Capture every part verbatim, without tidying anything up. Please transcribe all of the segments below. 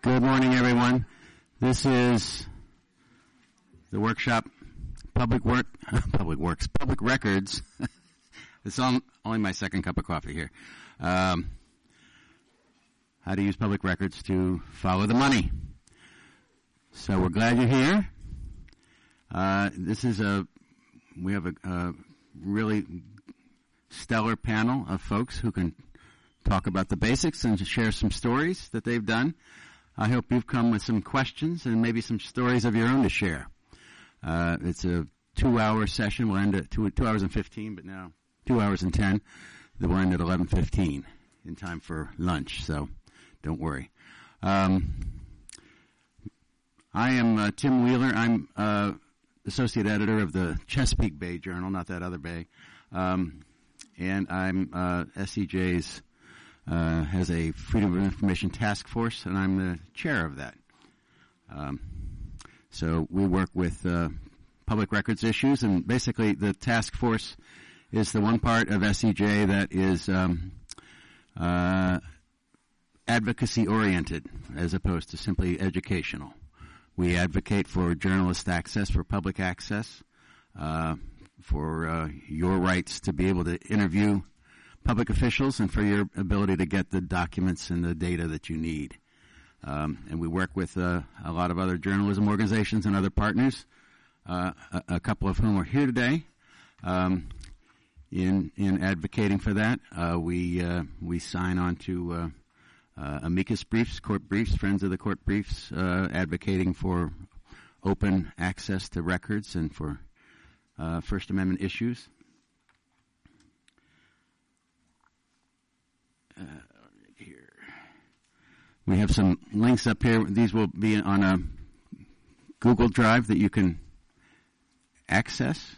Good morning, everyone. This is the workshop, Public Work, Public Works, Public Records. It's on, only my second cup of coffee here. Um, how to use public records to follow the money. So we're glad you're here. Uh, this is a, we have a, a really stellar panel of folks who can talk about the basics and share some stories that they've done. I hope you've come with some questions and maybe some stories of your own to share. Uh, it's a two-hour session. We'll end at two, two hours and fifteen, but now two hours and ten. Then we'll end at eleven fifteen in time for lunch, so don't worry. Um, I am uh, Tim Wheeler. I'm uh, associate editor of the Chesapeake Bay Journal, not that other bay. Um, and I'm uh, S C J's Uh, has a Freedom of Information Task Force, and I'm the chair of that. Um, so we work with uh, public records issues, and basically the task force is the one part of S C J that is um, uh, advocacy-oriented as opposed to simply educational. We advocate for journalist access, for public access, uh, for uh, your rights to be able to interview public officials and for your ability to get the documents and the data that you need. Um, and we work with uh, a lot of other journalism organizations and other partners, uh, a, a couple of whom are here today. Um, in in advocating for that, uh, we uh, we sign on to uh, uh, amicus briefs, court briefs, Friends of the Court briefs, uh, advocating for open access to records and for uh, First Amendment issues. Uh, here. We have some links up here. These will be on a Google Drive that you can access.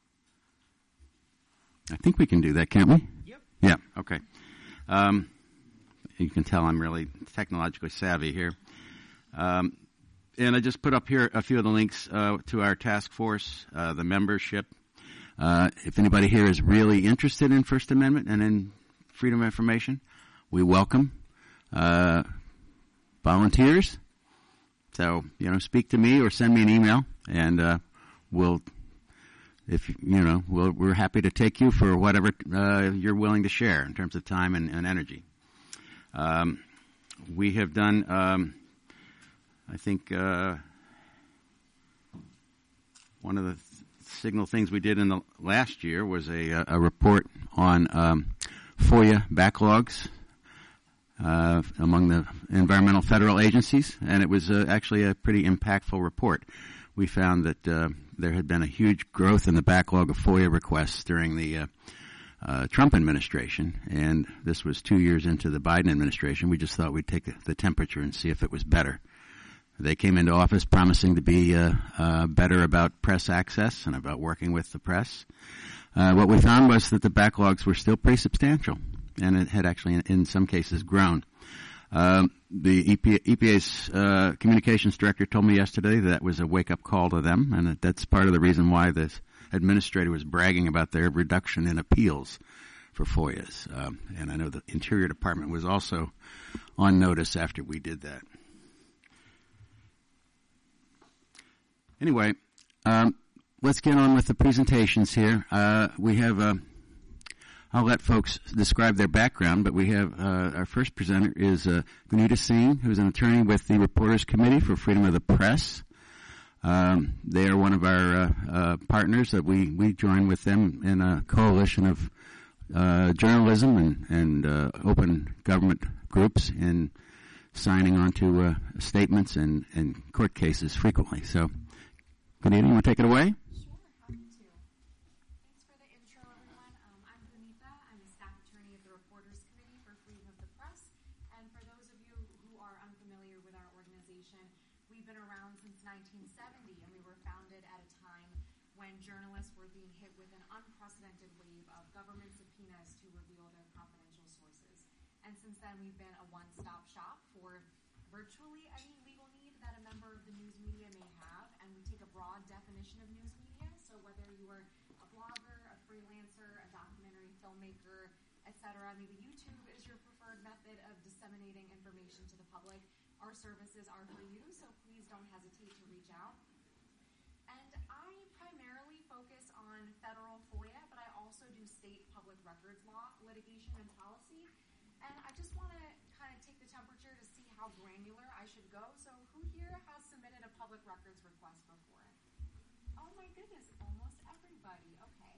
I think we can do that, can't we? Yep. Yeah, okay. Um, you can tell I'm really technologically savvy here. Um, and I just put up here a few of the links uh, to our task force, uh, the membership. Uh, if anybody here is really interested in First Amendment and in freedom of information, we welcome uh, volunteers. So, you know, speak to me or send me an email, and uh, we'll, if you know, we'll, we're happy to take you for whatever uh, you're willing to share in terms of time and, and energy. Um, we have done, um, I think, uh, one of the th- signal things we did in the last year was a, a report on um, FOIA backlogs uh, among the environmental federal agencies, and it was uh, actually a pretty impactful report. We found that uh, there had been a huge growth in the backlog of FOIA requests during the uh, uh, Trump administration, and this was two years into the Biden administration. We just thought we'd take the temperature and see if it was better. They came into office promising to be uh, uh, better about press access and about working with the press. Uh, what we found was that the backlogs were still pretty substantial, and it had actually, in, in some cases, grown. Um, the E P A, E P A's uh, communications director told me yesterday that was a wake-up call to them, and that that's part of the reason why this administrator was bragging about their reduction in appeals for FOIAs. Um, and I know the Interior Department was also on notice after we did that. Anyway, um, let's get on with the presentations here. Uh, we have, uh, I'll let folks describe their background, but we have, uh, our first presenter is, uh, Gunita Singh, who's an attorney with the Reporters Committee for Freedom of the Press. Um, they are one of our, uh, uh, partners that we, we join with them in a coalition of, uh, journalism and, and, uh, open government groups in signing on to, uh, statements and, and court cases frequently. So, Gunita, you want to take it away? Sure, happy to. Thanks for the intro, everyone. Um, I'm Gunita. I'm a staff attorney of the Reporters Committee for Freedom of the Press. And for those of you who are unfamiliar with our organization, we've been around since nineteen seventy, and we were founded at a time when journalists were being hit with an unprecedented wave of government subpoenas to reveal their confidential sources. And since then, we've been a one-stop shop for virtually any legal need that a member of the news media may have, and we take a broad definition of news media. So whether you are a blogger, a freelancer, a documentary filmmaker, et cetera, maybe YouTube is your preferred method of disseminating information to the public, our services are for you, so please don't hesitate to reach out. And I primarily focus on federal FOIA, but I also do state public records law, litigation, and policy. And I just want to kind of take the temperature to see how granular I should go. So who here has submitted a public records request before? Oh my goodness, almost everybody. Okay.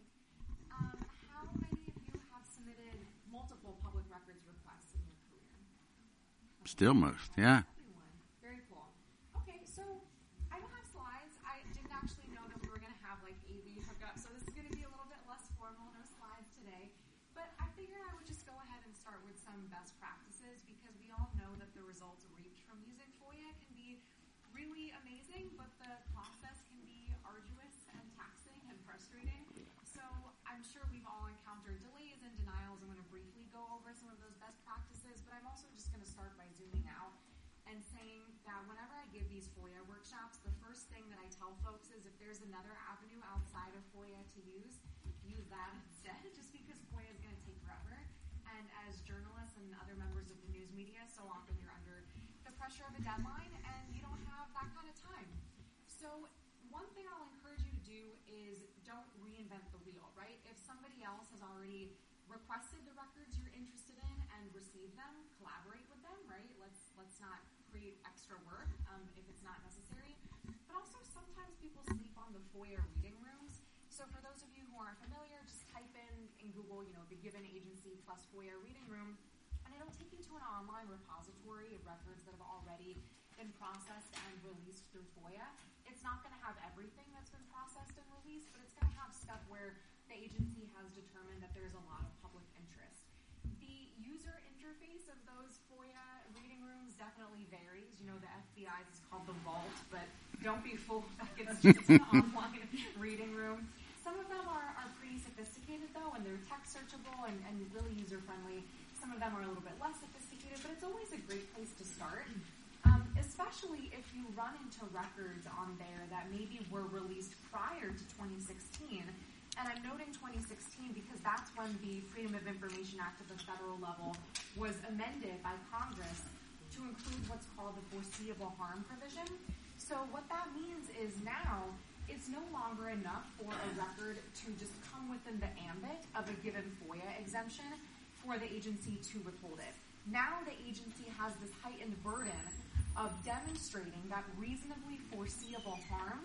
Um, how many of you have submitted multiple public records requests in your career? Okay. Still most, yeah. Everyone. Very cool. Okay, so I don't have slides. I didn't actually know that we were going to have like A V hookup, so this is going to be a little bit less formal, no slides today. But I figured I would just go ahead and start with some best practices because we all know that the results reached from using FOIA can be really amazing, but the process can be arduous and taxing and frustrating. So I'm sure we've all encountered delays and denials. I'm going to briefly go over some of those best practices, but I'm also just going to start by zooming out and saying that whenever I give these FOIA workshops, the first thing that I tell folks is if there's another avenue outside of FOIA to use, use that instead, just because FOIA is going to take forever. And as journalists and other members of the news media, so often you're under the pressure of a deadline and you don't have that kind of time. So one thing I'll encourage you to do is don't reinvent the wheel, right? If somebody else has already requested the records you're interested in and received them, collaborate with them, right? Let's let's not create extra work um, if it's not necessary. But also sometimes people sleep on the FOIA reading rooms. So for those of you who aren't familiar, just type in in Google, you know, the given agency plus FOIA reading room, and it'll take you to an online repository of records that have already been processed and released through FOIA. It's not going to have everything that's been processed and released, but it's going to have stuff where the agency has determined that there's a lot of public interest. The user interface of those FOIA reading rooms definitely varies. You know, the F B I's is called the Vault, but don't be fooled. It's just an online reading room. Some of them are, are pretty sophisticated, though, and they're text searchable and, and really user-friendly. Some of them are a little bit less sophisticated, but it's always a great place to start, um, especially if you run into records on there that maybe were released prior to twenty sixteen. And I'm noting twenty sixteen because that's when the Freedom of Information Act at the federal level was amended by Congress to include what's called the foreseeable harm provision. So what that means is now it's no longer enough for a record to just come within the ambit of a given FOIA exemption for the agency to withhold it. Now the agency has this heightened burden of demonstrating that reasonably foreseeable harm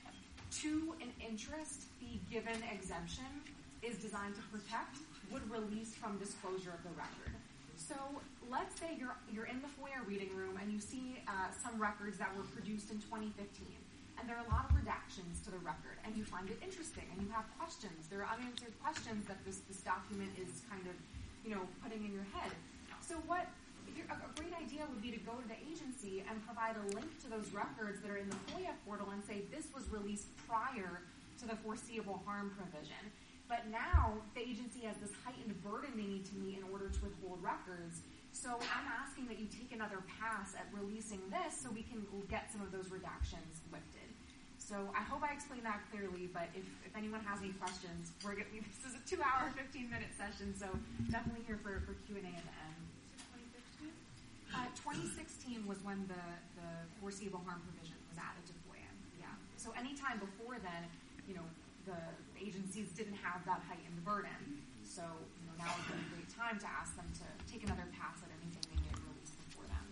to an interest the given exemption is designed to protect would release from disclosure of the record. So let's say you're you're in the FOIA reading room and you see uh, some records that were produced in twenty fifteen, and there are a lot of redactions to the record, and you find it interesting, and you have questions. There are unanswered questions that this, this document is kind of, you know, putting in your head. So what a, a great idea would be to go to the agency and provide a link to those records that are in the FOIA portal and say this was released prior to the foreseeable harm provision. But now the agency has this heightened burden they need to meet in order to withhold records. So I'm asking that you take another pass at releasing this so we can get some of those redactions lifted. So I hope I explained that clearly, but if, if anyone has any questions, we're gonna, this is a two-hour, fifteen-minute session, so definitely here for, for Q and A at the end. twenty fifteen? Uh, twenty sixteen was when the, the foreseeable harm provision was added to FOIA. Yeah. So anytime before then, you know, the agencies didn't have that heightened burden. So, you know, now would be a great time to ask them to take another pass at anything they get released before them.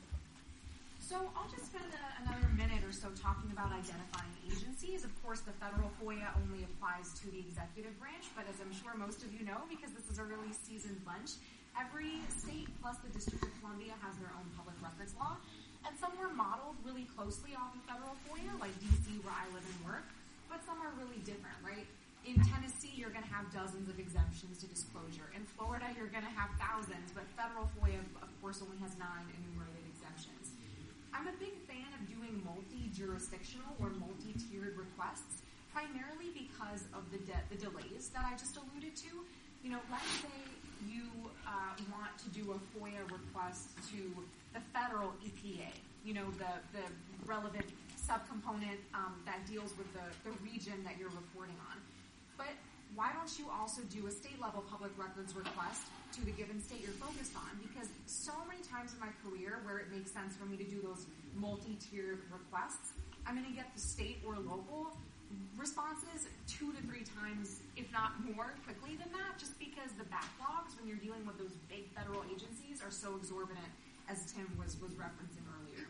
So I'll just spend a, another minute or so talking about identifying agencies. Of course, the federal FOIA only applies to the executive branch, but as I'm sure most of you know, because this is a really seasoned bunch, every state plus the District of Columbia has their own public records law, and some are modeled really closely off of federal FOIA, like D C, where I live and work, but some are really different, right? In Tennessee, you're going to have dozens of exemptions to disclosure. In Florida, you're going to have thousands, but federal FOIA, of course, only has nine enumerated exemptions. I'm a big fan of doing multi-jurisdictional or multi-tiered requests, primarily because of the de- the delays that I just alluded to. You know, let's say you uh, want to do a FOIA request to the federal E P A, you know, the, the relevant subcomponent um, that deals with the, the region that you're reporting on. But why don't you also do a state-level public records request to the given state you're focused on? Because so many times in my career where it makes sense for me to do those multi-tiered requests, I'm going to get the state or local responses two to three times, if not more, quickly than that, just because the backlogs when you're dealing with those big federal agencies are so exorbitant, as Tim was, was referencing earlier.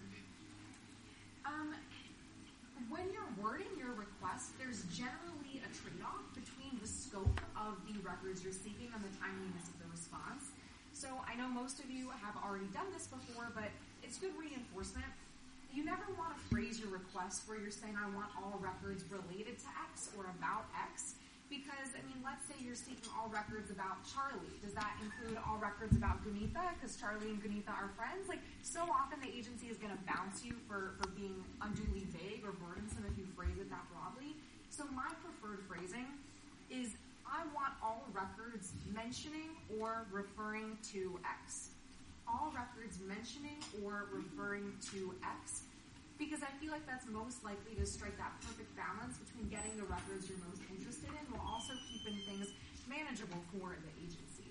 Um, when you're wording your request, there's generally a trade-off between the scope of the records you're seeking and the timeliness of the response. So I know most of you have already done this before, but it's good reinforcement. You never want to phrase your request where you're saying, I want all records related to X or about X, because, I mean, let's say you're seeking all records about Charlie. Does that include all records about Gunita, because Charlie and Gunita are friends? Like, so often the agency is going to bounce you for, for being unduly vague or burdensome if you phrase it that broadly. So my preferred phrasing is, I want all records mentioning or referring to X. All records mentioning or referring to X, because I feel like that's most likely to strike that perfect balance between getting the records you're most interested in while also keeping things manageable for the agency.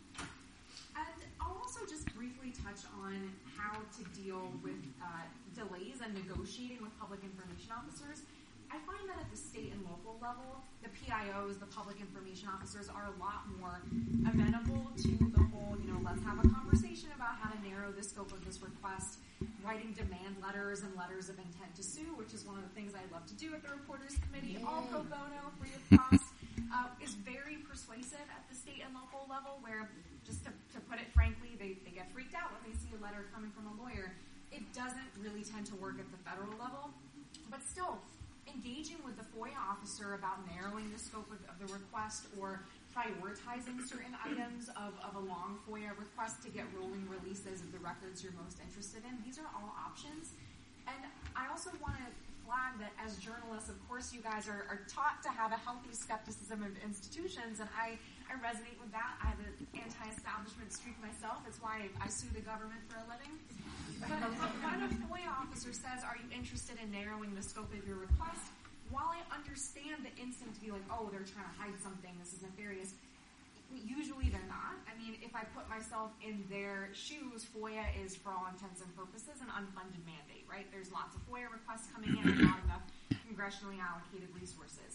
And I'll also just briefly touch on how to deal with uh, delays and negotiating with public information officers. I find that at the state and local level, the P I Os, the public information officers, are a lot more amenable to the whole, you know, let's have a conversation about how to narrow the scope of this request. Writing demand letters and letters of intent to sue, which is one of the things I love to do at the Reporters Committee, all pro bono, free of cost, uh, is very persuasive at the state and local level, where, just to, to put it frankly, they, they get freaked out when they see a letter coming from a lawyer. It doesn't really tend to work at the federal level, but still, engaging with the FOIA officer about narrowing the scope of, of the request or prioritizing certain items of, of a long FOIA request to get rolling releases of the records you're most interested in. These are all options. And I also want to flag that as journalists, of course, you guys are, are taught to have a healthy skepticism of institutions, and I, I resonate with that. I have an anti-establishment streak myself. It's why I, I sue the government for a living. But when a FOIA officer says, are you interested in narrowing the scope of your request, while I understand the instinct to be like, oh, they're trying to hide something, this is nefarious, usually they're not. I mean, if I put myself in their shoes, FOIA is, for all intents and purposes, an unfunded mandate, right? There's lots of FOIA requests coming in and not enough congressionally allocated resources.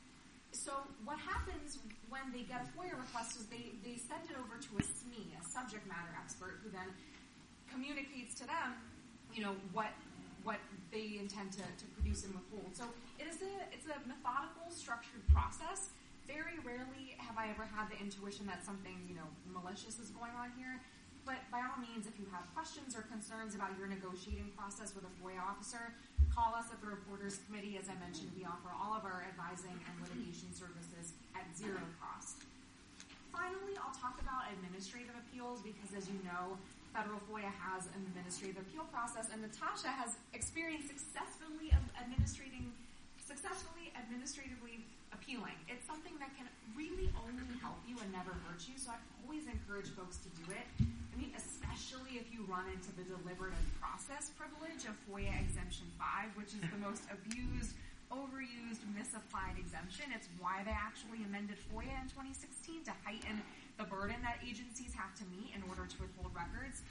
So what happens when they get a FOIA request is they, they send it over to a S M E, a subject matter expert, who then communicates to them, you know, what what they intend to, to produce and withhold. So it is a it's a methodical, structured process. Very rarely have I ever had the intuition that something, you know, malicious is going on here. But by all means, if you have questions or concerns about your negotiating process with a FOIA officer, call us at the Reporters Committee. As I mentioned, we offer all of our advising and litigation services at zero cost. Finally, I'll talk about administrative appeals because, as you know, federal FOIA has an administrative appeal process, and Natasha has experienced successfully administrating, successfully administratively appealing. It's something that can really only help you and never hurt you, so I always encourage folks to do it. I mean, especially if you run into the deliberative process privilege of FOIA Exemption five, which is the most abused, overused, misapplied exemption. It's why they actually amended FOIA in twenty sixteen to heighten the burden that agencies have to meet in order to withhold records.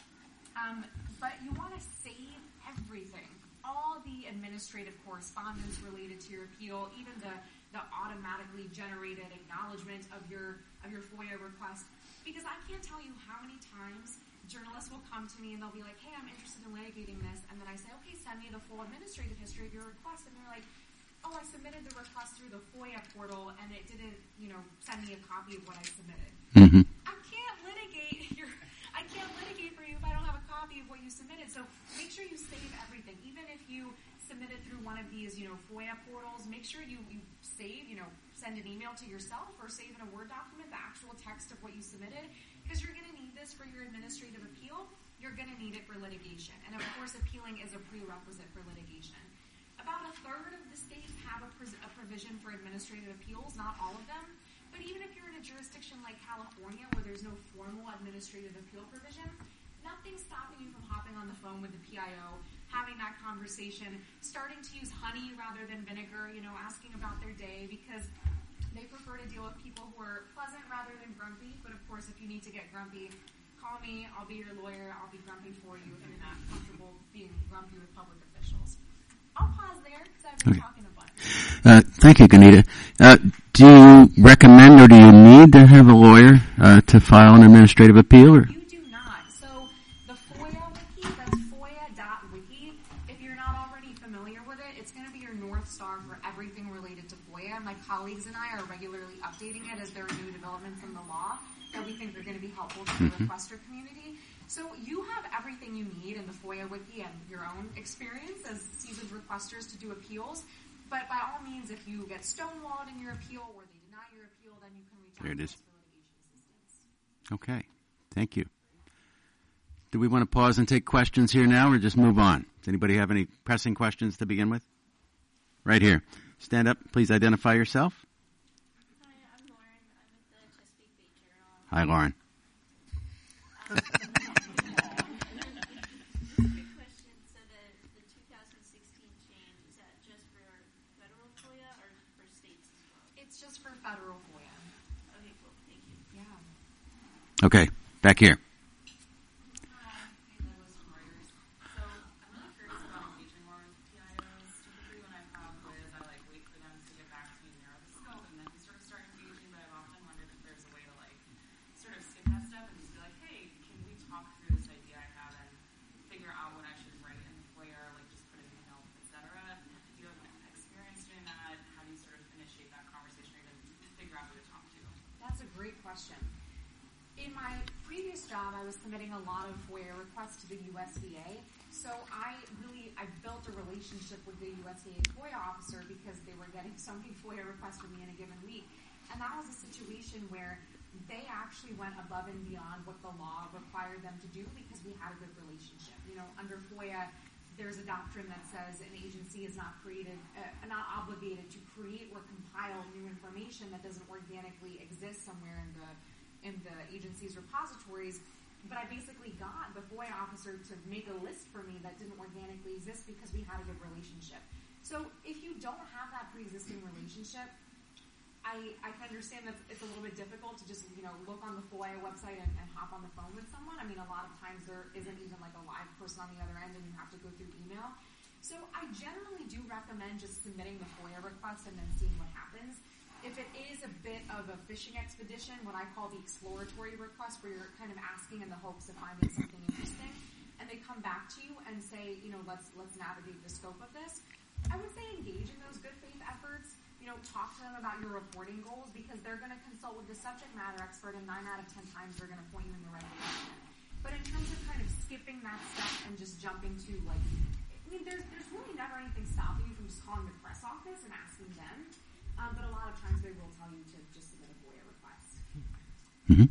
Um, but you want to save everything. All the administrative correspondence related to your appeal, even the, the automatically generated acknowledgement of your of your FOIA request. Because I can't tell you how many times journalists will come to me and they'll be like, hey, I'm interested in litigating this. And then I say, okay, send me the full administrative history of your request. And they're like, oh, I submitted the request through the FOIA portal and it didn't, you know, send me a copy of what I submitted. Mm-hmm. I can't litigate your, I can't litigate for you if I don't have a copy of what you submitted. So make sure you save everything. Even if you submit it through one of these, you know, FOIA portals, make sure you, you save, you know, send an email to yourself or save in a Word document the actual text of what you submitted, because you're going to need this for your administrative appeal. You're going to need it for litigation. And of course, appealing is a prerequisite for litigation. About a third of the states have a, pres- a provision for administrative appeals, not all of them. But even if you're in a jurisdiction like California where there's no formal administrative appeal provision, nothing's stopping you from hopping on the phone with the P I O, having that conversation, starting to use honey rather than vinegar, you know, asking about their day, because They prefer to deal with people who are pleasant rather than grumpy, but of course, if you need to get grumpy, call me. I'll be your lawyer. I'll be grumpy for you if you're not comfortable being grumpy with public officials. I'll pause there because I've been okay. talking a bunch. Uh, thank you, Ganita. Uh, do you recommend or do you need to have a lawyer uh, to file an administrative appeal? Or? You do not. So the FOIA wiki, that's foia dot wiki. If you're not already familiar with it, it's going to be your North Star for everything related to FOIA. My colleagues and I are regularly updating it as there are new developments in the law that we think are going to be helpful to the mm-hmm. requester community. So you have everything you need in the FOIA wiki and your own experience as seasoned requesters to do appeals. But by all means, if you get stonewalled in your appeal or they deny your appeal, then you can reach out there it to is. us for litigation assistance. Okay. Thank you. Do we want to pause and take questions here now or just move on? Does anybody have any pressing questions to begin with? Right here. Stand up. Please identify yourself. Hi, I'm Lauren. I'm at the Chesapeake Bay Journal. Hi, Lauren. Um, quick question. So the, the two thousand sixteen change, is that just for federal FOIA or for states as well? It's just for federal FOIA. Okay, cool. Thank you. Yeah. Okay. Back here. In my previous job, I was submitting a lot of FOIA requests to the U S D A. So I really, I built a relationship with the U S D A FOIA officer because they were getting so many FOIA requests from me in a given week. And that was a situation where they actually went above and beyond what the law required them to do because we had a good relationship. You know, under FOIA, there's a doctrine that says an agency is not created, uh, not obligated to create or compile new information that doesn't organically exist somewhere in the in the agency's repositories. But I basically got the FOIA officer to make a list for me that didn't organically exist because we had a good relationship. So if you don't have that pre-existing relationship, I, I can understand that it's a little bit difficult to just, you know, look on the FOIA website and, and hop on the phone with someone. I mean, a lot of times there isn't even like a live person on the other end and you have to go through email. So I generally do recommend just submitting the FOIA request and then seeing what happens. If it is a bit of a fishing expedition, what I call the exploratory request, where you're kind of asking in the hopes of finding something interesting, and they come back to you and say, you know, let's let's navigate the scope of this, I would say engage in those good faith efforts. You know, talk to them about your reporting goals because they're going to consult with the subject matter expert, and nine out of ten times they're going to point you in the right direction. But in terms of kind of skipping that step and just jumping to like, I mean, there's there's really never anything stopping you from just calling the press office and asking them. Um, but a lot of times they will tell you to just submit a FOIA request. Mm-hmm.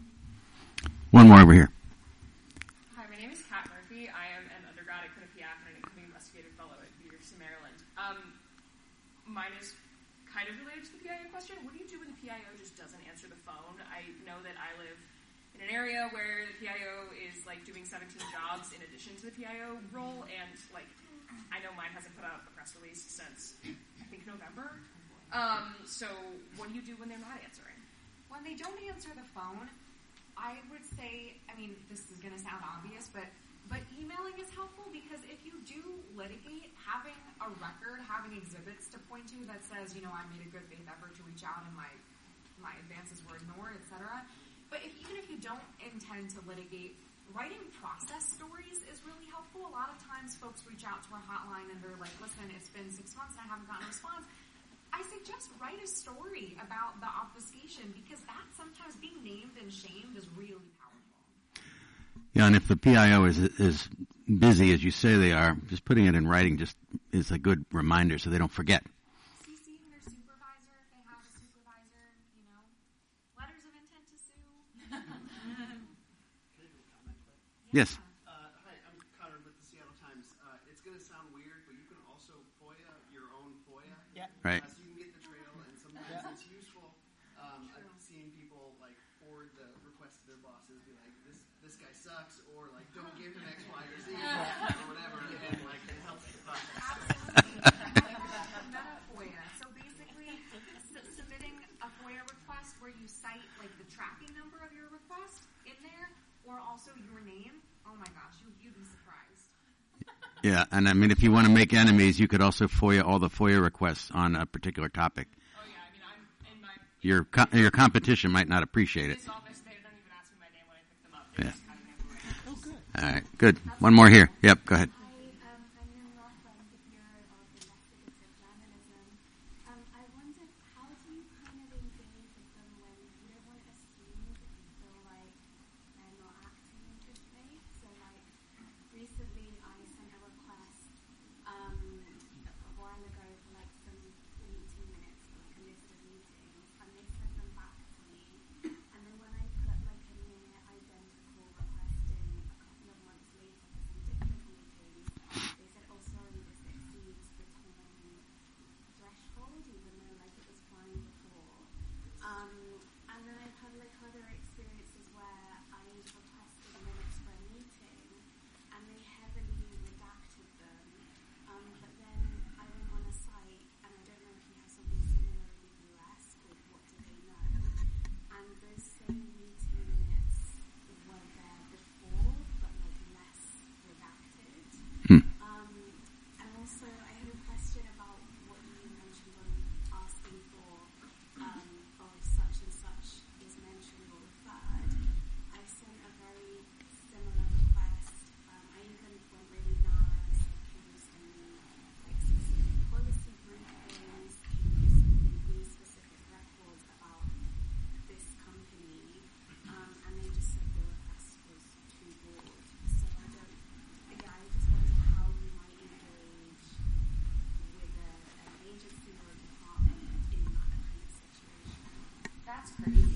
One more over here. Hi, my name is Kat Murphy. I am an undergrad at Quinnipiac and an incoming investigative fellow at the University of Maryland. Um, mine is kind of related to the P I O question. What do you do when the P I O just doesn't answer the phone? I know that I live in an area where the P I O is like doing seventeen jobs in addition to the P I O role, and like I know mine hasn't put out a press release since I think November. Um, so what do you do when they're not answering? When they don't answer the phone, I would say, I mean, this is going to sound obvious, but but emailing is helpful because if you do litigate, having a record, having exhibits to point to that says, you know, I made a good faith effort to reach out and my my advances were ignored, et cetera. But if, even if you don't intend to litigate, writing process stories is really helpful. A lot of times folks reach out to our hotline and they're like, listen, it's been six months and I haven't gotten a response. I suggest write a story about the obfuscation because that sometimes being named and shamed is really powerful. Yeah, and if the P I O is as busy as you say they are, just putting it in writing just is a good reminder so they don't forget. CCing their supervisor if they have a supervisor, you know. Letters of intent to sue. Can I do a comment? Yes. Uh, hi, I'm Connor with the Seattle Times. Uh, it's going to sound weird, but you can also FOIA your own FOIA. Yeah. Right. Uh, so you can get the trail, and sometimes Yeah. it's useful. Um, I've seen people like forward the request to their bosses, be like, "This this guy sucks," or like, "Don't give him X, Y, or Z," or whatever, and like it helps the process. Absolutely. Meta FOIA. So basically, s- submitting Yeah, and I mean, if you want to make enemies, you could also FOIA all the FOIA requests on a particular topic. Oh yeah, I mean, I'm in my Your co- your competition might not appreciate it. this office. They don't even ask me my name when I pick them up. They Yeah. just kind of give away. Oh, good. All right, good. One more here. Yep, go ahead. Hi, um, I'm Lynn Roth from the Bureau of Investigative Journalism. Um, I wondered, how do you kind of engage with them when you don't want to assume that you feel like they're not acting in good faith? So, like, recently I sent a request um, a while ago for like some meeting minutes, for, like a list of meetings, and they sent them back to me. And then when I put like a near identical request in a couple of months later for some different meetings, they said, oh sorry, this exceeds the time threshold, even though like it was fine before. Um, and then I've had like other experiences where I requested minutes for a meeting and they heavily redacted them. Um, but then I went on a site, and I don't know if you have something similar in the U S called What Do They Know? And those same meeting minutes were there before, but like less redacted. Hmm. Um, and also, I had a question about what you mentioned when asking for, um, oh, such and such is mentioned or referred. I sent a very similar request. Um, I even went really narrow and said, can you send me like specific policy briefings? Can you send me these specific records about this company? Um, and they just said the request was too broad. So I don't, yeah, I just wonder how you might engage with a, an agency or a department in that kind of situation. That's crazy.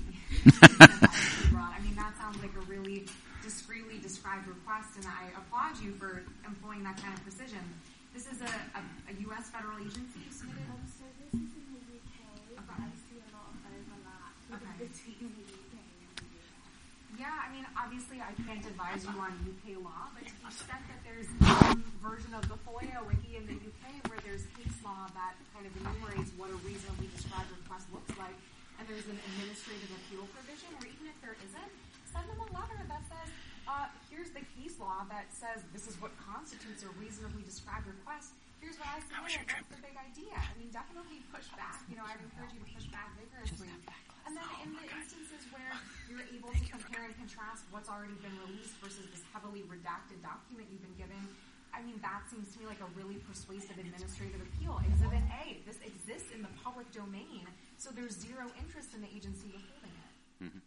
That's broad. I mean, that sounds like a really discreetly described request, and I applaud you for employing that kind of precision. This is a, a, a U S federal agency you submitted? Um, so this is in the U K, but I see a lot of overlap Okay. between the U K and the U S. Yeah, I mean, obviously I can't advise you on U K law, but to the extent that there's some version of the FOIA wiki in the U K where there's case law that kind of enumerates what a reasonably described request looks like, and there's an administrative appeal provision, or even if there isn't, send them a letter that says, uh, here's the case law that says this is what constitutes a reasonably described request. Here's what I submitted. That's the big idea. I mean, definitely push back. You know, I'd encourage you to push back vigorously. And then in the instances where you're able to compare and contrast what's already been released versus this heavily redacted document you've been given, I mean, that seems to me like a really persuasive administrative appeal. Exhibit A, this exists in the public domain, so there's zero interest in the agency withholding it. Mm-hmm.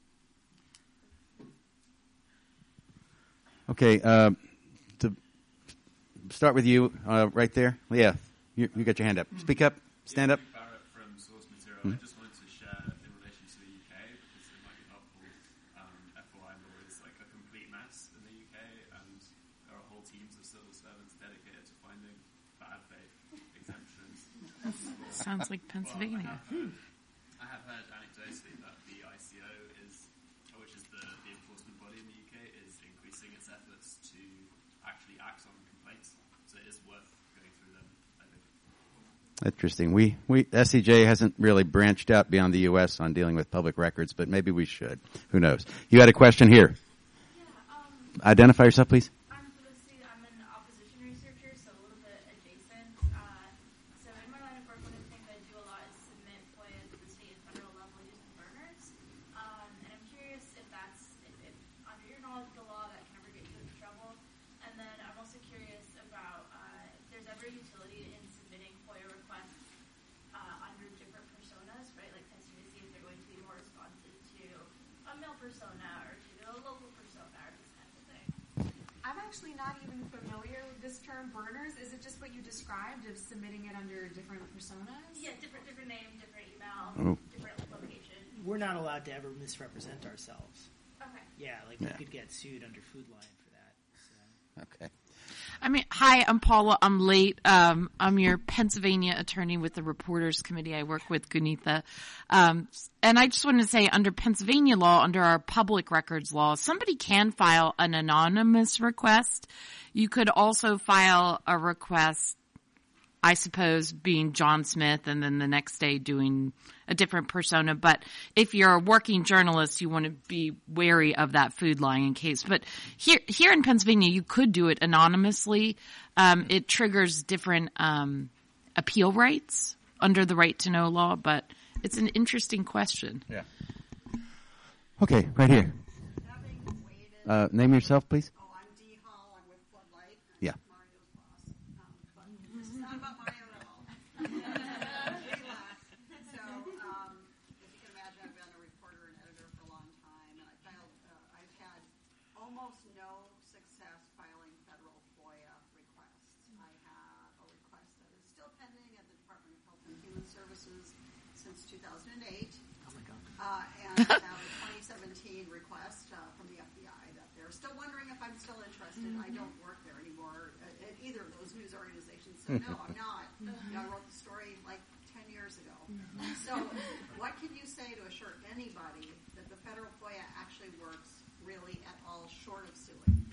Okay, uh, to start with you, uh, right there. Yeah, you, you got your hand up. Speak up. Stand up. Barrett from Source Material. Hmm? I just wanted to share in relation to the U K, because it might be helpful. Um, F O I law is like a complete mess in the U K, and there are whole teams of civil servants dedicated to finding bad faith exemptions. Sounds like Pennsylvania. Well, I, have heard, I have heard anecdotally that the I C O is, which is the, the enforcement body in the U K, is increasing its efforts to actually act on complaints. So it is worth going through them, I think. Interesting. We, we S C J hasn't really branched out beyond the U S on dealing with public records, but maybe we should. Who knows? You had a question here. Yeah, um, Identify yourself, please. I'm Felicity. I'm an opposition researcher, so a little bit adjacent. Uh, so in my line of work, one of the things I do a lot is submit FOIA to the state and federal level using burners. Um, and I'm curious if that's, if, if under your knowledge of the law, that can ever get you into trouble. And then I'm also curious about uh, if there's ever utility in submitting FOIA requests uh, under different personas, right? Like testing to see if they're going to be more responsive to a male persona or to a local persona or this kind of thing. I'm actually not even familiar with this term, burners. Is it just what you described of submitting it under different personas? Yeah, different different name, different email, Oh. different location. We're not allowed to ever misrepresent ourselves. Okay. Yeah, like Yeah. we could get sued under Food Line for that. So. Okay. I mean, hi, I'm Paula. I'm late. Um, I'm your Pennsylvania attorney with the Reporters Committee. I work with Gunitha. Um, and I just wanted to say, under Pennsylvania law, under our public records law, somebody can file an anonymous request. You could also file a request I suppose, being John Smith and then the next day doing a different persona. But if you're a working journalist, you want to be wary of that food lying case. But here, here in Pennsylvania, you could do it anonymously. Um, it triggers different um, appeal rights under the right to know law, but it's an interesting question. Yeah. Okay, right here. Uh, name yourself, please. Oh, I'm Dee Hall. I'm with Floodlight. I'm Yeah. Mario's boss. Um, but this is not about Mario at all. Relax. So, um, as you can imagine, I've been a reporter and editor for a long time, and I filed. Uh, I've had almost no success filing federal FOIA requests. I have a request that is still pending at the Department of Health and Human Services since two thousand eight. Oh my God. Uh, and I have a twenty seventeen request uh, from the F B I that they're still wondering if I'm still interested. Mm-hmm. I don't work there anymore at, at either of those news organizations. So no, I'm not. Mm-hmm. You know, I wrote the story like ten years ago. Mm-hmm. So what can you say to assure anybody that the federal FOIA actually works really at all short of suing?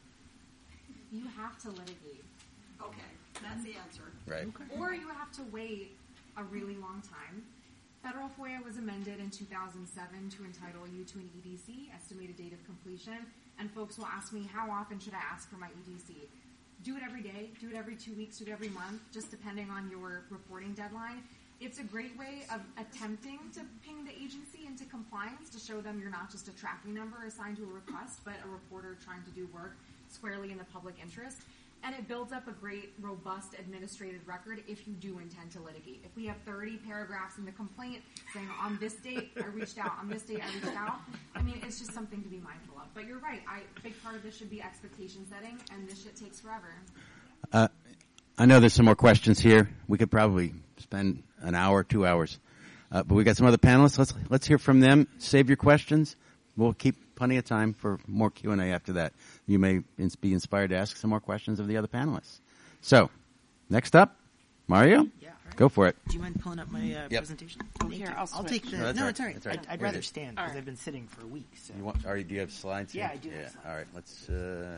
You have to litigate. Okay, that's the answer. Right. Okay. Or you have to wait a really long time. Federal FOIA was amended in two thousand seven to entitle you to an E D C, estimated date of completion, and folks will ask me, how often should I ask for my E D C? Do it every day, do it every two weeks, do it every month, just depending on your reporting deadline. It's a great way of attempting to ping the agency into compliance to show them you're not just a tracking number assigned to a request, but a reporter trying to do work squarely in the public interest. And it builds up a great, robust administrative record if you do intend to litigate. If we have thirty paragraphs in the complaint saying, on this date, I reached out, on this date, I reached out, I mean, it's just something to be mindful of. But you're right. I, a big part of this should be expectation setting, and this shit takes forever. Uh, I know there's some more questions here. We could probably spend an hour, two hours. Uh, but we got some other panelists. Let's let's hear from them. Save your questions. We'll keep plenty of time for more Q and A after that. You may ins- be inspired to ask some more questions of the other panelists. So, next up, Mario? Yeah, right. Go for it. Do you mind pulling up my uh, Yep. presentation? Oh, here, I'll I'll switch. take the. No, that's no all it's all right. right. That's all right. I'd, I'd Here it rather is. stand All because right. I've been sitting for weeks. So. You want, or do you have slides here? Yeah, I do have Yeah. slides. All right, let's... Uh,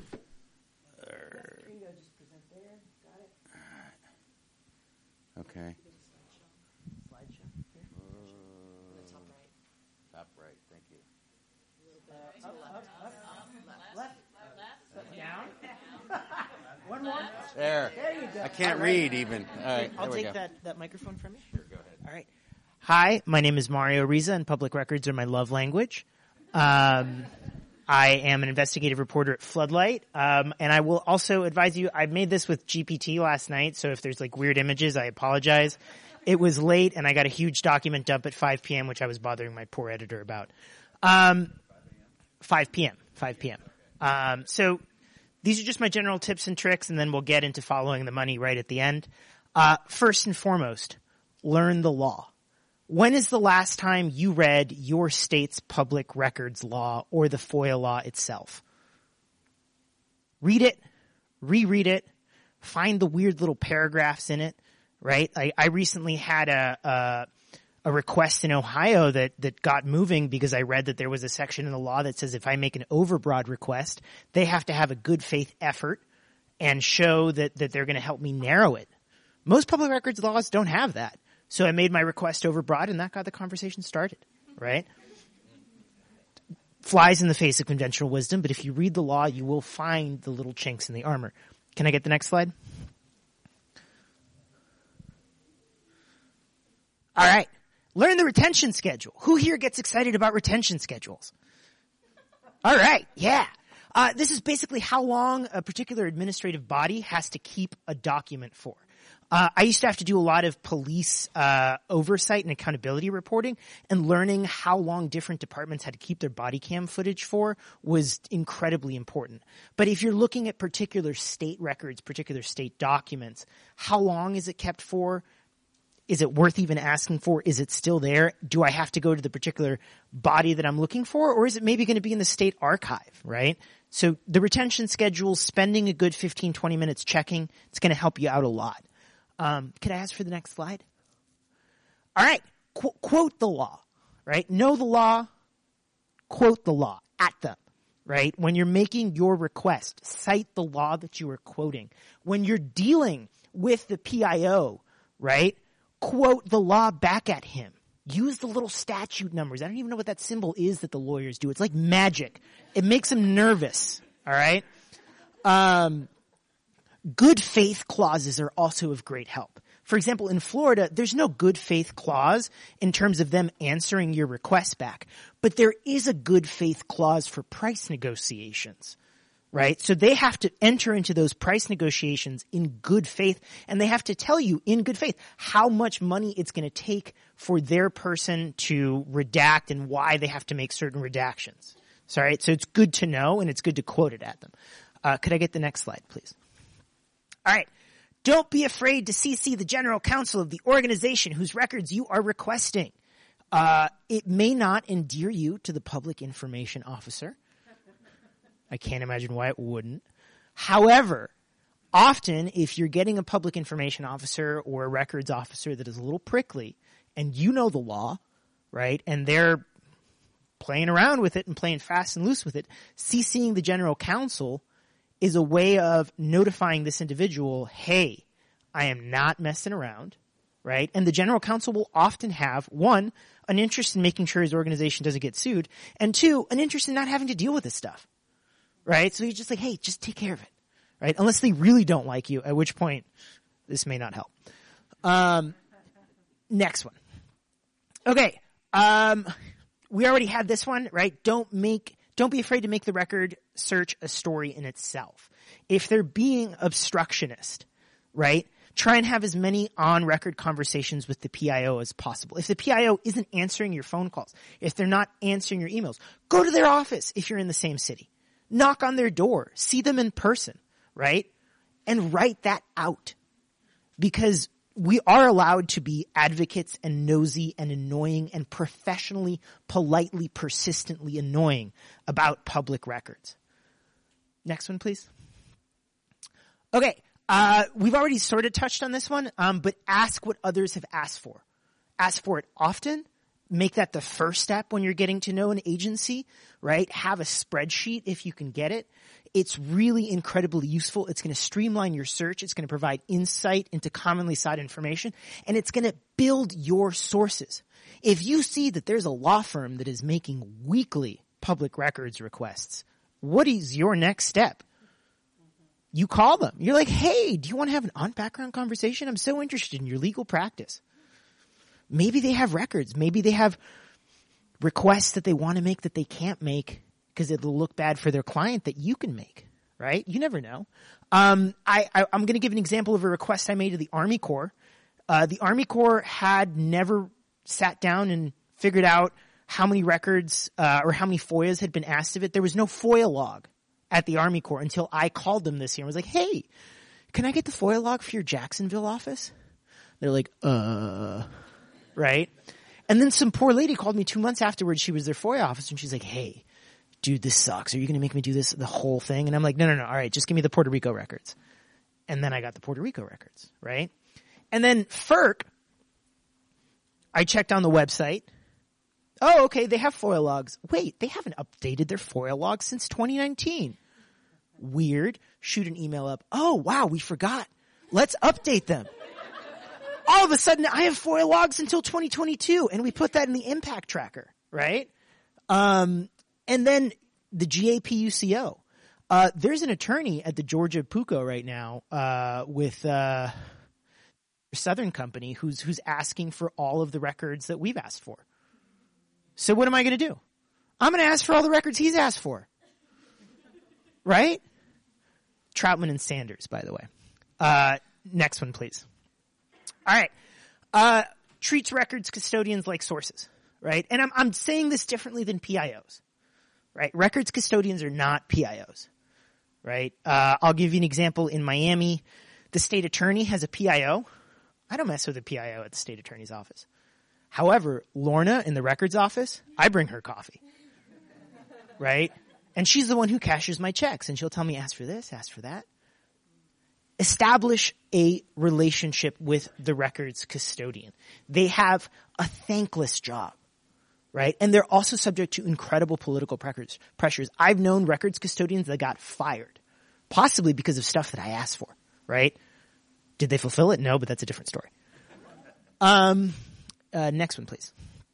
okay. Slideshow. Here. Top right, thank you. Up, up, up, left, left, down. One more. There. There you go. I can't All right. read even. All right, I'll there we take go. that, that microphone from you. Sure, go ahead. All right. Hi, my name is Mario Riza, and public records are my love language. Um, I am an investigative reporter at Floodlight, um, and I will also advise you, I made this with G P T last night, so if there's like weird images, I apologize. It was late, and I got a huge document dump at five p.m., which I was bothering my poor editor about. Um, five p.m., five p.m. Um, so these are just my general tips and tricks, and then we'll get into following the money right at the end. Uh, first and foremost, learn the law. When is the last time you read your state's public records law or the FOIA law itself? Read it, reread it, find the weird little paragraphs in it, right? I, I recently had a, a a request in Ohio that, that got moving because I read that there was a section in the law that says if I make an overbroad request, they have to have a good faith effort and show that, that they're going to help me narrow it. Most public records laws don't have that. So I made my request overbroad, and that got the conversation started, right? Flies in the face of conventional wisdom, but if you read the law, you will find the little chinks in the armor. Can I get the next slide? All right. Learn the retention schedule. Who here gets excited about retention schedules? All right. Yeah. Uh, this is basically how long a particular administrative body has to keep a document for. Uh, I used to have to do a lot of police uh, oversight and accountability reporting, and learning how long different departments had to keep their body cam footage for was incredibly important. But if you're looking at particular state records, particular state documents, how long is it kept for? Is it worth even asking for? Is it still there? Do I have to go to the particular body that I'm looking for, or is it maybe going to be in the state archive, right? So the retention schedule, spending a good fifteen, twenty minutes checking, it's going to help you out a lot. Um, can I ask for the next slide? All right. Qu- quote the law, right? Know the law, quote the law at them, right? When you're making your request, cite the law that you are quoting. When you're dealing with the P I O, right? Quote the law back at him. Use the little statute numbers. I don't even know what that symbol is that the lawyers do. It's like magic. It makes them nervous, all right? Um, good faith clauses are also of great help. For example, in Florida, there's no good faith clause in terms of them answering your request back, but there is a good faith clause for price negotiations, right? So they have to enter into those price negotiations in good faith, and they have to tell you in good faith how much money it's going to take for their person to redact and why they have to make certain redactions. So, right? So it's good to know, and it's good to quote it at them. Uh, could I get the next slide, please? All right. Don't be afraid to C C the general counsel of the organization whose records you are requesting. Uh, it may not endear you to the public information officer. I can't imagine why it wouldn't. However, often if you're getting a public information officer or a records officer that is a little prickly and you know the law, right, and they're playing around with it and playing fast and loose with it, CCing the general counsel is a way of notifying this individual, hey, I am not messing around, right? And the general counsel will often have, one, an interest in making sure his organization doesn't get sued, and two, an interest in not having to deal with this stuff, right? So he's just like, hey, just take care of it, right? Unless they really don't like you, at which point this may not help. Um, next one. Okay, um, we already had this one, right? Don't make... Don't be afraid to make the record search a story in itself. If they're being obstructionist, right, try and have as many on-record conversations with the P I O as possible. If the P I O isn't answering your phone calls, if they're not answering your emails, go to their office if you're in the same city. Knock on their door. See them in person, right? And write that out. Because we are allowed to be advocates and nosy and annoying and professionally, politely, persistently annoying about public records. Next one, please. Okay, uh, we've already sort of touched on this one, um, but ask what others have asked for. Ask for it often. Make that the first step when you're getting to know an agency, right? Have a spreadsheet if you can get it. It's really incredibly useful. It's going to streamline your search. It's going to provide insight into commonly sought information, and it's going to build your sources. If you see that there's a law firm that is making weekly public records requests, what is your next step? You call them. You're like, hey, do you want to have an on-background conversation? I'm so interested in your legal practice. Maybe they have records. Maybe they have requests that they want to make that they can't make because it'll look bad for their client that you can make, right? You never know. Um, I, I, I'm going to give an example of a request I made to the Army Corps. Uh, the Army Corps had never sat down and figured out how many records uh, or how many F O I As had been asked of it. There was no F O I A log at the Army Corps until I called them this year and was like, hey, can I get the F O I A log for your Jacksonville office? They're like, uh, right? And then some poor lady called me two months afterwards. She was their F O I A officer, and she's like, hey, dude, this sucks. Are you going to make me do this, the whole thing? And I'm like, no, no, no. All right, just give me the Puerto Rico records. And then I got the Puerto Rico records, right? And then F E R C, I checked on the website. Oh, okay, they have F O I A logs. Wait, they haven't updated their F O I A logs since twenty nineteen. Weird. Shoot an email up. Oh, wow, we forgot. Let's update them. All of a sudden, I have F O I A logs until twenty twenty-two, and we put that in the impact tracker, right? Um, and then the G A P U C O. Uh, there's an attorney at the Georgia PUCO right now uh, with uh, Southern Company who's who's asking for all of the records that we've asked for. So what am I going to do? I'm going to ask for all the records he's asked for. Right? Troutman and Sanders, by the way. Uh, next one, please. All right. Uh, treats records custodians like sources, right? And I'm, I'm saying this differently than P I Os, right? Records custodians are not P I Os, right? Uh, I'll give you an example. In Miami, the state attorney has a P I O. I don't mess with a P I O at the state attorney's office. However, Lorna in the records office, I bring her coffee, right? And she's the one who cashes my checks, and she'll tell me, ask for this, ask for that. Establish a relationship with the records custodian. They have a thankless job, right? And they're also subject to incredible political pressures. I've known records custodians that got fired, possibly because of stuff that I asked for, right? Did they fulfill it? No, but that's a different story. Um, uh, next one, please.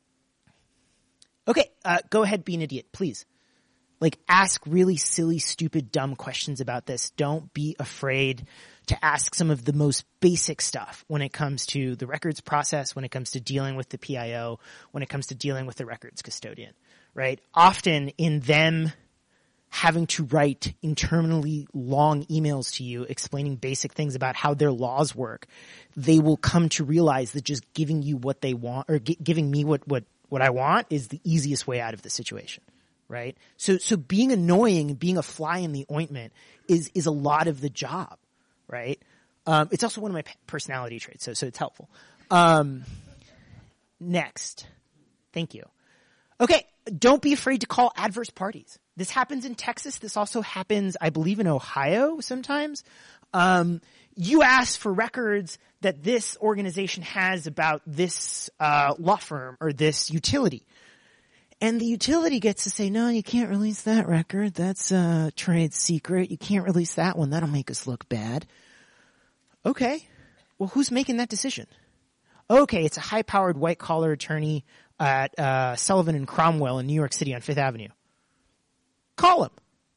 Okay, uh, go ahead, be an idiot, please. Like, ask really silly, stupid, dumb questions about this. Don't be afraid to ask some of the most basic stuff when it comes to the records process, when it comes to dealing with the P I O, when it comes to dealing with the records custodian, right? Often in them having to write interminably long emails to you explaining basic things about how their laws work, they will come to realize that just giving you what they want, or gi- giving me what, what, what I want is the easiest way out of the situation. Right? So, so being annoying, being a fly in the ointment is, is a lot of the job, right? Um, it's also one of my personality traits, so, so it's helpful. Um, next. Thank you. Okay. Don't be afraid to call adverse parties. This happens in Texas. This also happens, I believe, in Ohio sometimes. Um, you ask for records that this organization has about this, uh, law firm or this utility. And the utility gets to say, no, you can't release that record. That's a trade secret. You can't release that one. That'll make us look bad. Okay. Well, who's making that decision? Okay, it's a high-powered white-collar attorney at uh, Sullivan and Cromwell in New York City on Fifth Avenue. Call him.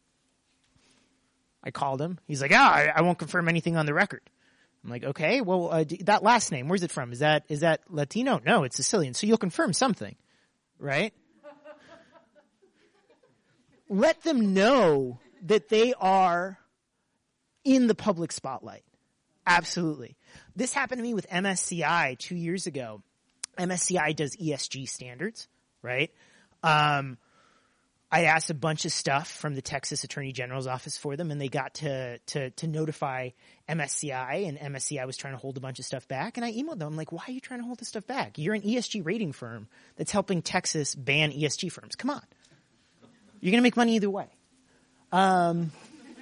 I called him. He's like, ah, I, I won't confirm anything on the record. I'm like, okay, well, uh, d- that last name, where's it from? Is that is that Latino? No, it's Sicilian. So you'll confirm something, right? Let them know that they are in the public spotlight. Absolutely. This happened to me with M S C I two years ago. M S C I does E S G standards, right? Um, I asked a bunch of stuff from the Texas Attorney General's office for them, and they got to, to, to notify M S C I, and M S C I was trying to hold a bunch of stuff back, and I emailed them. I'm like, why are you trying to hold this stuff back? You're an E S G rating firm that's helping Texas ban E S G firms. Come on. You're going to make money either way. Um,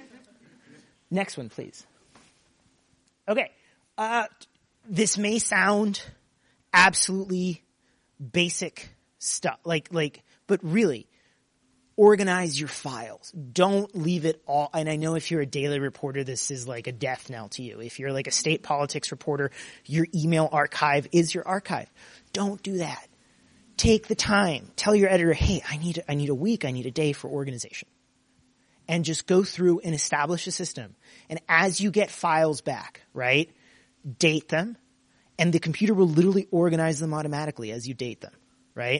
next one, please. Okay. Uh, this may sound absolutely basic stuff, like, like, but really, organize your files. Don't leave it all. And I know if you're a daily reporter, this is like a death knell to you. If you're like a state politics reporter, your email archive is your archive. Don't do that. Take the time. Tell your editor, hey, I need, I need a week, I need a day for organization. And just go through and establish a system. And as you get files back, right, date them, and the computer will literally organize them automatically as you date them, right?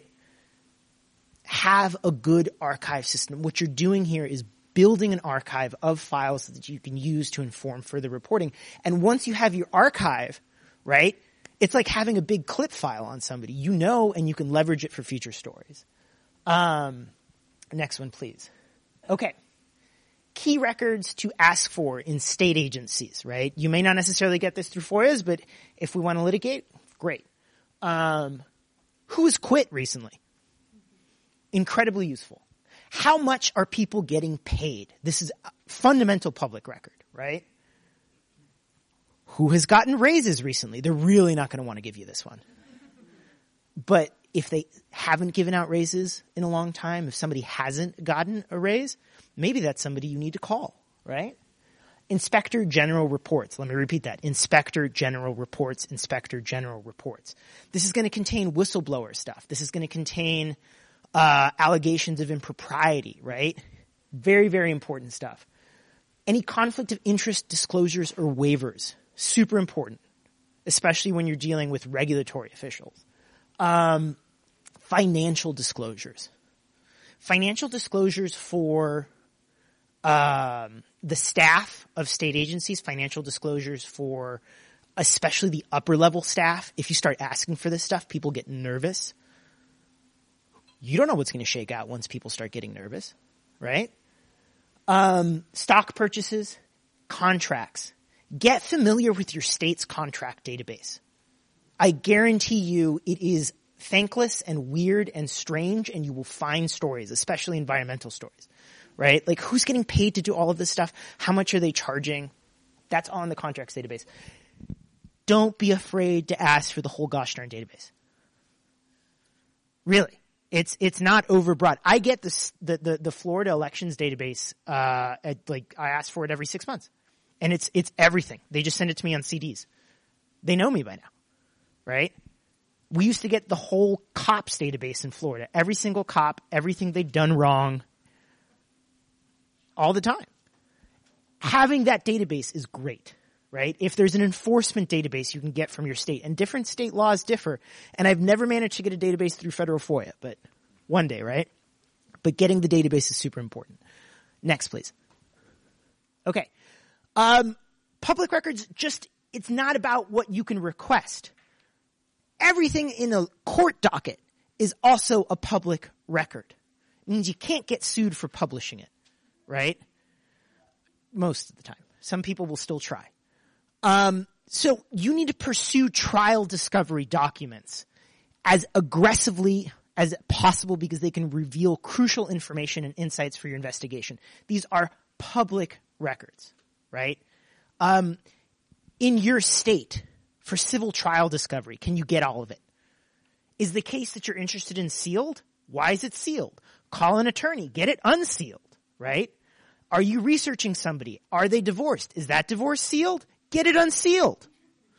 Have a good archive system. What you're doing here is building an archive of files that you can use to inform further reporting. And once you have your archive, right, it's like having a big clip file on somebody. You know, and you can leverage it for future stories. Um, next one, please. Okay. Key records to ask for in state agencies, right? You may not necessarily get this through FOIAs, but if we want to litigate, great. Um, who's quit recently? Incredibly useful. How much are people getting paid? This is a fundamental public record, right? Who has gotten raises recently? They're really not going to want to give you this one. But if they haven't given out raises in a long time, if somebody hasn't gotten a raise, maybe that's somebody you need to call, right? Inspector General reports. Let me repeat that. Inspector General reports, Inspector General reports. This is going to contain whistleblower stuff. This is going to contain uh, allegations of impropriety, right? Very, very important stuff. Any conflict of interest disclosures or waivers. Super important, especially when you're dealing with regulatory officials. Um, financial disclosures. Financial disclosures for um, the staff of state agencies, financial disclosures for especially the upper level staff. If you start asking for this stuff, people get nervous. You don't know what's going to shake out once people start getting nervous, right? Um, stock purchases, contracts. Get familiar with your state's contract database. I guarantee you it is thankless and weird and strange, and you will find stories, especially environmental stories, right? Like, who's getting paid to do all of this stuff? How much are they charging? That's on the contracts database. Don't be afraid to ask for the whole gosh darn database. Really. It's, it's not overbroad. I get this, the, the, the Florida elections database, uh, at, like, I ask for it every six months. And it's, it's everything. They just send it to me on C Ds. They know me by now, right? We used to get the whole cops database in Florida. Every single cop, everything they'd done wrong, all the time. Having that database is great, right? If there's an enforcement database you can get from your state, and different state laws differ, and I've never managed to get a database through federal FOIA, but one day, right? But getting the database is super important. Next, please. Okay. Um, public records just, it's not about what you can request. Everything in a court docket is also a public record. It means you can't get sued for publishing it, right? Most of the time. Some people will still try. Um, so you need to pursue trial discovery documents as aggressively as possible because they can reveal crucial information and insights for your investigation. These are public records, right? Um, in your state, for civil trial discovery, can you get all of it? Is the case that you're interested in sealed? Why is it sealed? Call an attorney. Get it unsealed, right? Are you researching somebody? Are they divorced? Is that divorce sealed? Get it unsealed.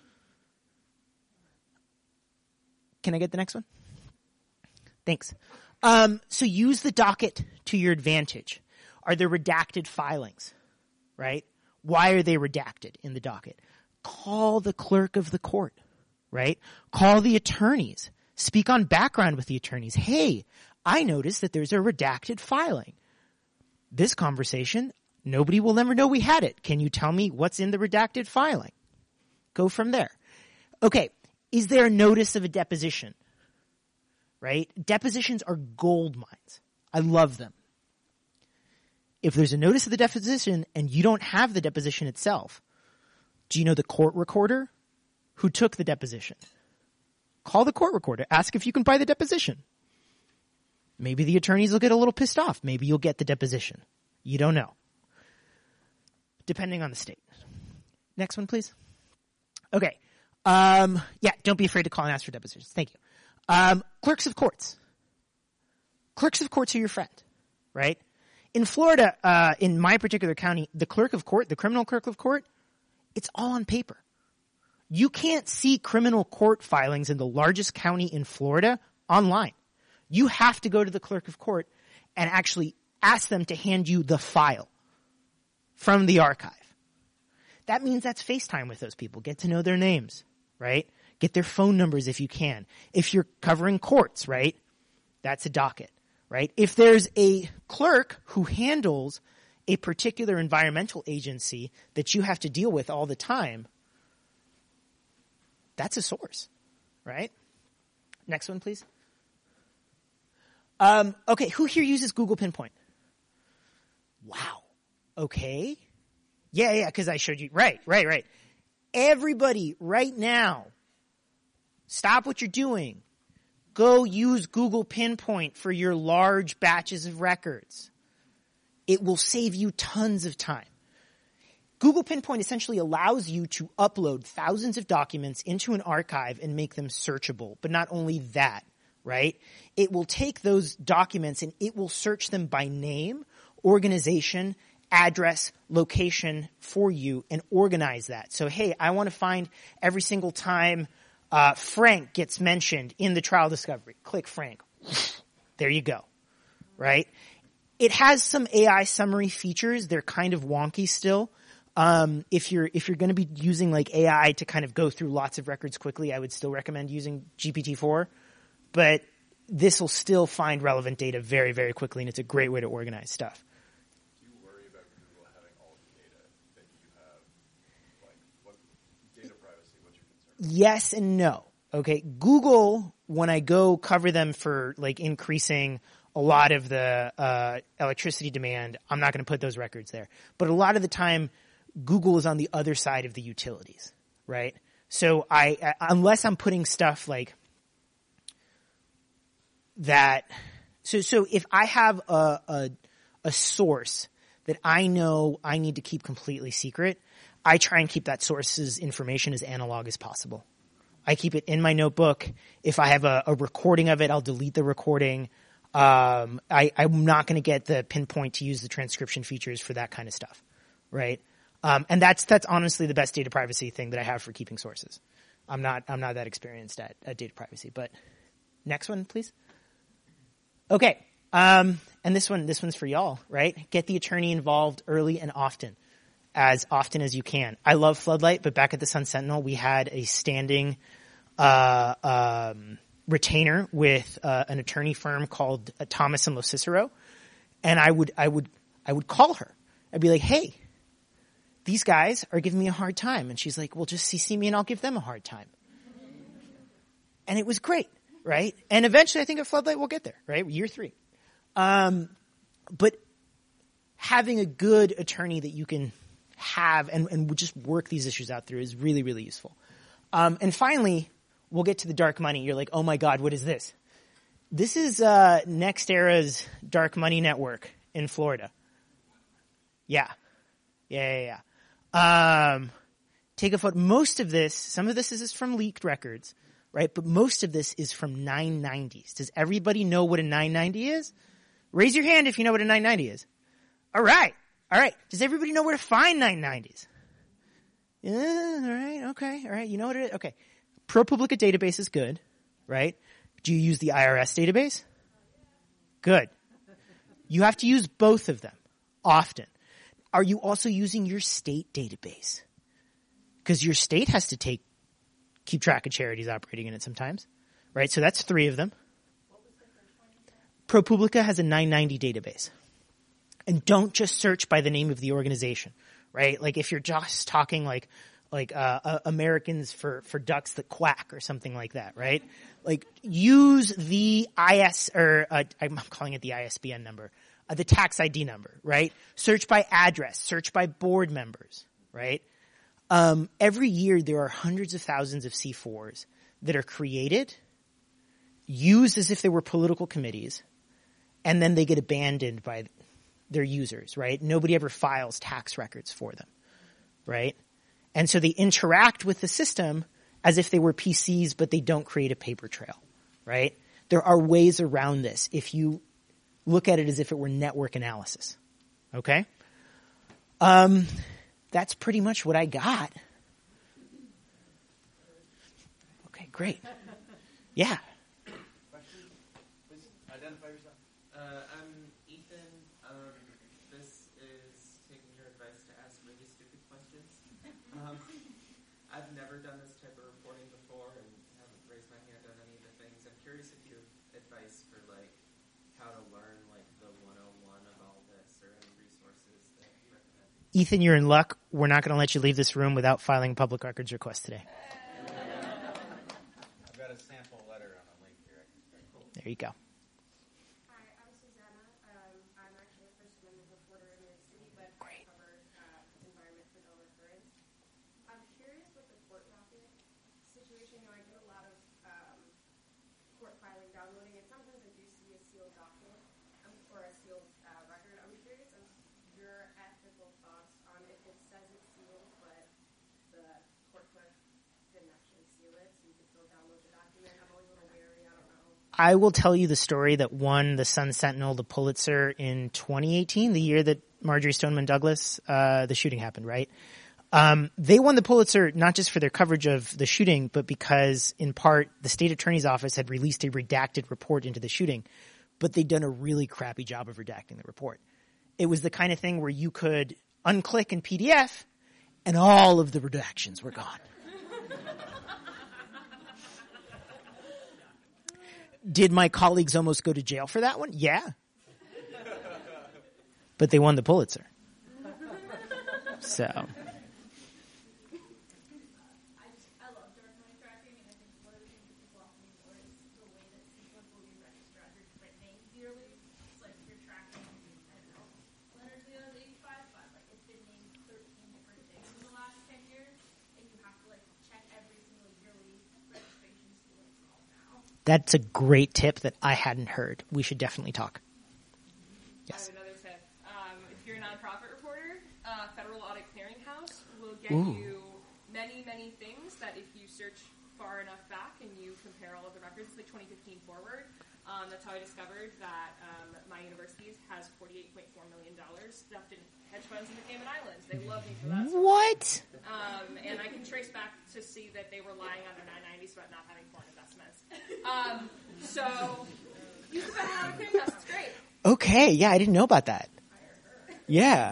Can I get the next one? Thanks. Um, so use the docket to your advantage. Are there redacted filings, right? Why are they redacted in the docket? Call the clerk of the court, right? Call the attorneys. Speak on background with the attorneys. Hey, I noticed that there's a redacted filing. This conversation, nobody will ever know we had it. Can you tell me what's in the redacted filing? Go from there. Okay, is there a notice of a deposition? Right? Depositions are gold mines. I love them. If there's a notice of the deposition and you don't have the deposition itself, do you know the court recorder who took the deposition? Call the court recorder. Ask if you can buy the deposition. Maybe the attorneys will get a little pissed off. Maybe you'll get the deposition. You don't know. Depending on the state. Next one, please. Okay. Um, yeah, don't be afraid to call and ask for depositions. Thank you. Um, clerks of courts. Clerks of courts are your friend, right? In Florida, uh, in my particular county, the clerk of court, the criminal clerk of court, it's all on paper. You can't see criminal court filings in the largest county in Florida online. You have to go to the clerk of court and actually ask them to hand you the file from the archive. That means that's FaceTime with those people. Get to know their names, right? Get their phone numbers if you can. If you're covering courts, right? That's a docket, right? If there's a clerk who handles a particular environmental agency that you have to deal with all the time, that's a source, right? Next one, please. Um, okay, who here uses Google Pinpoint? Wow. Okay. Yeah, yeah, because I showed you. Right, right, right. Everybody right now, stop what you're doing. Go use Google Pinpoint for your large batches of records. It will save you tons of time. Google Pinpoint essentially allows you to upload thousands of documents into an archive and make them searchable. But not only that, right? It will take those documents and it will search them by name, organization, address, location for you and organize that. So, hey, I want to find every single time uh, Frank gets mentioned in the trial discovery. Click Frank. There you go, right? It has some A I summary features. They're kind of wonky still. Um, if you're if you're going to be using like A I to kind of go through lots of records quickly, I would still recommend using G P T four. But this will still find relevant data very, very quickly, and it's a great way to organize stuff. Do you worry about Google having all the data that you have? Like, what data privacy? What's your concern? Yes and no. Okay, Google, when I go cover them for like increasing a lot of the uh, electricity demand, I'm not going to put those records there. But a lot of the time, Google is on the other side of the utilities, right? So I, unless I'm putting stuff like that, so so if I have a, a a source that I know I need to keep completely secret, I try and keep that source's information as analog as possible. I keep it in my notebook. If I have a, a recording of it, I'll delete the recording. Um, I, I'm not going to get the Pinpoint to use the transcription features for that kind of stuff, right? Um, and that's that's honestly the best data privacy thing that I have for keeping sources. I'm not I'm not that experienced at, at data privacy. But next one, please. Okay, um, and this one this one's for y'all, right? Get the attorney involved early and often, as often as you can. I love Floodlight, but back at the Sun Sentinel, we had a standing uh, um, retainer with uh, an attorney firm called uh, Thomas and Lo Cicero, and I would I would I would call her. I'd be like, hey, these guys are giving me a hard time. And she's like, well, just C C me and I'll give them a hard time. And it was great, right? And eventually I think at Floodlight we'll get there, right? Year three. Um, but having a good attorney that you can have and, and just work these issues out through is really, really useful. Um, and finally, we'll get to the dark money. You're like, oh my God, what is this? This is uh, NextEra's dark money network in Florida. Yeah. Yeah, yeah, yeah. Um, take a photo. Most of this, some of this is from leaked records, right? But most of this is from nine nineties. Does everybody know what a nine ninety is? Raise your hand if you know what a nine ninety is. All right. All right. Does everybody know where to find nine nineties? Yeah, all right. Okay. All right. You know what it is? Okay. ProPublica database is good, right? Do you use the I R S database? Good. You have to use both of them often. Are you also using your state database? Because your state has to take, keep track of charities operating in it sometimes, right? So that's three of them. ProPublica has a nine ninety database. And don't just search by the name of the organization, right? Like if you're just talking like, like, uh, uh, Americans for, for ducks that quack or something like that, right? Like use the I S, or, uh, I'm calling it the I S B N number. Uh, the tax I D number, right? Search by address, search by board members, right? Um, every year there are hundreds of thousands of C fours that are created, used as if they were political committees, and then they get abandoned by their users, right? Nobody ever files tax records for them, right? And so they interact with the system as if they were P Cs, but they don't create a paper trail, right? There are ways around this if you look at it as if it were network analysis. Okay? Um, that's pretty much what I got. Okay, great. Yeah. Question? Please identify yourself. Uh, I'm Ethan. Um, this is taking your advice to ask really stupid questions. Um, I've never done this type of reporting before and haven't raised my hand on any of the things. I'm curious if you have advice for like how to learn like the one oh one of all this or any resources that you recommend. Ethan, you're in luck. We're not going to let you leave this room without filing a public records request today. I've got a sample letter on a link here. There you go. Hi, I'm Susanna. Um, I'm actually a First Amendment reporter in New York City, but I cover uh, environment for non-recurrence. I'm curious with the court docket situation. You know, I get a lot of um, court filing downloading, and sometimes I do see a sealed document um, or a sealed uh, record. I'm curious of your ethical thoughts on if it says it's sealed, but the court clerk didn't actually seal it, so you could still download the document. I'm always a little wary. I don't know. I will tell you the story that won the Sun Sentinel the Pulitzer in twenty eighteen, the year that Marjory Stoneman Douglas, uh, the shooting happened, right? Um, they won the Pulitzer not just for their coverage of the shooting, but because, in part, the state attorney's office had released a redacted report into the shooting, but they'd done a really crappy job of redacting the report. It was the kind of thing where you could unclick in P D F, and all of the redactions were gone. Did my colleagues almost go to jail for that one? Yeah. But they won the Pulitzer. So... That's a great tip that I hadn't heard. We should definitely talk. Yes. I have another tip. Um, if you're a nonprofit reporter, uh, Federal Audit Clearinghouse will get Ooh. you many, many things that if you search far enough back and you compare all of the records, like twenty fifteen forward, um, that's how I discovered that um, my university has forty-eight point four million dollars stuffed in hedge funds in the Cayman Islands. They love me for that. What? Um, and I can trace back to see that they were lying on their nine nineties about not having foreign investments. Um, so, you can find out okay, that's great. Okay, yeah, I didn't know about that. Yeah.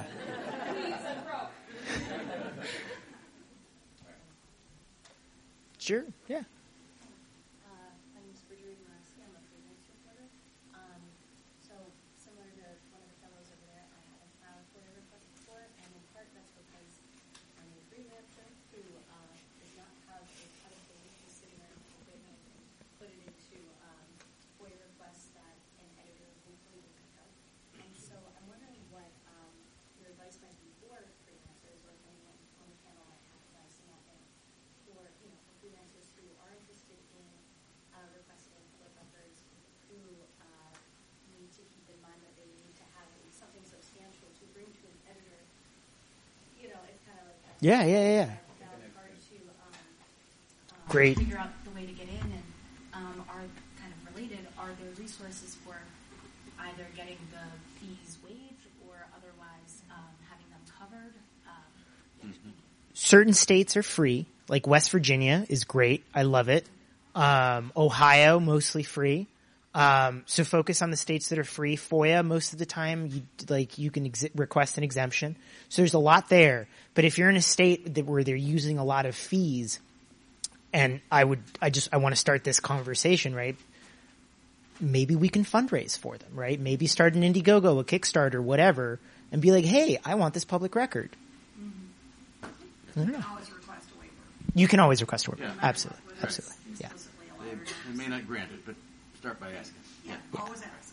Sure, yeah. Uh, my name is Bridget Morrissey. I'm a freelance reporter. Um, so, similar to one of the fellows over there, I haven't filed for a request before, and in part that's because I'm a freelancer who uh, does not have a ton of data to sit there and open and put it into um, FOIA requests that an editor hopefully will pick up. And so, I'm wondering what um, your advice might be for freelancers, or if anyone on the panel might have advice in that vein. For, you know, for freelancers who are interested in uh, requesting public records, who uh, need to keep in mind that they need to have something substantial to bring to an editor. You know, it's kind of like that. Yeah, yeah, yeah. Hard to um, um, Great. figure out the way to get in, and um, are kind of related. Are there resources for either getting the fees waived or otherwise um, having them covered? Um, Mm-hmm. Certain states are free. Like West Virginia is great. I love it. Um, Ohio, mostly free. Um, so focus on the states that are free. FOIA, most of the time, you, like, you can ex- request an exemption. So there's a lot there. But if you're in a state that where they're using a lot of fees, and I would, I just, I want to start this conversation, right? Maybe we can fundraise for them, right? Maybe start an Indiegogo, a Kickstarter, whatever, and be like, hey, I want this public record. I don't know. Always request a waiver. You can always request a waiver. Yeah. Absolutely. Absolutely. Yeah. They, they may not grant it, but start by asking. Yeah, always ask.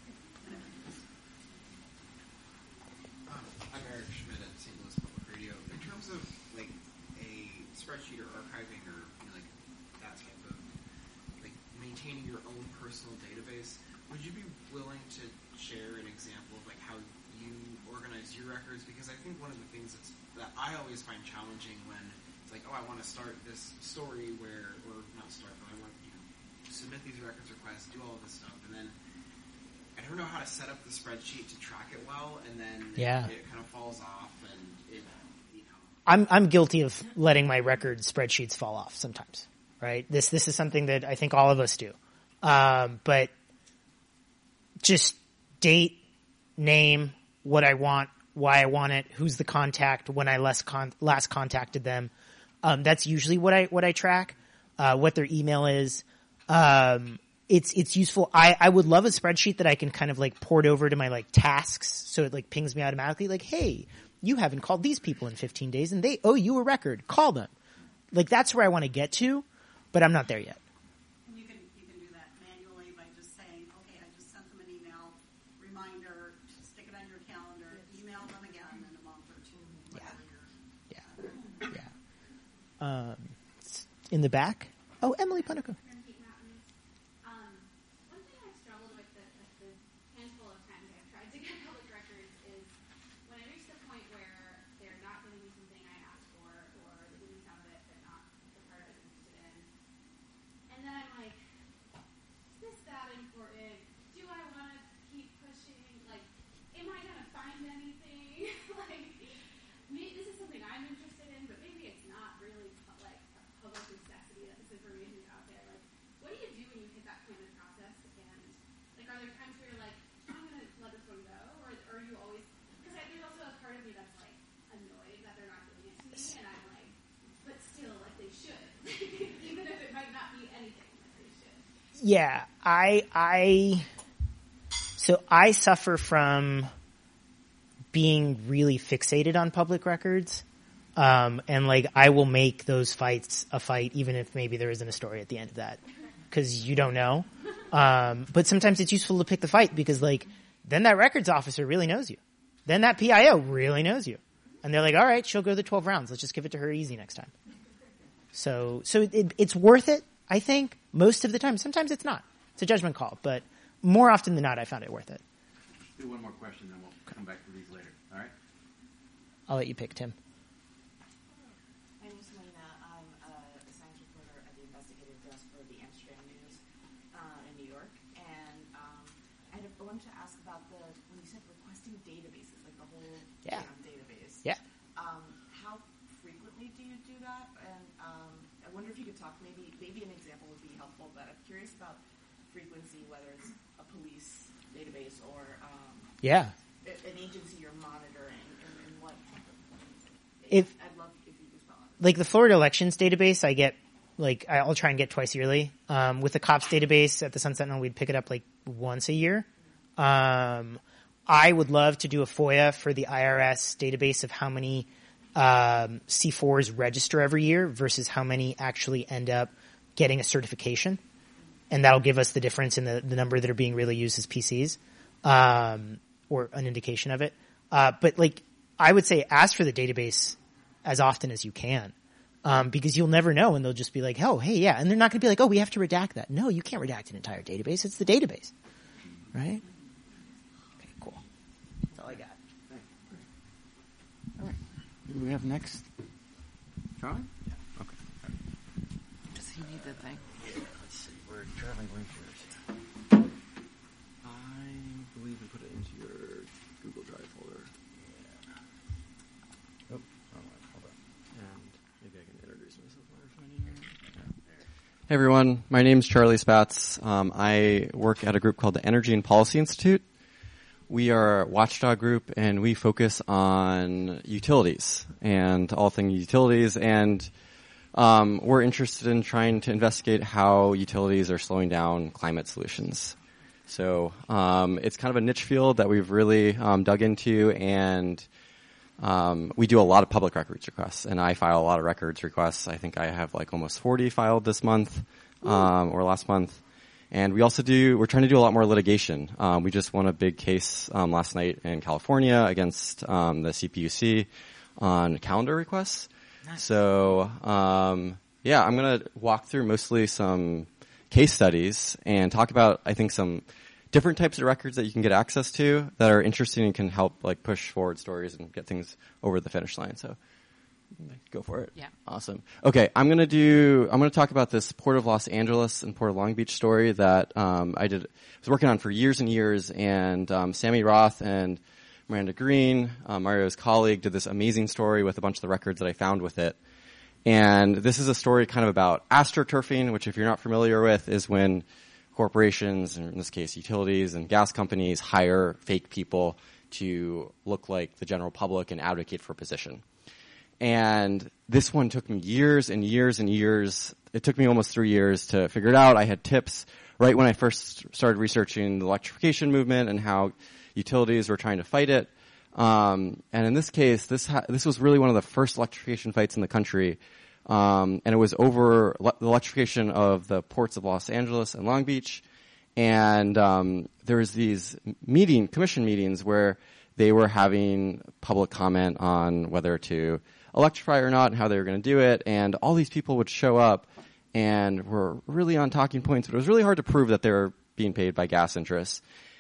Um, I'm Eric Schmidt at Saint Louis Public Radio. In terms of like a spreadsheet or archiving or you know, like that type of like maintaining your own personal database, would you be willing to share an example of like how you organize your records? Because I think one of the things that's that I always find challenging when it's like, oh, I want to start this story where, or not start, but I want you know submit these records requests, do all of this stuff, and then I don't know how to set up the spreadsheet to track it well, and then Yeah. it, it kind of falls off, and it, you know. I'm I'm guilty of letting my record spreadsheets fall off sometimes. Right? This this is something that I think all of us do. Um, but just date, name, what I want, why I want it, who's the contact, when I last con- last contacted them. Um, that's usually what I what I track. Uh, what their email is. Um, it's it's useful. I, I would love a spreadsheet that I can kind of like port over to my like tasks, so it like pings me automatically. Like, hey, you haven't called these people in fifteen days, and they owe you a record. Call them. Like that's where I want to get to, but I'm not there yet. And you can you can do that manually by just saying, okay, I just sent them an email reminder, stick it on your calendar, email them again in a month or two. Yeah. Yeah. Yeah. Um, in the back. Oh, Emily Punica. Um, one thing I've struggled with the, the handful of times I've tried to get public records is when I reach the point where they're not giving me something I asked for, or they're giving me some of it but not the part I was interested in. And then I'm like, is this that important? Do I want to keep pushing? Like, am I going to find anything? like, maybe this is something I'm interested in, but maybe it's not really pu- like a public necessity that this information is out there. Like, what do you do when you hit that point in the process? And like, are there times where you're like, I'm gonna let this one go, or, or are you always? Because there's also a part of me that's like annoyed that they're not giving it to me, and I'm like, but still, like they should, even if it might not be anything, like they should. Yeah, I I so I suffer from being really fixated on public records. Um, and like I will make those fights a fight even if maybe there isn't a story at the end of that. Cause you don't know. Um, but sometimes it's useful to pick the fight because like then that records officer really knows you. Then that P I O really knows you. And they're like, all right, she'll go the twelve rounds. Let's just give it to her easy next time. So, so it, it's worth it, I think, most of the time. Sometimes it's not. It's a judgment call, but more often than not, I found it worth it. Do one more question, then we'll come back to these later. All right? I'll let you pick, Tim. My name is Melina. I'm a science reporter at the Investigative about the when you said requesting databases, like the whole Yeah. damn database. Yeah. Um, how frequently do you do that? And um, I wonder if you could talk. Maybe maybe an example would be helpful. But I'm curious about frequency, whether it's a police database or um, Yeah. a- an agency you're monitoring, and, and what. If I'd love if you could spell it. like the Florida elections database, I get like I'll try and get twice yearly. Um, with the cops database at the Sun Sentinel, we'd pick it up like once a year. Um, I would love to do a FOIA for the I R S database of how many um, C fours register every year versus how many actually end up getting a certification, and that'll give us the difference in the, the number that are being really used as P Cs, um, or an indication of it. Uh, but like I would say, ask for the database as often as you can. Um, because you'll never know, and they'll just be like, oh, hey, yeah. And they're not going to be like, oh, we have to redact that. No, you can't redact an entire database. It's the database. Right? Okay, cool. That's all I got. All right. Who do we have next? Charlie? Yeah. Okay. Does he need the thing? Yeah, let's see. We're traveling glaciers. I believe we put it into your Google Drive folder. Yeah. Oh, hold on. Hold on. And maybe I can introduce myself while you're finding it. Hey everyone, my name's Charlie Spatz. Um, I work at a group called the Energy and Policy Institute. We are a watchdog group, and we focus on utilities and all things utilities. And um, we're interested in trying to investigate how utilities are slowing down climate solutions. So um, it's kind of a niche field that we've really um, dug into, and um, we do a lot of public records requests, and I file a lot of records requests. I think I have like almost forty filed this month um, or last month. And we also do, we're trying to do a lot more litigation. Um, we just won a big case um, last night in California against um, the C P U C on calendar requests. Nice. So, um, yeah, I'm going to walk through mostly some case studies and talk about, I think, some different types of records that you can get access to that are interesting and can help like push forward stories and get things over the finish line. So go for it. Yeah. Awesome. Okay, I'm gonna do. I'm gonna talk about this Port of Los Angeles and Port of Long Beach story that um, I did. Was working on for years and years, and um, Sammy Roth and Miranda Green, uh, Mario's colleague, did this amazing story with a bunch of the records that I found with it. And this is a story kind of about astroturfing, which, if you're not familiar with, is when corporations, in this case utilities and gas companies, hire fake people to look like the general public and advocate for a position. And this one took me years and years and years. It took me almost three years to figure it out. I had tips right when I first started researching the electrification movement and how utilities were trying to fight it. Um, and in this case, this ha- this was really one of the first electrification fights in the country. Um, and it was over le- the electrification of the ports of Los Angeles and Long Beach. And um, there was these meeting, commission meetings where they were having public comment on whether to electrify or not and how they were going to do it. And all these people would show up and were really on talking points, but it was really hard to prove that they were being paid by gas interests.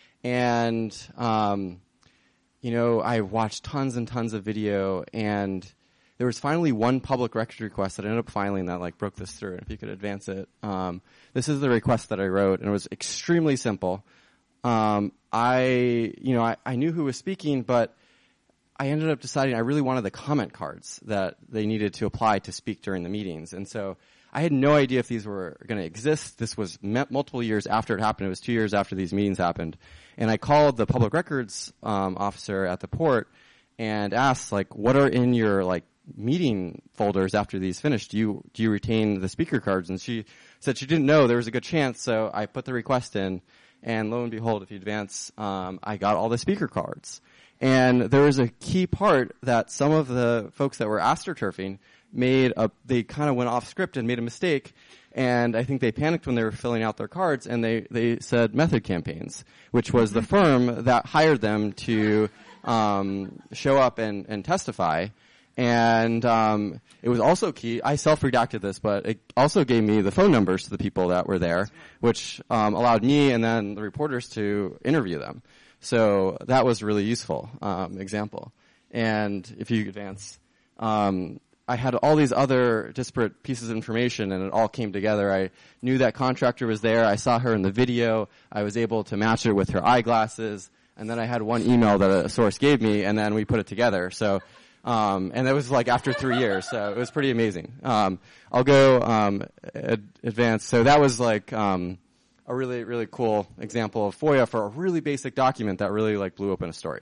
And, um, you know, I watched tons and tons of video, and there was finally one public record request that I ended up filing that like broke this through. If you could advance it. Um, this is the request that I wrote, and it was extremely simple. Um, I, you know, I, I knew who was speaking, but I ended up deciding I really wanted the comment cards that they needed to apply to speak during the meetings. And so I had no idea if these were going to exist. This was met multiple years after it happened. It was two years after these meetings happened. And I called the public records um, officer at the port and asked, like, what are in your, like, meeting folders after these finished? Do you, do you retain the speaker cards? And she said she didn't know. There was a good chance. So I put the request in. And lo and behold, if you advance, um, I got all the speaker cards. And there was a key part that some of the folks that were astroturfing made a, they kind of went off script and made a mistake. And I think they panicked when they were filling out their cards, and they, they said Method Campaigns, which was the firm that hired them to, um, show up and, and testify. And, um, it was also key. I self-redacted this, but it also gave me the phone numbers to the people that were there, which, um, allowed me and then the reporters to interview them. So that was really useful, um, example. And if you advance, um, I had all these other disparate pieces of information, and it all came together. I knew that contractor was there. I saw her in the video. I was able to match her with her eyeglasses. And then I had one email that a source gave me, and then we put it together. So, um, and that was like after three years. So it was pretty amazing. Um, I'll go um, ad- advanced. So that was like um, a really, really cool example of FOIA for a really basic document that really like blew open a story.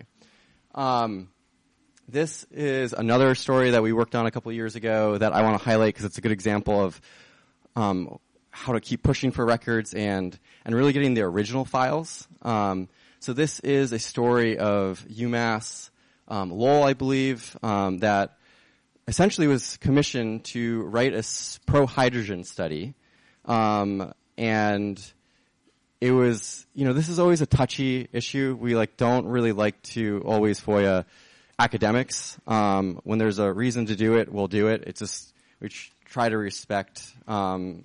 Um, this is another story that we worked on a couple of years ago that I want to highlight because it's a good example of um, how to keep pushing for records and and really getting the original files. Um, so this is a story of UMass um, Lowell, I believe, um, that essentially was commissioned to write a s- pro-hydrogen study, um, and it was, you know, this is always a touchy issue. We like don't really like to always FOIA academics. Um, when there's a reason to do it, we'll do it. It's just we tr- try to respect um,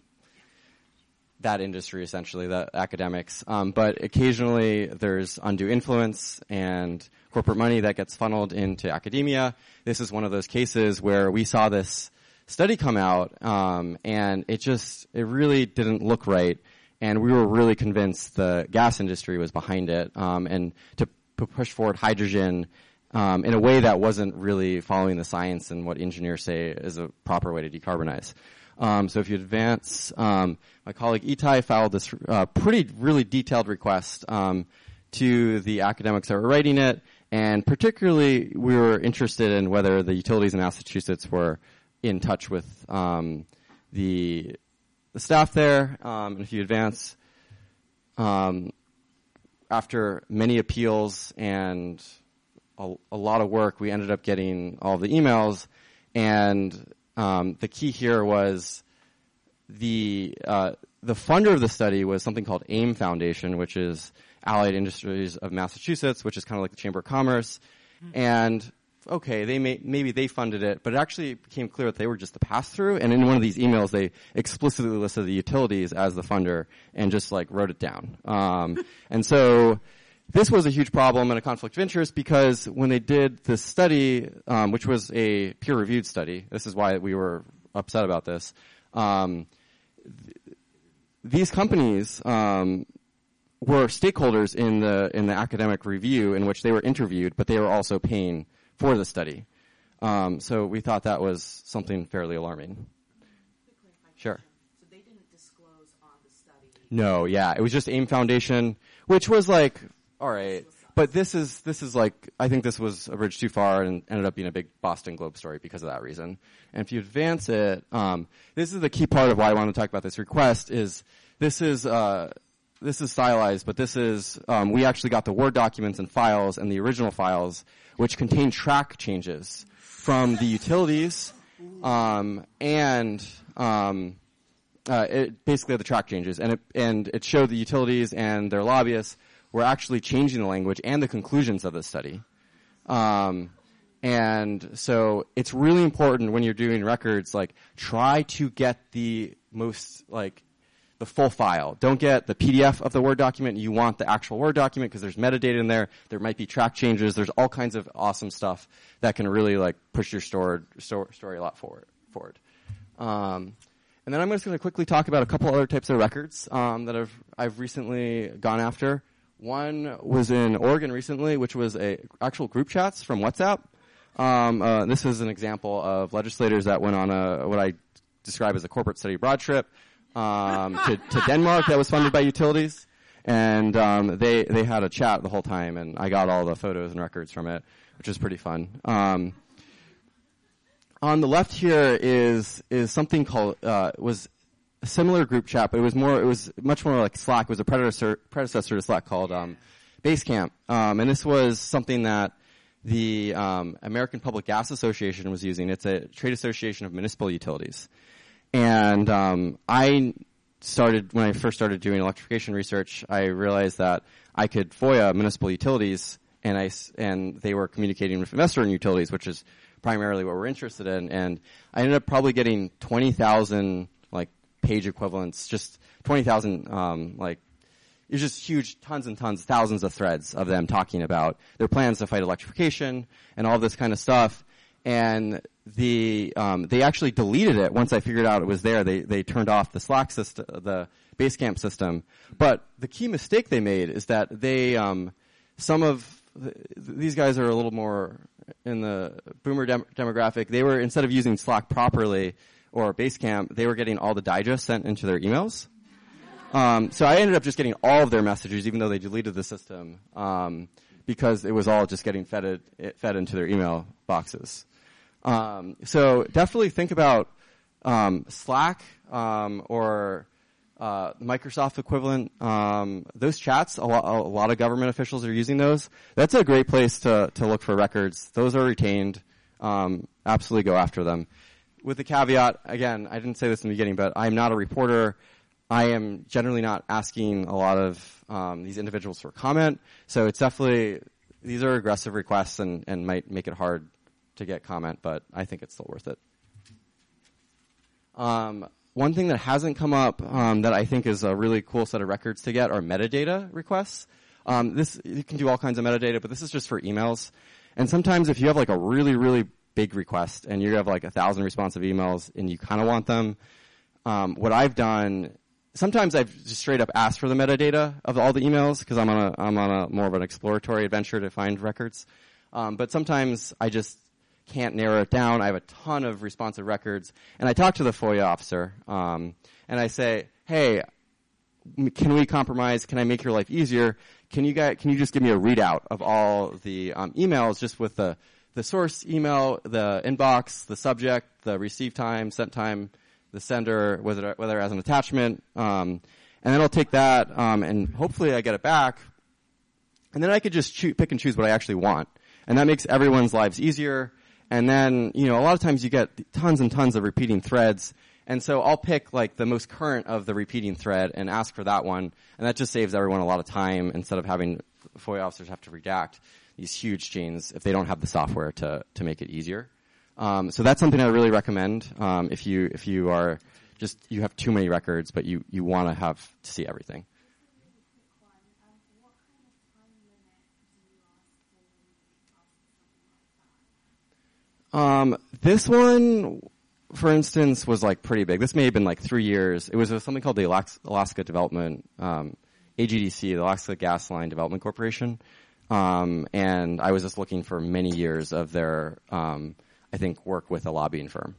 that industry, essentially, the academics. Um, but occasionally there's undue influence and corporate money that gets funneled into academia. This is one of those cases where we saw this study come out, um, and it just it really didn't look right. And we were really convinced the gas industry was behind it, um, and to p- push forward hydrogen um, in a way that wasn't really following the science and what engineers say is a proper way to decarbonize. Um, so if you advance, um, my colleague Itai filed this uh, pretty, really detailed request um, to the academics that were writing it, and particularly we were interested in whether the utilities in Massachusetts were in touch with um, the the staff there. Um, and if you advance, um, after many appeals and a, a lot of work, we ended up getting all of the emails. And um, the key here was the uh, the funder of the study was something called AIM Foundation, which is Allied Industries of Massachusetts, which is kind of like the Chamber of Commerce. Mm-hmm. And okay, they may, maybe they funded it, but it actually became clear that they were just the pass-through. And in one of these emails, they explicitly listed the utilities as the funder and just like wrote it down. Um, and so this was a huge problem and a conflict of interest because when they did this study, um, which was a peer-reviewed study, this is why we were upset about this. Um, th- these companies um, were stakeholders in the in the academic review in which they were interviewed, but they were also paying for the study. Um, so we thought that was something fairly alarming. Sure. So they didn't disclose on the study? No, yeah. It was just AIM Foundation, which was like, all right. But this is, this is like, I think this was a bridge too far and ended up being a big Boston Globe story because of that reason. And if you advance it, um, this is the key part of why I want to talk about this request is this is, uh, this is stylized, but this is, um, we actually got the Word documents and files and the original files which contain track changes from the utilities, um, and um, uh, it, basically the track changes, and it and it showed the utilities and their lobbyists were actually changing the language and the conclusions of the study, um, and so it's really important when you're doing records, like try to get the most like the full file. Don't get the P D F of the Word document. You want the actual Word document because there's metadata in there. There might be track changes. There's all kinds of awesome stuff that can really like push your story, story a lot forward. forward. Um, and then I'm just going to quickly talk about a couple other types of records um, that I've I've recently gone after. One was in Oregon recently, which was a actual group chats from WhatsApp. Um, uh, this is an example of legislators that went on a what I describe as a corporate study abroad trip. Um, to, to Denmark that was funded by utilities, and um, they they had a chat the whole time, and I got all the photos and records from it, which was pretty fun. Um, on the left here is is something called uh, was a similar group chat, but it was more it was much more like Slack. It was a predecessor predecessor to Slack called um, Basecamp, um, and this was something that the um, American Public Gas Association was using. It's a trade association of municipal utilities. And um, I started, when I first started doing electrification research, I realized that I could FOIA municipal utilities, and I and they were communicating with investor-owned utilities, which is primarily what we're interested in. And I ended up probably getting twenty thousand like page equivalents, just twenty thousand um, like it was just huge, tons and tons, thousands of threads of them talking about their plans to fight electrification and all this kind of stuff. And the um, they actually deleted it once I figured out it was there. They they turned off the Slack system, the Basecamp system. But the key mistake they made is that they um, some of th- these guys are a little more in the boomer dem- demographic. They were, instead of using Slack properly or Basecamp, they were getting all the digests sent into their emails. Um, so I ended up just getting all of their messages, even though they deleted the system, um, because it was all just getting fed, it, fed into their email boxes. Um, so definitely think about um, Slack um, or uh, Microsoft equivalent. Um, those chats, a lot, a lot of government officials are using those. That's a great place to, to look for records. Those are retained. Um, absolutely go after them. With the caveat, again, I didn't say this in the beginning, but I'm not a reporter. I am generally not asking a lot of um, these individuals for comment. So it's definitely, these are aggressive requests and, and might make it hard to get comment, but I think it's still worth it. Um, one thing that hasn't come up um, that I think is a really cool set of records to get are metadata requests. Um, this, you can do all kinds of metadata, but this is just for emails. And sometimes if you have like a really, really big request and you have like a thousand responsive emails and you kind of want them, um, what I've done, sometimes I've just straight up asked for the metadata of all the emails because I'm on a, I'm on a more of an exploratory adventure to find records. Um, but sometimes I just can't narrow it down. I have a ton of responsive records, and I talk to the FOIA officer, um, and I say, "Hey, can we compromise? Can I make your life easier? Can you guys, can you just give me a readout of all the um, emails, just with the the source email, the inbox, the subject, the receive time, sent time, the sender, whether whether as an attachment, um, and then I'll take that, um, and hopefully I get it back, and then I could just choo- pick and choose what I actually want, and that makes everyone's lives easier." And then, you know, a lot of times you get tons and tons of repeating threads. And so I'll pick like the most current of the repeating thread and ask for that one. And that just saves everyone a lot of time instead of having FOIA officers have to redact these huge chains if they don't have the software to, to make it easier. Um, so that's something I really recommend, um, if you, if you are just, you have too many records, but you, you want to have to see everything. Um, this one, for instance, was like pretty big. This may have been like three years. It was something called the Alaska Development, um, A G D C, the Alaska Gas Line Development Corporation. Um, and I was just looking for many years of their, um, I think, work with a lobbying firm.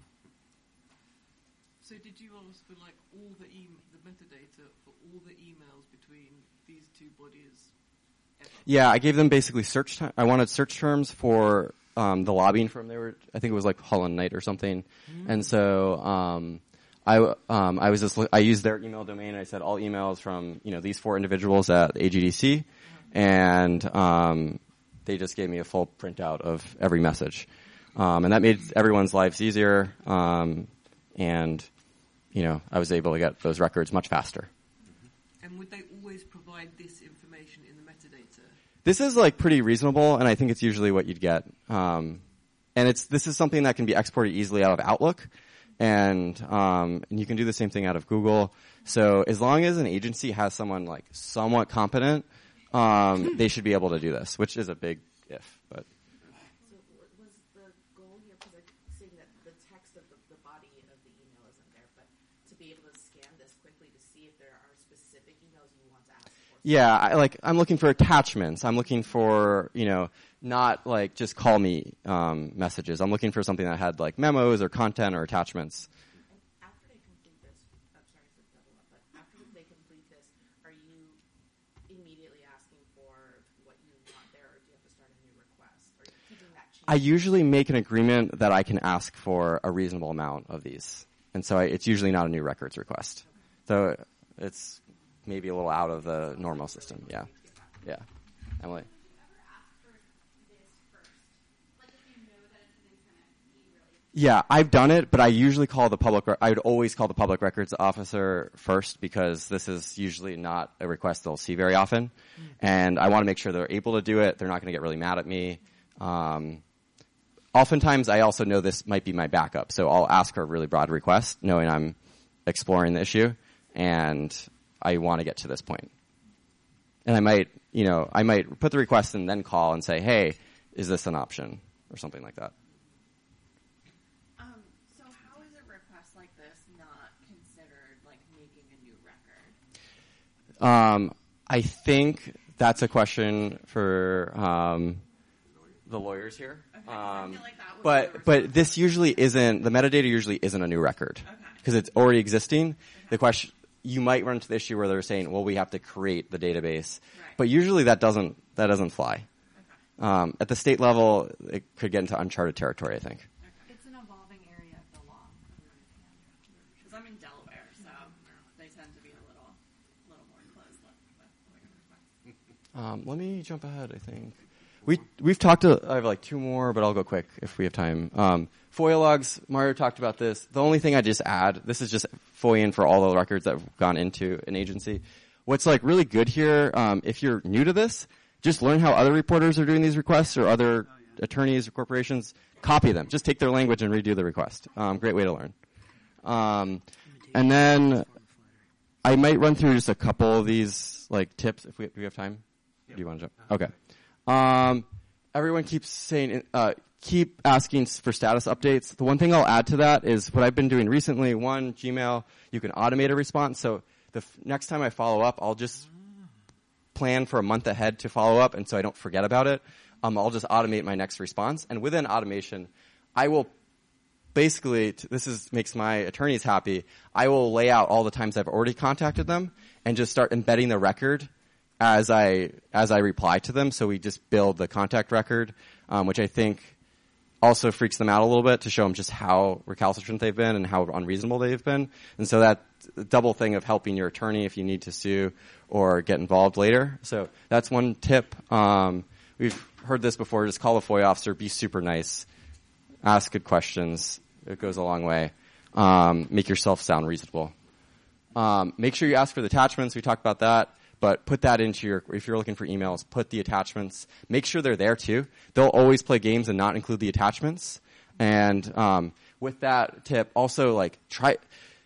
So did you ask for like all the e- the metadata for all the emails between these two bodies ever? Yeah, I gave them basically search time. I wanted search terms for Um, the lobbying firm. They were, I think it was like Holland Knight or something. Mm. And so, um, I, um, I was just, I used their email domain and I said all emails from, you know, these four individuals at A G D C. And, um, they just gave me a full printout of every message. Um, and that made everyone's lives easier. Um, and, you know, I was able to get those records much faster. And would they always provide this information in the metadata? This is like pretty reasonable, and I think it's usually what you'd get. Um, and it's this is something that can be exported easily out of Outlook, and um, and you can do the same thing out of Google. So as long as an agency has someone like somewhat competent, um, they should be able to do this, which is a big if. But so was the goal here, because I'm seeing that the text of the, the body of the email isn't there, but to be able to scan this quickly to see if there are specific emails you want to ask for? yeah, I, like I'm looking for attachments. I'm looking for, you know, not like just call me um, messages. I'm looking for something that had like memos or content or attachments. And after they complete this, I'm sorry to double up, but after they complete this, are you immediately asking for what you want there, or do you have to start a new request? Or are you keeping that change? I usually make an agreement that I can ask for a reasonable amount of these, and so I, it's usually not a new records request. So it's maybe a little out of the normal system. Yeah, yeah. Emily. Yeah, I've done it, but I usually call the public, I would always call the public records officer first because this is usually not a request they'll see very often. Mm. And I want to make sure they're able to do it. They're not going to get really mad at me. Um, oftentimes I also know this might be my backup. So I'll ask her a really broad request knowing I'm exploring the issue and I want to get to this point. And I might, you know, I might put the request and then call and say, hey, is this an option or something like that. So how is a request like this not considered like making a new record? Um, I think that's a question for um, the lawyers here. Um, but but this usually isn't the metadata usually isn't a new record because it's already existing. The question you might run into the issue where they're saying, well, we have to create the database, but usually that doesn't that doesn't fly. Um, at the state level, it could get into uncharted territory, I think. It's an evolving area of the law. Because I'm in Delaware, so they tend to be a little, little more closed. Um, let me jump ahead, I think. We, we've talked to, I have like two more, but I'll go quick if we have time. Um, FOIA logs, Mario talked about this. The only thing I just add, this is just FOIA for all the records that have gone into an agency. What's like really good here, um, if you're new to this, just learn how other reporters are doing these requests or other attorneys or corporations. Copy them. Just take their language and redo the request. Um, great way to learn. Um, and then I might run through just a couple of these like tips if we, if we have time. Do you want to jump? Okay. Um, everyone keeps saying, uh, keep asking for status updates. The one thing I'll add to that is what I've been doing recently. One, Gmail, you can automate a response. So the f- next time I follow up, I'll just plan for a month ahead to follow up, and so I don't forget about it. Um, I'll just automate my next response. And within automation, I will basically, t- this is makes my attorneys happy, I will lay out all the times I've already contacted them and just start embedding the record as I as I reply to them. So we just build the contact record, um, which I think also freaks them out a little bit to show them just how recalcitrant they've been and how unreasonable they've been. And so that double thing of helping your attorney if you need to sue or get involved later. So that's one tip. Um, we've heard this before. Just call a FOIA officer. Be super nice. Ask good questions. It goes a long way. Um, make yourself sound reasonable. Um, make sure you ask for the attachments. We talked about that. But put that into your, if you're looking for emails, put the attachments. Make sure they're there too. They'll always play games and not include the attachments. And um, with that tip, also like try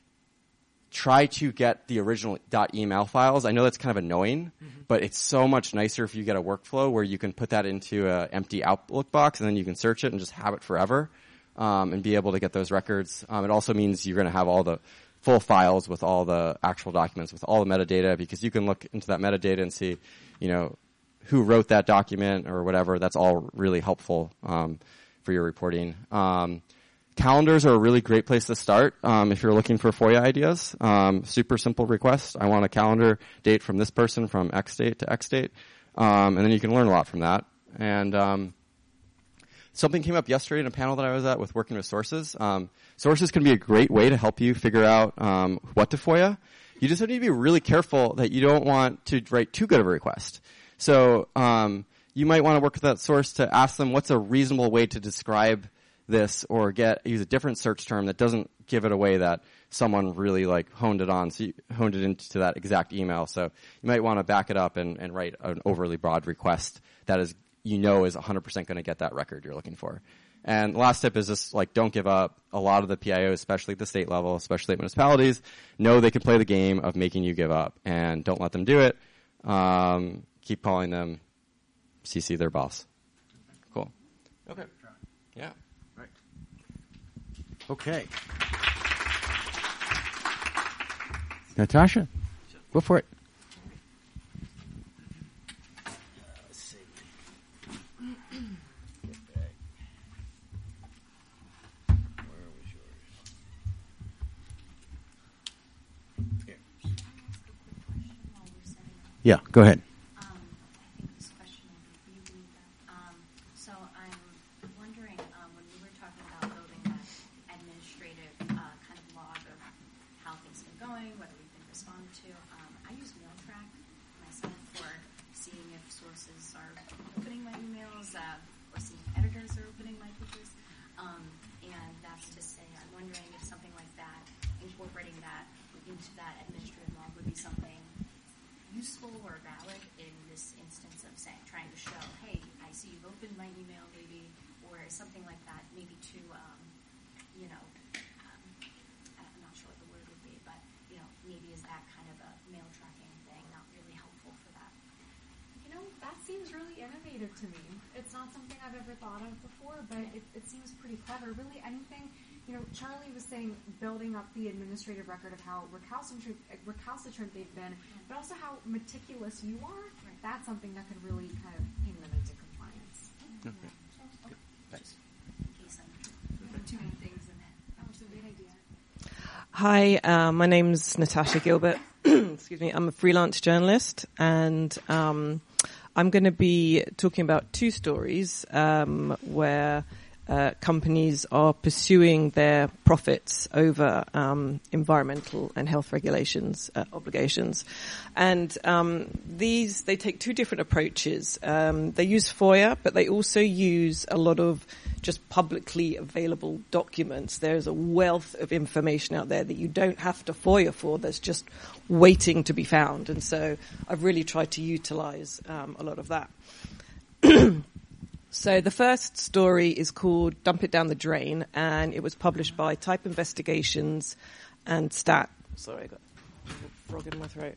try to get the original .email files. I know that's kind of annoying, mm-hmm. but it's so much nicer if you get a workflow where you can put that into an empty Outlook box and then you can search it and just have it forever um, and be able to get those records. Um, it also means you're going to have all the full files with all the actual documents, with all the metadata, because you can look into that metadata and see, you know, who wrote that document or whatever. That's all really helpful um, for your reporting. Um, calendars are a really great place to start um, if you're looking for FOIA ideas. Um, super simple request. I want a calendar date from this person from X date to X date. Um, and then you can learn a lot from that. And um, something came up yesterday in a panel that I was at with working with sources. Um, sources can be a great way to help you figure out um, what to FOIA. You just have to be really careful that you don't want to write too good of a request. So um, you might want to work with that source to ask them what's a reasonable way to describe this, or get use a different search term that doesn't give it away that someone really like honed it on, so you honed it into that exact email. So you might want to back it up and, and write an overly broad request that is you know is one hundred percent going to get that record you're looking for. And the last tip is just like don't give up. A lot of the P I Os, especially at the state level, especially at municipalities, know they can play the game of making you give up, and don't let them do it. Um, keep calling them, C C their boss. Cool. Okay. Yeah. Right. Okay. Natasha, go for it. Yeah, go ahead. Um, I think this question will be for you, Benita. Um, so I'm wondering, um, when we were talking about building that administrative uh, kind of log of how things have been going, whether we've been responded to, um, I use MailTrack myself for seeing if sources are opening my emails uh, or seeing if editors are opening my pages. Um, and that's to say, I'm wondering if something like that, incorporating that into that administrative log would be something useful or valid in this instance of saying, trying to show, hey, I see you've opened my email, maybe, or something like that, maybe to, um, you know, um, I'm not sure what the word would be, but, you know, maybe is that kind of a mail tracking thing not really helpful for that? You know, that seems really innovative to me. It's not something I've ever thought of before, but it, it seems pretty clever. Really, anything, you you know, Charlie was saying building up the administrative record of how recalcitrant, recalcitrant they've been, but also how meticulous you are. That's something that could really kind of ping them into compliance. Okay. Good. Thanks. Too many things in it. That was a great idea. Hi, uh, my name's Natasha Gilbert. Excuse me. I'm a freelance journalist, and um, I'm going to be talking about two stories um, where uh, companies are pursuing their profits over um, environmental and health regulations uh, obligations. And um, these, they take two different approaches. Um, they use FOIA, but they also use a lot of just publicly available documents. There's a wealth of information out there that you don't have to FOIA for, that's just waiting to be found. And so I've really tried to utilize um, a lot of that. So the first story is called Dump It Down the Drain, and it was published by Type Investigations and Stat. Sorry, I got a frog in my throat.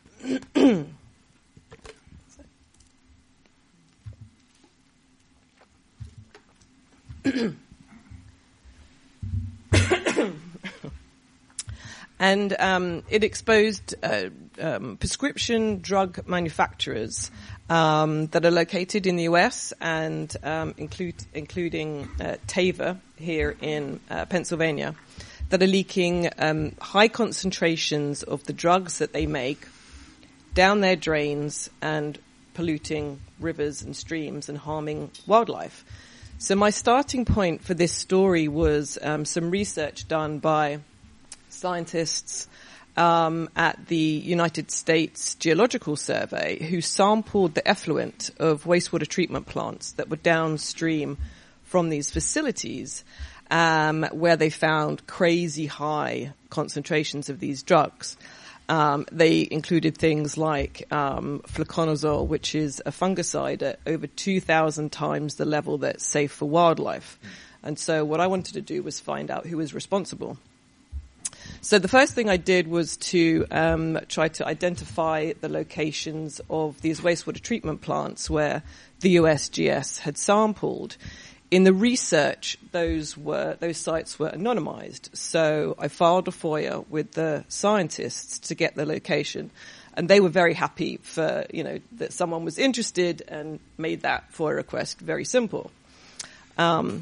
And um, it exposed uh, um, prescription drug manufacturers um, that are located in the U S and um, include, including uh, Teva here in uh, Pennsylvania, that are leaking um, high concentrations of the drugs that they make down their drains and polluting rivers and streams and harming wildlife. So my starting point for this story was um, some research done by scientists um, at the United States Geological Survey, who sampled the effluent of wastewater treatment plants that were downstream from these facilities, um, where they found crazy high concentrations of these drugs. Um, they included things like um, fluconazole, which is a fungicide at over two thousand times the level that's safe for wildlife. And so what I wanted to do was find out who was responsible. So the first thing I did was to um, try to identify the locations of these wastewater treatment plants where the U S G S had sampled. In the research, those were those sites were anonymized. So I filed a FOIA with the scientists to get the location, and they were very happy for, you know, that someone was interested and made that FOIA request very simple. Um,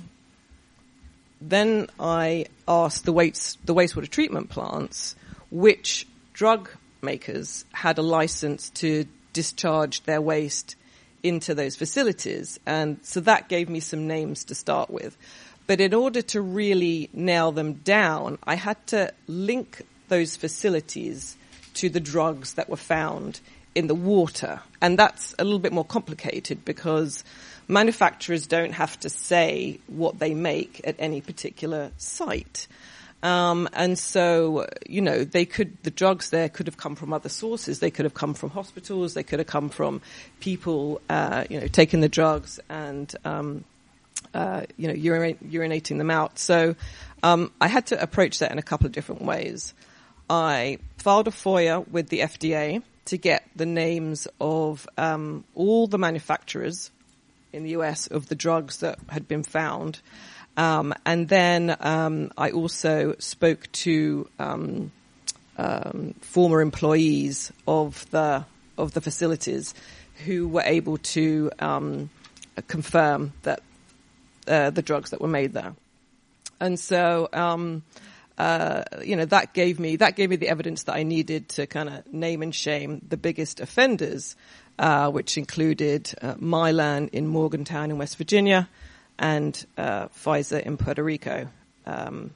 then I asked the waste, the wastewater treatment plants which drug makers had a license to discharge their waste into those facilities. And so that gave me some names to start with. But in order to really nail them down, I had to link those facilities to the drugs that were found in the water. And that's a little bit more complicated because manufacturers don't have to say what they make at any particular site. Um, and so, you know, they could, the drugs there could have come from other sources. They could have come from hospitals. They could have come from people, uh, you know, taking the drugs and, um, uh, you know, urinate, urinating them out. So, um, I had to approach that in a couple of different ways. I filed a FOIA with the F D A to get the names of, um, all the manufacturers in the U S of the drugs that had been found. Um, and then um, I also spoke to um, um, former employees of the of the facilities who were able to um, confirm that uh, the drugs that were made there. And so, um, uh, you know, that gave me that gave me the evidence that I needed to kind of name and shame the biggest offenders, uh, which included uh, Mylan in Morgantown in West Virginia, and uh, Pfizer in Puerto Rico. Um,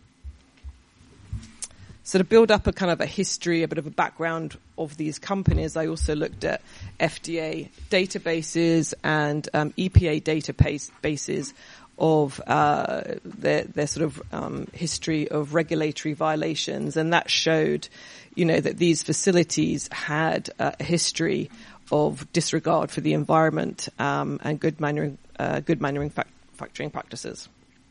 so to build up a kind of a history, a bit of a background of these companies, I also looked at F D A databases and um, E P A databases of uh, their, their sort of um, history of regulatory violations, and that showed, you know, that these facilities had a history of disregard for the environment um, and good manufacturing, uh, good manufacturing manufacturing practices.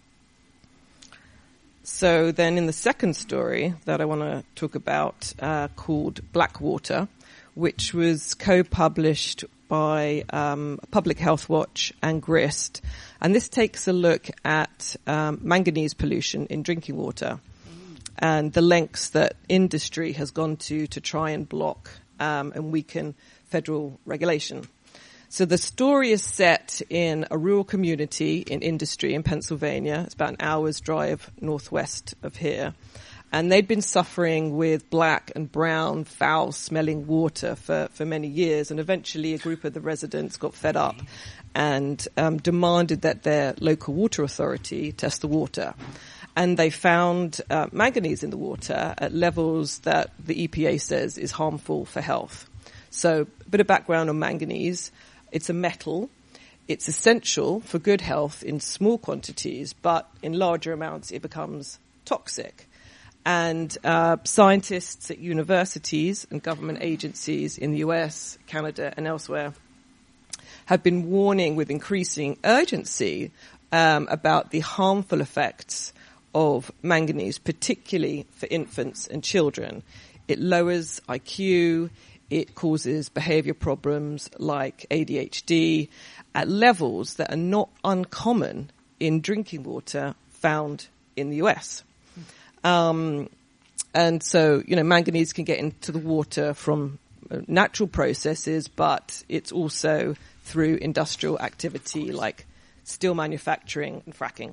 So then in the second story that I want to talk about, uh, called Blackwater, which was co-published by um, Public Health Watch and GRIST. And this takes a look at um, manganese pollution in drinking water and the lengths that industry has gone to to try and block um, and weaken federal regulation. So the story is set in a rural community in industry in Pennsylvania. It's about an hour's drive northwest of here. And they'd been suffering with black and brown, foul-smelling water for, for many years. And eventually a group of the residents got fed up and um, demanded that their local water authority test the water. And they found uh, manganese in the water at levels that the E P A says is harmful for health. So a bit of background on manganese. It's a metal. It's essential for good health in small quantities, but in larger amounts it becomes toxic. And uh, scientists at universities and government agencies in the U S, Canada, and elsewhere have been warning with increasing urgency um, about the harmful effects of manganese, particularly for infants and children. It lowers I Q, it causes behavior problems like A D H D at levels that are not uncommon in drinking water found in the U S. Um, and so, you know, manganese can get into the water from natural processes, but it's also through industrial activity like steel manufacturing and fracking.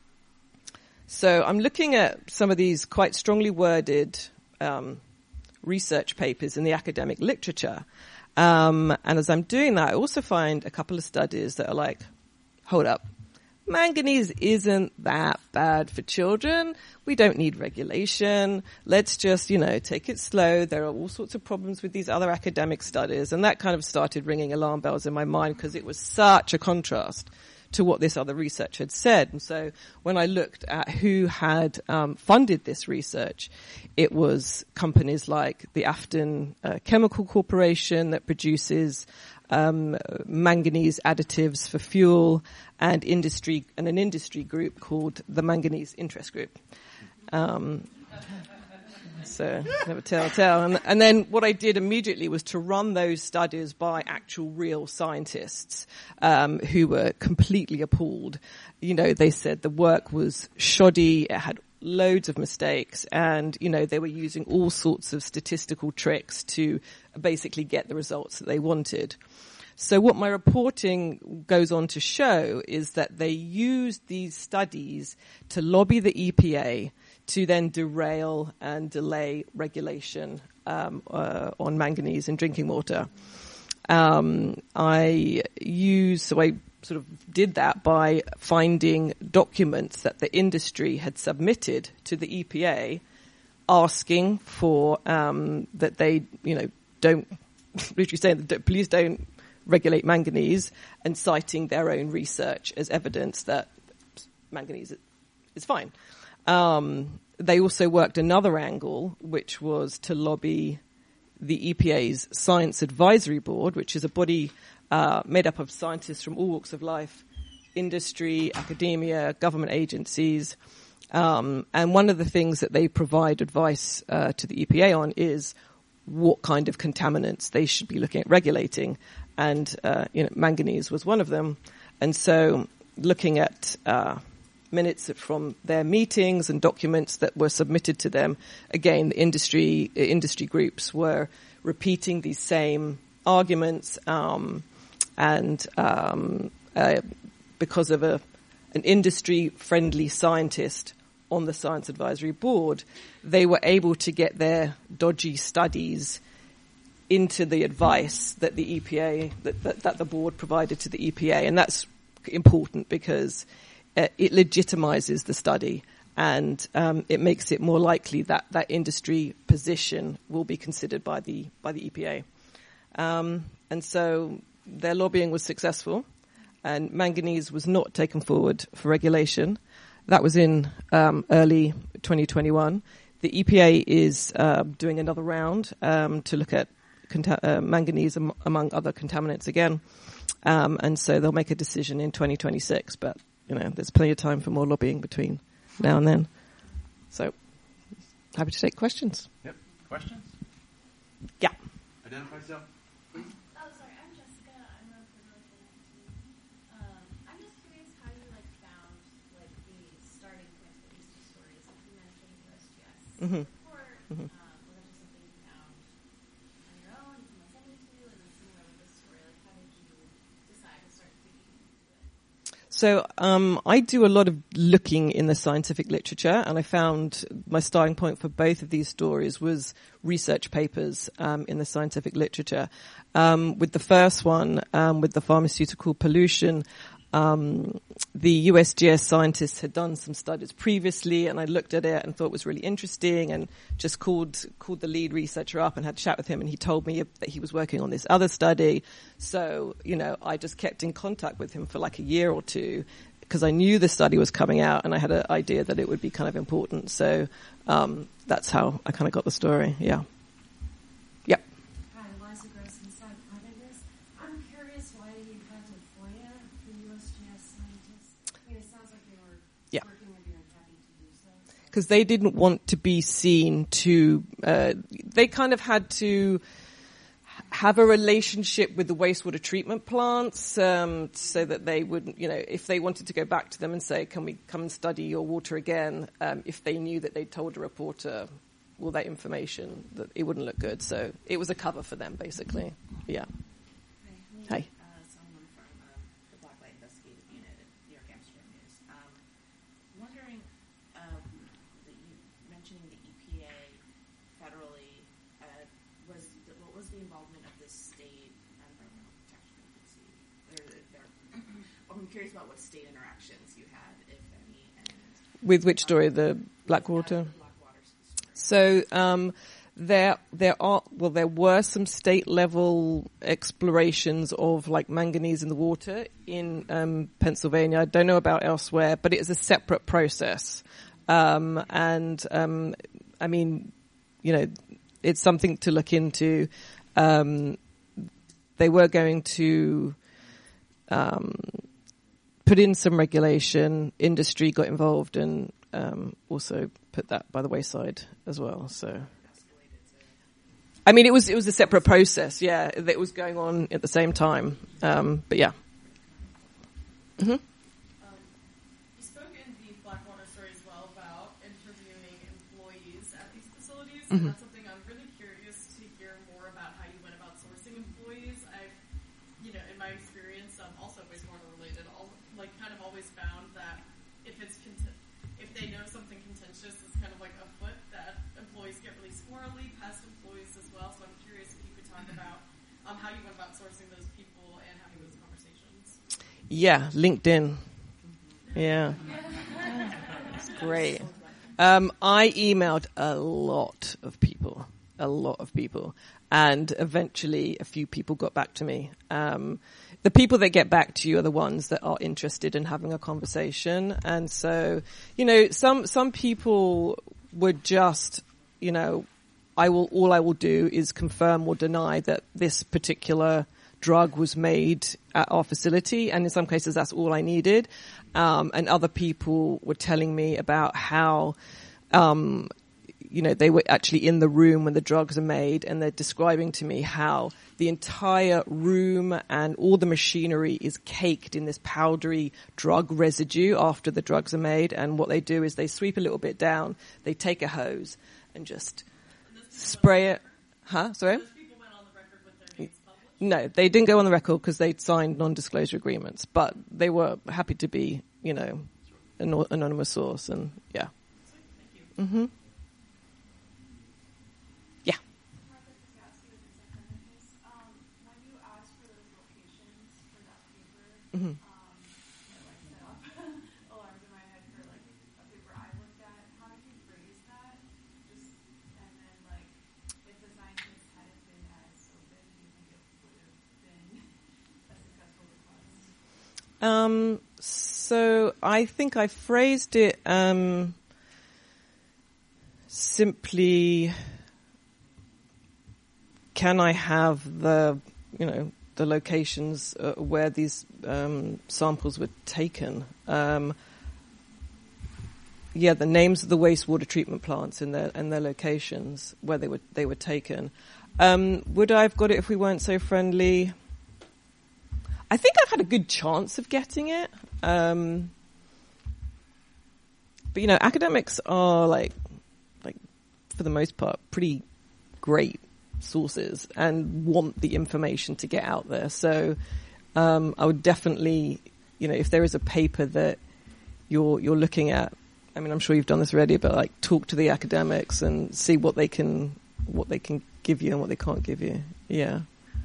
So I'm looking at some of these quite strongly worded um, research papers in the academic literature. Um, and as I'm doing that, I also find a couple of studies that are like, hold up. Manganese isn't that bad for children. We don't need regulation. Let's just, you know, take it slow. There are all sorts of problems with these other academic studies. And that kind of started ringing alarm bells in my mind because it was such a contrast to what this other research had said. And so when I looked at who had um, funded this research, it was companies like the Afton uh, Chemical Corporation that produces um, manganese additives for fuel, and industry and an industry group called the Manganese Interest Group. Um, so never tell, tell. And, and then what I did immediately was to run those studies by actual real scientists um, who were completely appalled. You know, they said the work was shoddy, it had loads of mistakes, and, you know, they were using all sorts of statistical tricks to basically get the results that they wanted. So what my reporting goes on to show is that they used these studies to lobby the E P A to then derail and delay regulation um, uh, on manganese in drinking water. Um, I use, so I sort of did that by finding documents that the industry had submitted to the E P A asking for um, that they, you know, don't, literally saying that please don't regulate manganese, and citing their own research as evidence that manganese is fine. Um, they also worked another angle, which was to lobby the E P A's Science Advisory Board, which is a body uh, made up of scientists from all walks of life, industry, academia, government agencies. Um, and one of the things that they provide advice uh, to the E P A on is what kind of contaminants they should be looking at regulating. And, uh, you know, manganese was one of them. And so looking at uh, minutes from their meetings and documents that were submitted to them, again, the industry industry groups were repeating these same arguments, um, and um, uh, because of a an industry-friendly scientist on the Science Advisory Board, they were able to get their dodgy studies into the advice that the E P A, that, that, that the board provided to the E P A. And that's important because uh, it legitimizes the study, and um, it makes it more likely that that industry position will be considered by the by the E P A. Um, and so their lobbying was successful, and manganese was not taken forward for regulation. That was in um, early twenty twenty-one. The E P A is uh, doing another round um, to look at Conta- uh, manganese am- among other contaminants again, um, and so they'll make a decision in twenty twenty-six. But you know, there's plenty of time for more lobbying between now and then. So, happy to take questions. Yep. Questions? Yeah. Identify yourself, please. Oh, sorry. I'm Jessica. Mhm. report, Mhm. um, was that just something you found on your own, someone sent it to you, and then similar with this story, like how did you decide to start digging into it? So um, I do a lot of looking in the scientific literature, and I found my starting point for both of these stories was research papers um, in the scientific literature. Um, with the first one, um, with the pharmaceutical pollution, um, the U S G S scientists had done some studies previously, and I looked at it and thought it was really interesting, and just called called the lead researcher up and had a chat with him, and he told me that he was working on this other study. So, you know, I just kept in contact with him for like a year or two because I knew the study was coming out, and I had an idea that it would be kind of important. So um, that's how I kind of got the story. Yeah. Yep. Hi, Liza Gross and South Partners. I'm curious why you had to FOIA the U S G S scientists. I mean, it sounds like they were Yeah. working with you and happy to do so. Because they didn't want to be seen to, uh, they kind of had to have a relationship with the wastewater treatment plants, um, so that they wouldn't, you know, if they wanted to go back to them and say, can we come and study your water again, um, if they knew that they'd told a reporter all that information, that it wouldn't look good. So it was a cover for them, basically. Yeah. Hi. Uh, someone from um, the Blacklight Investigative Unit at New York Amsterdam News. Um, wondering, um, that you mentioning the E P A federally, uh, was the, what was the involvement of the state environmental protection agency? They're, they're, I'm curious about what state interactions you had, if any. And With which story? The Blackwater? So, um, there, there are, well, there were some state level explorations of like manganese in the water in, um, Pennsylvania. I don't know about elsewhere, but it is a separate process. Um, and, um, I mean, you know, it's something to look into. Um, they were going to, um, put in some regulation. Industry got involved and, um, also put that by the wayside as well. So, I mean, it was it was a separate process, yeah, that was going on at the same time. Um, but yeah. Mm-hmm. Um, you spoke in the Blackwater story as well about interviewing employees at these facilities, and Mhm. that's something I'm really curious to hear more about how you went about sourcing employees. I've, you know, in my experience, um, also wastewater related, all, like kind of always found that if it's cont- if they know something contentious, it's kind of like a foot that employees get really squirrely, past employees as well. So I'm curious if you could talk about um, how you went about sourcing those people and having those conversations. Yeah, LinkedIn. Yeah. It's great. Um, I emailed a lot of people, a lot of people, and eventually a few people got back to me. Um, the people that get back to you are the ones that are interested in having a conversation. And so, you know, some, some people would just, you know, I will, all I will do is confirm or deny that this particular drug was made at our facility. And in some cases, that's all I needed. Um, and other people were telling me about how, um, you know, they were actually in the room when the drugs are made, and they're describing to me how the entire room and all the machinery is caked in this powdery drug residue after the drugs are made. And what they do is they sweep a little bit down, they take a hose and just spray it. Huh? Sorry? No, they didn't go on the record because they'd signed non-disclosure agreements, but they were happy to be, you know, an anonymous source, and yeah. Mm-hmm. Yeah. Mm-hmm. Um, so I think I phrased it, um, simply, can I have the, you know, the locations uh, where these, um, samples were taken? Um, yeah, the names of the wastewater treatment plants and their, and their locations where they were, they were taken. Um, would I have got it if we weren't so friendly? I think I've had a good chance of getting it. Um, but, you know, academics are like, like for the most part, pretty great sources and want the information to get out there. So um, I would definitely, you know, if there is a paper that you're you're looking at, I mean, I'm sure you've done this already, but like talk to the academics and see what they can what they can give you and what they can't give you. Yeah.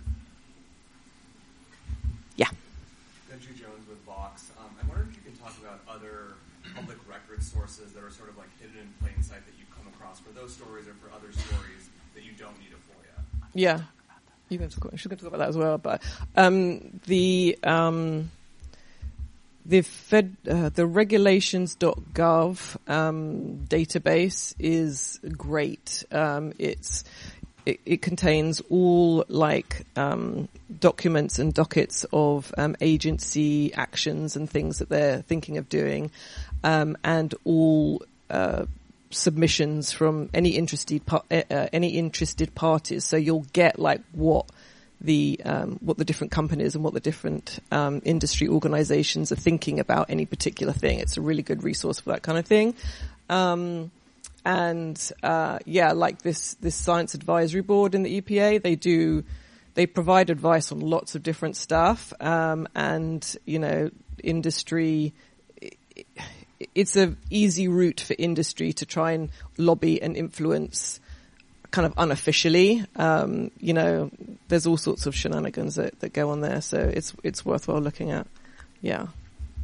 Yeah. Andrew Jones with Vox. Um, I wonder if you can talk about other public record sources that are sort of like hidden in plain sight that you've come across for those stories or for other stories that you don't need a FOIA. Yeah. You can talk, she's going to talk about that as well, but um, the um, the Fed uh, the regulations dot gov um, database is great. Um, it's it, it contains all like um, documents and dockets of um, agency actions and things that they're thinking of doing, um, and all uh, submissions from any interested par- uh, any interested parties. So you'll get like what the um, what the different companies and what the different um, industry organizations are thinking about any particular thing. It's a really good resource for that kind of thing. Um, and uh, yeah, like this this science advisory board in the E P A, they do they provide advice on lots of different stuff. Um, and you know, industry. It's a easy route for industry to try and lobby and influence kind of unofficially. Um, you know, there's all sorts of shenanigans that, that go on there, so it's it's worthwhile looking at. Yeah. Can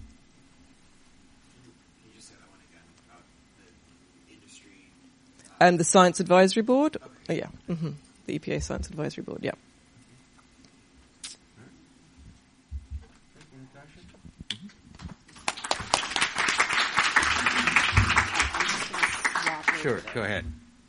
you just say that one again about the industry? And the Science Advisory Board? Okay. Oh, yeah. Mm-hmm. The E P A Science Advisory Board, yeah. Sure, go ahead.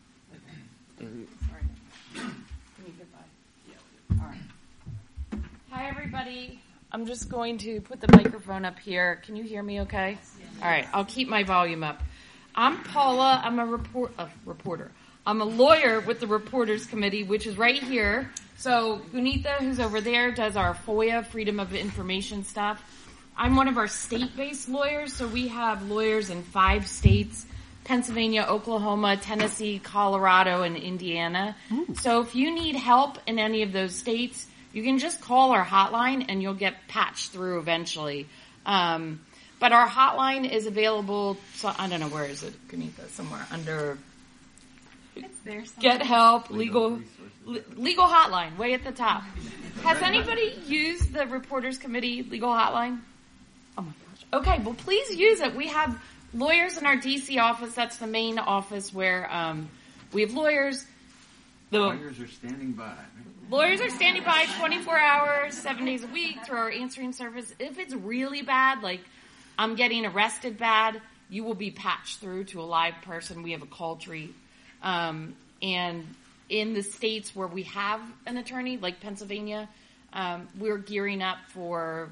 Hi, everybody. I'm just going to put the microphone up here. Can you hear me okay? All right, I'll keep my volume up. I'm Paula. I'm a report, uh, reporter. I'm a lawyer with the Reporters Committee, which is right here. So Gunita, who's over there, does our FOIA, Freedom of Information stuff. I'm one of our state-based lawyers, so we have lawyers in five states: Pennsylvania, Oklahoma, Tennessee, Colorado, and Indiana. Ooh. So if you need help in any of those states, you can just call our hotline and you'll get patched through eventually. Um, but our hotline is available, so I don't know, where is it, Gunita? Somewhere under it's there Get Help, legal, legal, legal hotline, way at the top. Has anybody used the Reporters Committee legal hotline? Oh my gosh. Okay, well please use it. We have lawyers in our D C office. That's the main office where um, we have lawyers. The lawyers are standing by. Lawyers are standing by twenty-four hours, seven days a week through our answering service. If it's really bad, like I'm getting arrested bad, you will be patched through to a live person. We have a call tree. Um, and in the states where we have an attorney, like Pennsylvania, um, we're gearing up for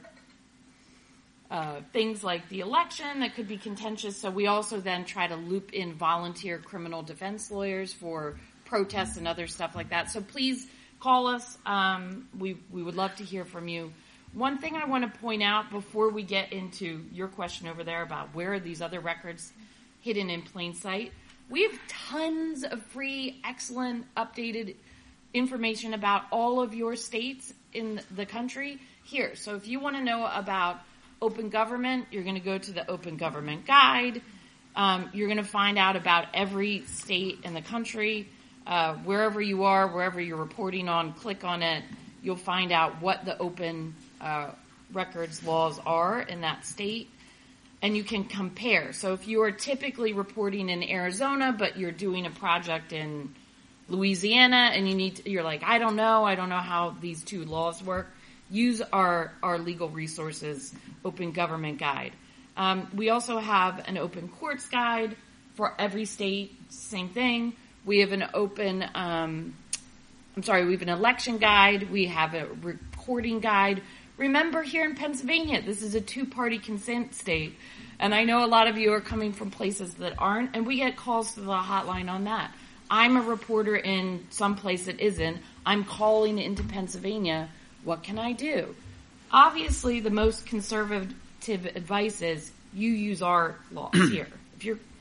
Uh, things like the election that could be contentious. So we also then try to loop in volunteer criminal defense lawyers for protests and other stuff like that. So please call us. Um, we, we would love to hear from you. One thing I want to point out before we get into your question over there about where are these other records hidden in plain sight, we have tons of free, excellent, updated information about all of your states in the country here. So if you want to know about open government, you're going to go to the Open Government Guide. Um, you're going to find out about every state in the country. Uh, wherever you are, wherever you're reporting on, click on it. You'll find out what the open uh, records laws are in that state. And you can compare. So if you are typically reporting in Arizona, but you're doing a project in Louisiana, and you need to, you're like, I don't know, I don't know how these two laws work, use our, our legal resources, Open Government Guide. Um, we also have an Open Courts Guide for every state, same thing. We have an open, um, I'm sorry, we have an election guide. We have a recording guide. Remember, here in Pennsylvania, this is a two-party consent state. And I know a lot of you are coming from places that aren't, and we get calls to the hotline on that. I'm a reporter in some place that isn't. I'm calling into Pennsylvania. What can I do? Obviously, the most conservative advice is you use our laws here. If you're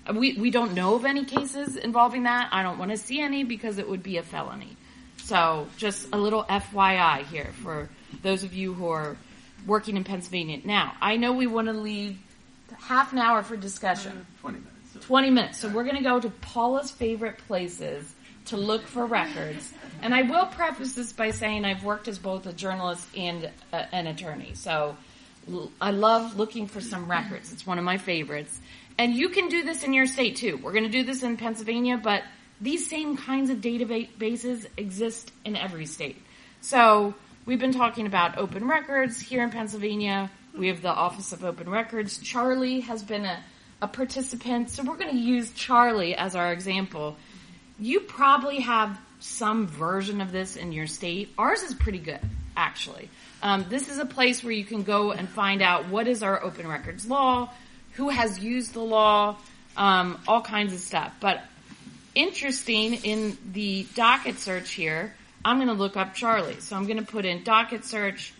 we, we don't know of any cases involving that. I don't want to see any because it would be a felony. So just a little F Y I here for those of you who are working in Pennsylvania. Now, I know we want to leave half an hour for discussion. twenty minutes. So. twenty minutes. So we're going to go to Paula's favorite places to look for records. And I will preface this by saying I've worked as both a journalist and a, an attorney. So l- I love looking for some records. It's one of my favorites. And you can do this in your state too. We're going to do this in Pennsylvania, but these same kinds of databases exist in every state. So we've been talking about open records here in Pennsylvania. We have the Office of Open Records. Charlie has been a, a participant. So we're going to use Charlie as our example. You probably have some version of this in your state. Ours is pretty good, actually. Um, this is a place where you can go and find out what is our open records law, who has used the law, um, all kinds of stuff. But interesting, in the docket search here, I'm going to look up Charlie. So I'm going to put in docket search.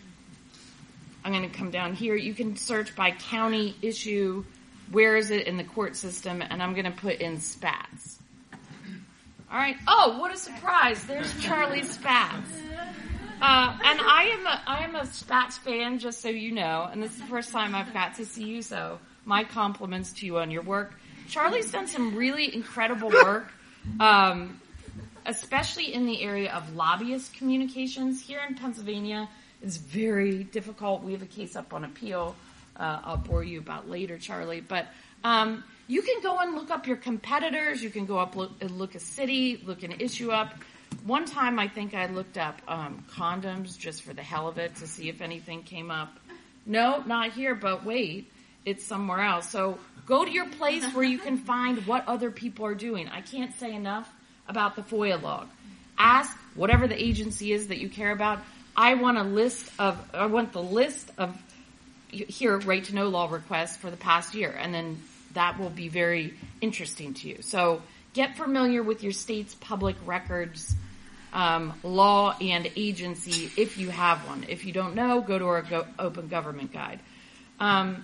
I'm going to come down here. You can search by county issue. Where is it in the court system? And I'm going to put in Spats. All right. Oh, what a surprise. There's Charlie Spats. Uh, and I am a, I am a Spats fan, just so you know. And this is the first time I've got to see you, so my compliments to you on your work. Charlie's done some really incredible work, um, especially in the area of lobbyist communications. Here in Pennsylvania, it's very difficult. We have a case up on appeal. Uh, I'll bore you about later, Charlie. But um, you can go and look up your competitors. You can go up look, look a city, look an issue up. One time I think I looked up um, condoms just for the hell of it to see if anything came up. No, not here, but wait, it's somewhere else. So go to your place where you can find what other people are doing. I can't say enough about the FOIA log. Ask whatever the agency is that you care about. I want a list of, I want the list of here, right to know law requests for the past year, and then that will be very interesting to you. So get familiar with your state's public records um, law and agency if you have one. If you don't know, go to our go- Open Government Guide. Um,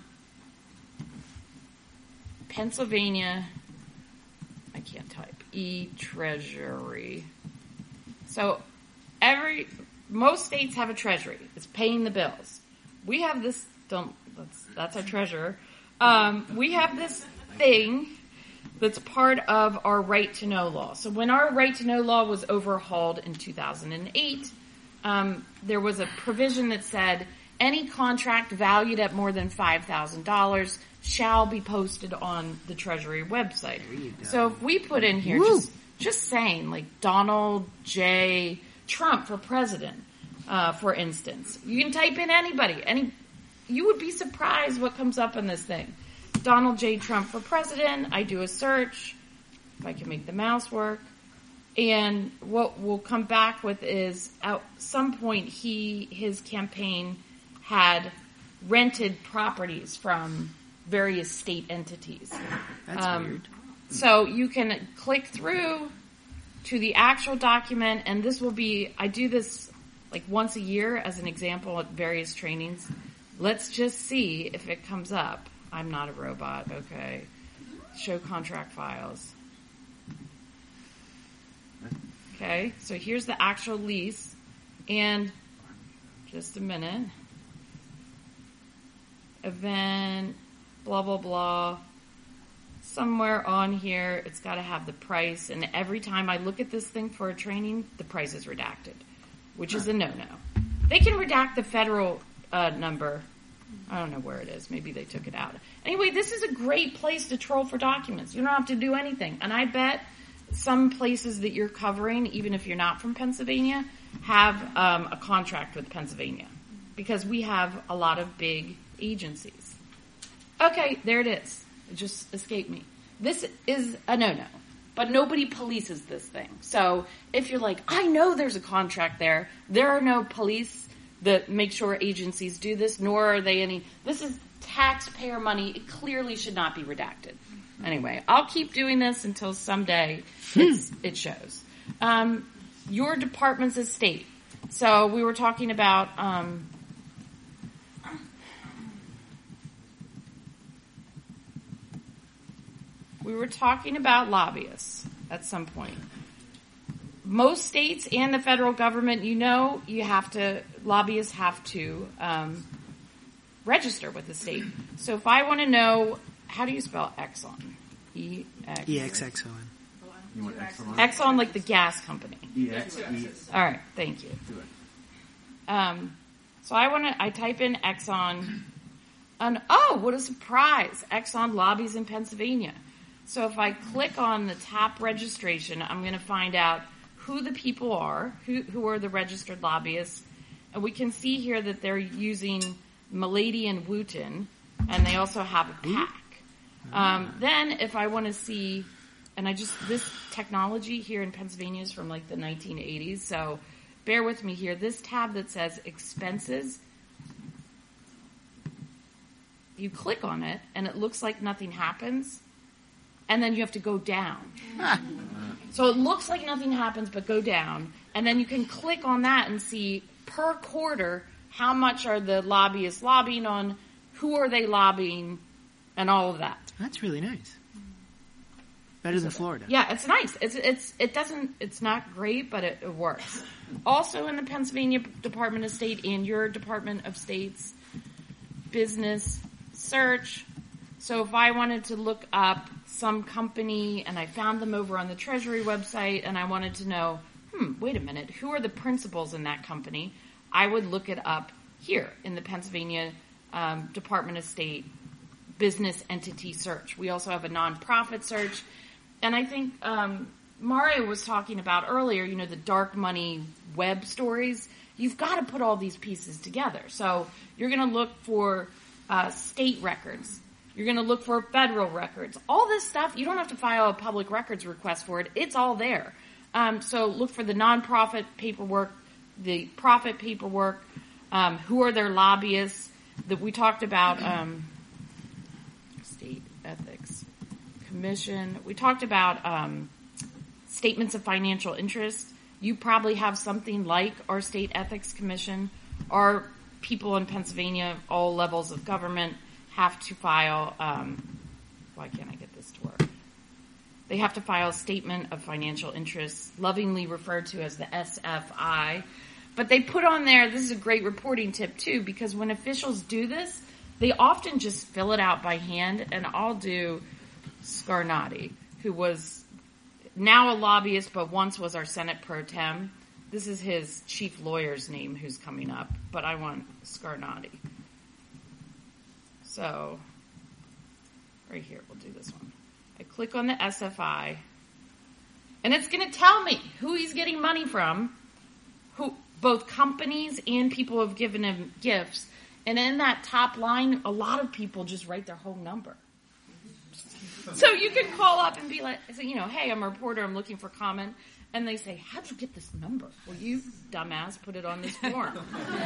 Pennsylvania, I can't type, e-treasury. So every, most states have a treasury. It's paying the bills. We have this, don't, that's, that's our treasurer. Um, we have this thing that's part of our right to know law. So when our right to know law was overhauled in two thousand eight, um, there was a provision that said any contract valued at more than five thousand dollars shall be posted on the Treasury website. So if we put in here just, just saying like Donald J. Trump for president, uh, for instance, you can type in anybody, any, you would be surprised what comes up in this thing. Donald J. Trump for president. I do a search, if I can make the mouse work, and what we'll come back with is at some point he, his campaign had rented properties from various state entities. That's um, weird. So you can click through to the actual document, and this will be, I do this like once a year as an example at various trainings. Let's just see if it comes up. I'm not a robot. Okay. Show contract files. Okay. So here's the actual lease. And just a minute. Event, blah, blah, blah. Somewhere on here, it's got to have the price. And every time I look at this thing for a training, the price is redacted, which is a no-no. They can redact the federal uh, number. I don't know where it is. Maybe they took it out. Anyway, this is a great place to troll for documents. You don't have to do anything. And I bet some places that you're covering, even if you're not from Pennsylvania, have um, a contract with Pennsylvania. Because we have a lot of big agencies. Okay, there it is. It just escaped me. This is a no-no. But nobody polices this thing. So if you're like, I know there's a contract there, there are no police that make sure agencies do this, nor are they any, this is taxpayer money. It clearly should not be redacted. Anyway, I'll keep doing this until someday it's, it shows. Um, your department's estate. So we were talking about, um, we were talking about lobbyists at some point. Most states and the federal government, you know, you have to, lobbyists have to um, register with the state. So if I want to know, how do you spell Exxon? E X E X X O N. You want Exxon? Exxon, like the gas company. E X. All right, thank you. Um, so I want to, I type in Exxon, and oh, what a surprise! Exxon lobbies in Pennsylvania. So if I click on the tap registration, I'm going to find out who the people are, who, who are the registered lobbyists, and we can see here that they're using Milady and Wooten, and they also have a PAC. Um, then if I want to see, and I just, this technology here in Pennsylvania is from like the nineteen eighties, so bear with me here. This tab that says expenses, you click on it, and it looks like nothing happens, and then you have to go down. So it looks like nothing happens, but go down, and then you can click on that and see per quarter how much are the lobbyists lobbying on, who are they lobbying, and all of that. That's really nice. Better than Florida. Yeah, it's nice. It's it's it doesn't it's not great, but it, it works. Also in the Pennsylvania Department of State and your Department of State's business search. So if I wanted to look up some company and I found them over on the Treasury website and I wanted to know, hmm, wait a minute, who are the principals in that company? I would look it up here in the Pennsylvania um, Department of State business entity search. We also have a nonprofit search. And I think um, Mario was talking about earlier, you know, the dark money web stories. You've got to put all these pieces together. So you're going to look for uh, state records. You're going to look for federal records. All this stuff, you don't have to file a public records request for it. It's all there. Um, so look for the nonprofit paperwork, the profit paperwork, um, who are their lobbyists. That we talked about um, state ethics commission. We talked about um, statements of financial interest. You probably have something like our state ethics commission. Our people in Pennsylvania, all levels of government, have to file, um, why can't I get this to work? They have to file a statement of financial interest, lovingly referred to as the S F I. But they put on there, this is a great reporting tip too, because when officials do this, they often just fill it out by hand, and I'll do Scarnati, who was now a lobbyist, but once was our Senate pro tem. This is his chief lawyer's name who's coming up, but I want Scarnati. So, right here, we'll do this one. I click on the S F I, and it's going to tell me who he's getting money from, who both companies and people have given him gifts. And in that top line, a lot of people just write their whole number. So you can call up and be like, you know, hey, I'm a reporter, I'm looking for comment. And they say, how'd you get this number? Well, you dumbass put it on this form.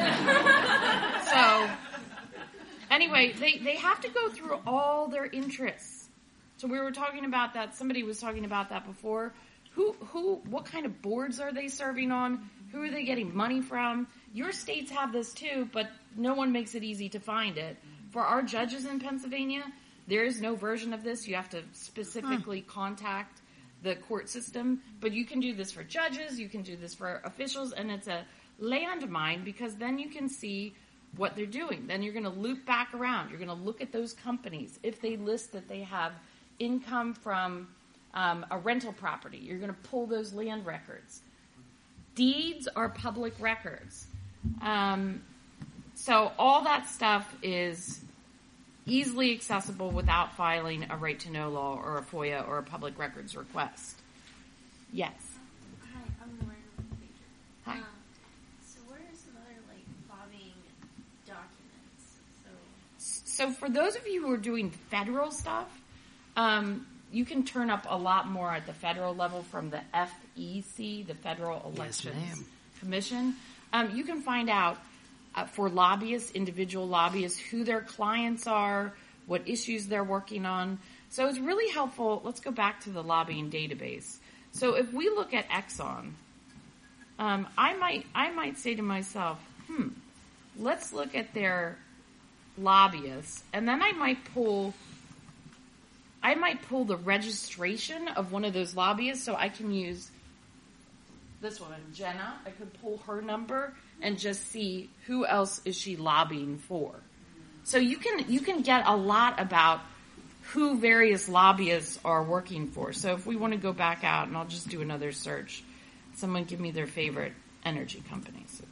So, anyway, they, they have to go through all their interests. So we were talking about that, somebody was talking about that before. Who, who, what kind of boards are they serving on? Who are they getting money from? Your states have this too, but no one makes it easy to find it. For our judges in Pennsylvania, there is no version of this. You have to specifically contact the court system, but you can do this for judges, you can do this for officials, and it's a landmine because then you can see what they're doing. Then you're going to loop back around. You're going to look at those companies. If they list that they have income from um, a rental property, you're going to pull those land records. Deeds are public records. Um, so all that stuff is easily accessible without filing a right to know law or a FOIA or a public records request. Yes. Hi, I'm Lauren from Major. Hi. Um, so what are some other like lobbying documents? So So for those of you who are doing federal stuff, um, you can turn up a lot more at the federal level from the F E C, the Federal Elections ma'am. Commission. Um, you can find out uh, for lobbyists, individual lobbyists, who their clients are, what issues they're working on. So it's really helpful. Let's go back to the lobbying database. So if we look at Exxon, um, I might I might say to myself, hmm, let's look at their lobbyists, and then I might pull I might pull the registration of one of those lobbyists, so I can use this woman, Jenna. I could pull her number and just see who else is she lobbying for. So you can you can get a lot about who various lobbyists are working for. So if we want to go back out, and I'll just do another search, someone give me their favorite energy companies.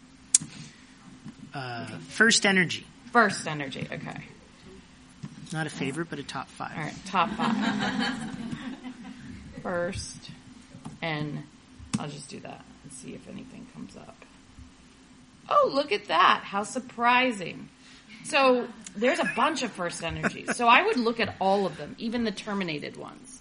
Uh, First Energy. First Energy, okay. Not a favorite, but a top five. All right, top five. First, and I'll just do that and see if anything comes up. Oh, look at that. How surprising. So there's a bunch of First Energies. So I would look at all of them, even the terminated ones.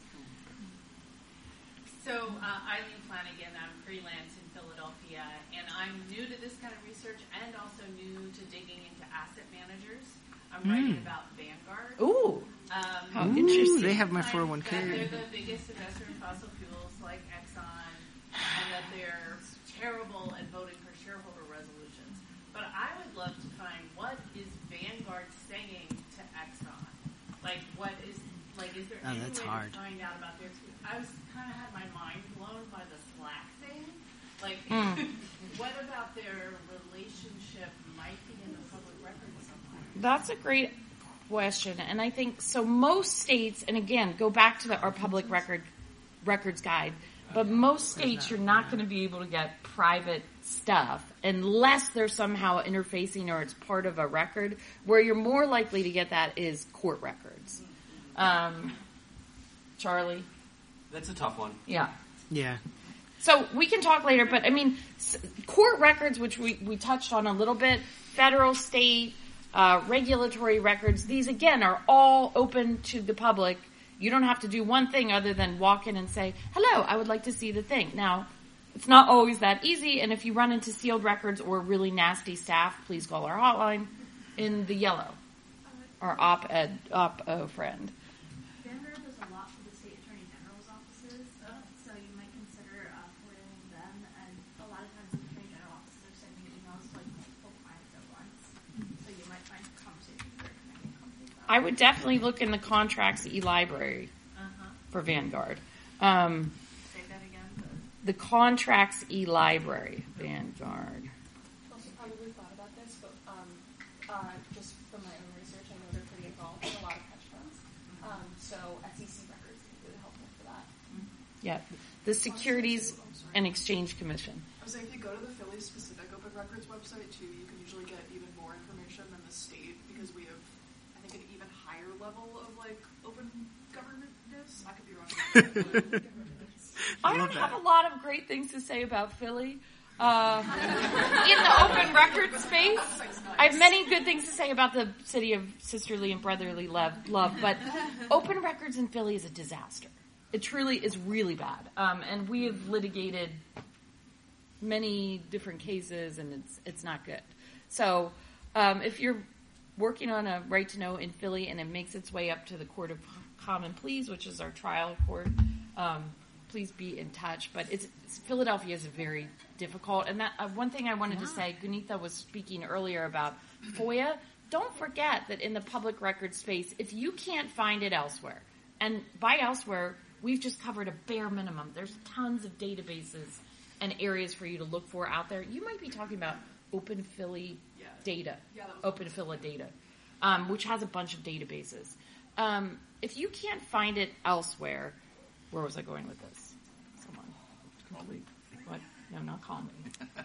So uh, Eileen Flanagan, I'm freelance in Philadelphia, and I'm new to this kind of research and also new to digging into asset managers. I'm Mm. writing about Vanguard. Ooh, um, how interesting. They have my four oh one k. They're the biggest investor in fossil fuels like Exxon, and that they're terrible at voting for shareholder resolutions. But I would love to find what is Vanguard saying to Exxon? Like, what is, like, is there Oh, any that's way hard. to find out about their experience? I was kind of had my mind blown by the Slack thing. Like, Mm. what about their relationship might be in the public record somewhere? That's a great question. And I think, so most states, and again, go back to the, our public record records guide, but most states you're not going to be able to get private stuff unless there's somehow interfacing or it's part of a record. Where you're more likely to get that is court records. Um, Charlie? That's a tough one. Yeah. Yeah. So we can talk later, but I mean, s- court records, which we, we touched on a little bit, federal, state, uh, regulatory records, these again are all open to the public. You don't have to do one thing other than walk in and say, hello, I would like to see the thing. Now, it's not always that easy, and if you run into sealed records or really nasty staff, please call our hotline in the yellow, our op-ed, op-o friend. Vanguard does a lot for the state attorney general's offices, so you might consider uh, forwarding them. And a lot of times, the attorney general offices are sending emails to like multiple clients at once, so you might find conversations that are connecting companies. I would definitely look in the contracts e-library Uh-huh. for Vanguard. Um, Say that again. the contracts e-library, Vanguard. Also probably thought about this, but um, uh, just from my own research, I know they're pretty involved in a lot of hedge funds. Um, so S E C records can be really helpful for that. Yeah, the Securities and Exchange Commission. I was saying, if you go to the Philly specific Open Records website too, you can usually get even more information than the state because we have, I think, an even higher level of like open government-ness. I could be wrong. About that, I don't have a lot of great things to say about Philly. Uh, in the open record space, I have many good things to say about the city of sisterly and brotherly love, love but open records in Philly is a disaster. It truly is really bad. Um, and we have litigated many different cases, and it's it's not good. So um, if you're working on a right to know in Philly and it makes its way up to the Court of Common Pleas, which is our trial court, um, please be in touch. But it's, it's Philadelphia is very difficult. And that uh, one thing I wanted to say, Gunitha was speaking earlier about FOIA. Don't forget that in the public record space, if you can't find it elsewhere, and by elsewhere, we've just covered a bare minimum. There's tons of databases and areas for you to look for out there. You might be talking about Open Philly Yeah. data, Yeah, that was Open Philly data, um, which has a bunch of databases. Um, if you can't find it elsewhere, where was I going with this? Someone complete. What? No, not call me.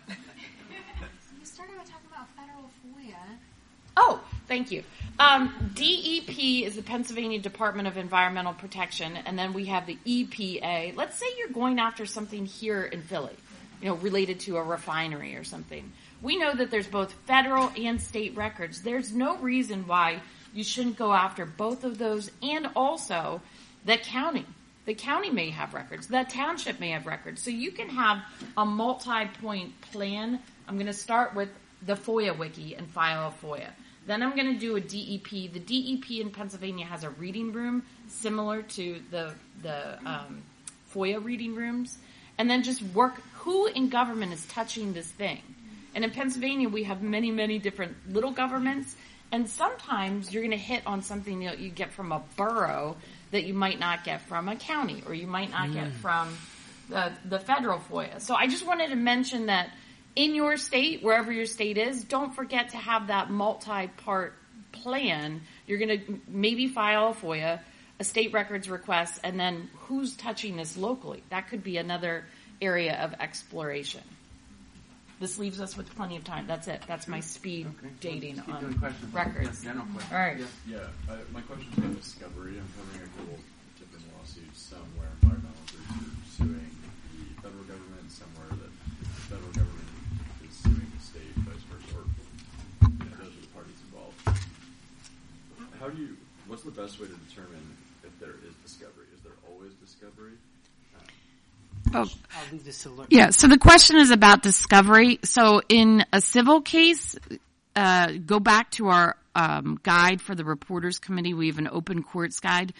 You started by talking about federal FOIA. Oh, thank you. Um, D E P is the Pennsylvania Department of Environmental Protection, and then we have the E P A. Let's say you're going after something here in Philly, you know, related to a refinery or something. We know that there's both federal and state records. There's no reason why you shouldn't go after both of those, and also the county. The county may have records. The township may have records. So you can have a multi-point plan. I'm going to start with the FOIA wiki and file a FOIA. Then I'm going to do a D E P. The D E P in Pennsylvania has a reading room similar to the the um, FOIA reading rooms. And then just work who in government is touching this thing. And in Pennsylvania, we have many, many different little governments. And sometimes you're going to hit on something that you get from a borough that you might not get from a county or you might not get from the, the federal FOIA. So I just wanted to mention that in your state, wherever your state is, don't forget to have that multi-part plan. You're going to maybe file a FOIA, a state records request, and then who's touching this locally? That could be another area of exploration. This leaves us with plenty of time. That's it. That's my speed okay. dating on records. Yeah, All right. Yeah, yeah. Uh, my question is about discovery. I'm covering a couple different lawsuits, some where environmental groups are suing the federal government, somewhere that the federal government is suing the state, vice versa, or you know, those are the parties involved. How do you, what's the best way to determine if there is discovery? Is there always discovery? Oh. I'll leave this to Laura. Yeah, so the question is about discovery. So in a civil case, uh, go back to our um, guide for the Reporters Committee. We have an open courts guide.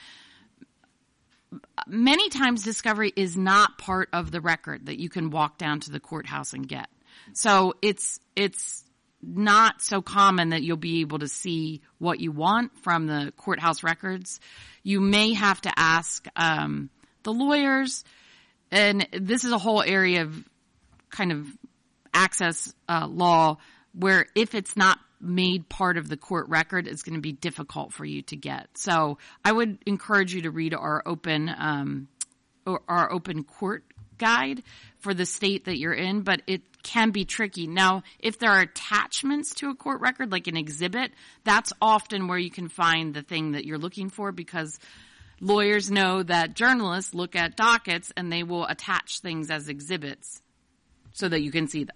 Many times discovery is not part of the record that you can walk down to the courthouse and get. So it's it's not so common that you'll be able to see what you want from the courthouse records. You may have to ask um, the lawyers. And this is a whole area of kind of access uh, law where if it's not made part of the court record, it's going to be difficult for you to get. So I would encourage you to read our open um, or our open court guide for the state that you're in, but it can be tricky. Now, if there are attachments to a court record, like an exhibit, that's often where you can find the thing that you're looking for because lawyers know that journalists look at dockets and they will attach things as exhibits so that you can see them.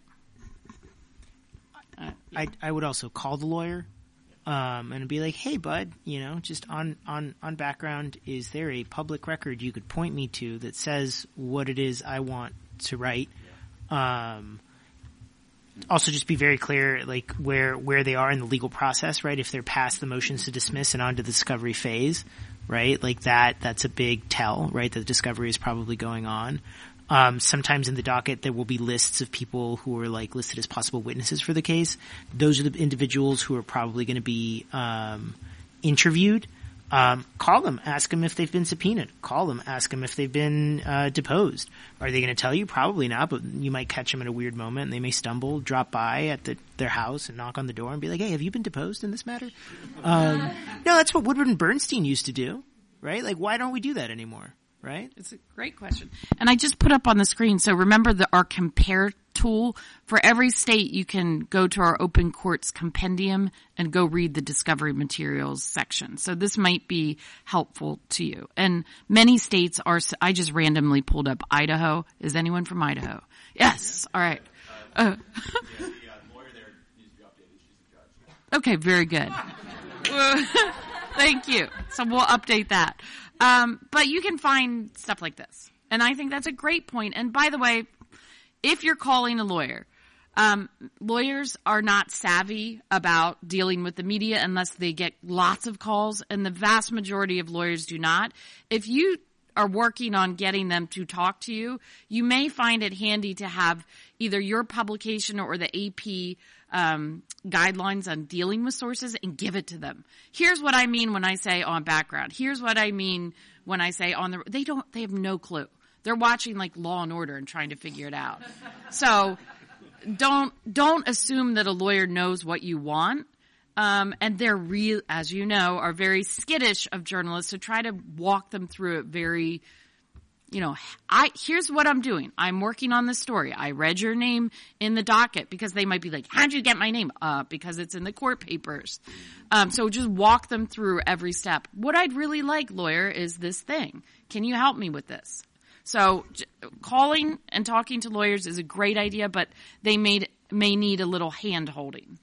Uh, yeah. I, I would also call the lawyer um, and be like, hey, bud, you know, just on, on, on background, is there a public record you could point me to that says what it is I want to write? Um, also, just be very clear, like, where, where they are in the legal process, right? If they're past the motions to dismiss and on to the discovery phase, right? Like that, that's a big tell, right? That discovery is probably going on. Um, sometimes in the docket, there will be lists of people who are like listed as possible witnesses for the case. Those are the individuals who are probably going to be, um, interviewed. Um, call them, ask them if they've been subpoenaed. Call them, ask them if they've been, uh, deposed. Are they going to tell you? Probably not, but you might catch them at a weird moment and they may stumble, drop by at the, their house and knock on the door and be like, hey, have you been deposed in this matter? Um, no, that's what Woodward and Bernstein used to do, right? Like, why don't we do that anymore? Right? It's a great question. And I just put up on the screen, so remember the, our compare tool. For every state, you can go to our open courts compendium and go read the discovery materials section. So this might be helpful to you. And many states are, I just randomly pulled up Idaho. Is anyone from Idaho? Yes. All right. Uh, okay, very good. Thank you. So we'll update that. Um, but you can find stuff like this. And I think that's a great point. And by the way, if you're calling a lawyer, um, lawyers are not savvy about dealing with the media unless they get lots of calls. And the vast majority of lawyers do not. If you are working on getting them to talk to you, you may find it handy to have either your publication or the A P um, guidelines on dealing with sources and give it to them. Here's what I mean when I say on background. Here's what I mean when I say on the, they don't, they have no clue. They're watching like Law and Order and trying to figure it out. So don't, don't assume that a lawyer knows what you want. Um, and they're real, as you know, are very skittish of journalists, so try to walk them through it very, you know, I, here's what I'm doing. I'm working on this story. I read your name in the docket because they might be like, how'd you get my name? Uh, because it's in the court papers. Um, so just walk them through every step. What I'd really like, lawyer, is this thing. Can you help me with this? So j- calling and talking to lawyers is a great idea, but they may, may need a little hand holding.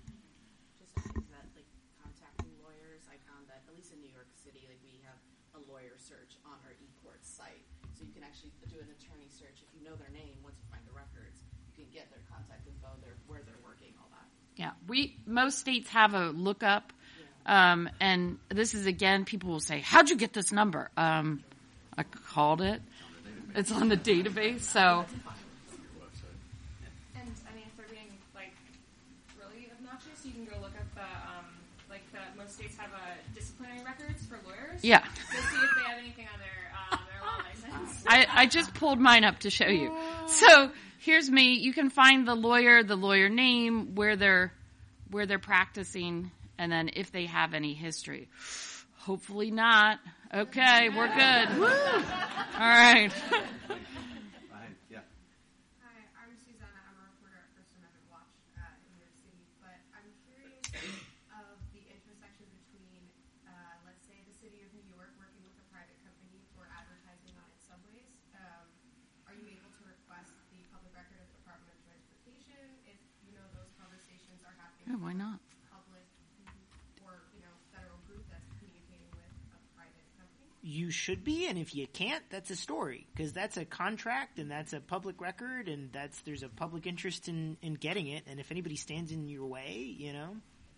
Yeah, we most states have a lookup, um, and this is again, people will say, "How'd you get this number?" Um, I called it. It's on the database, so. And I mean, if they're being like really obnoxious, you can go look up the um, like the, most states have uh, disciplinary records for lawyers. Yeah. To see if they have anything on their uh, their law license. I, I just pulled mine up to show you. So here's me. You can find the lawyer, the lawyer name, where they're where they're practicing, and then if they have any history. Hopefully not. Okay, we're good. Woo! All right. Yeah. Hi, I'm Susanna. I'm a reporter at First Amendment Watch uh, in New York City. But I'm curious of the intersection between, uh, let's say, the city of New York working with a private company for advertising on its subways. Um, are you able to request the public record of the Department of Transportation if you know those conversations are happening? Yeah, why not? Public or you know federal group that's communicating with a private company. You should be, and if you can't, that's a story, because that's a contract and that's a public record, and that's there's a public interest in, in getting it. And if anybody stands in your way, you know.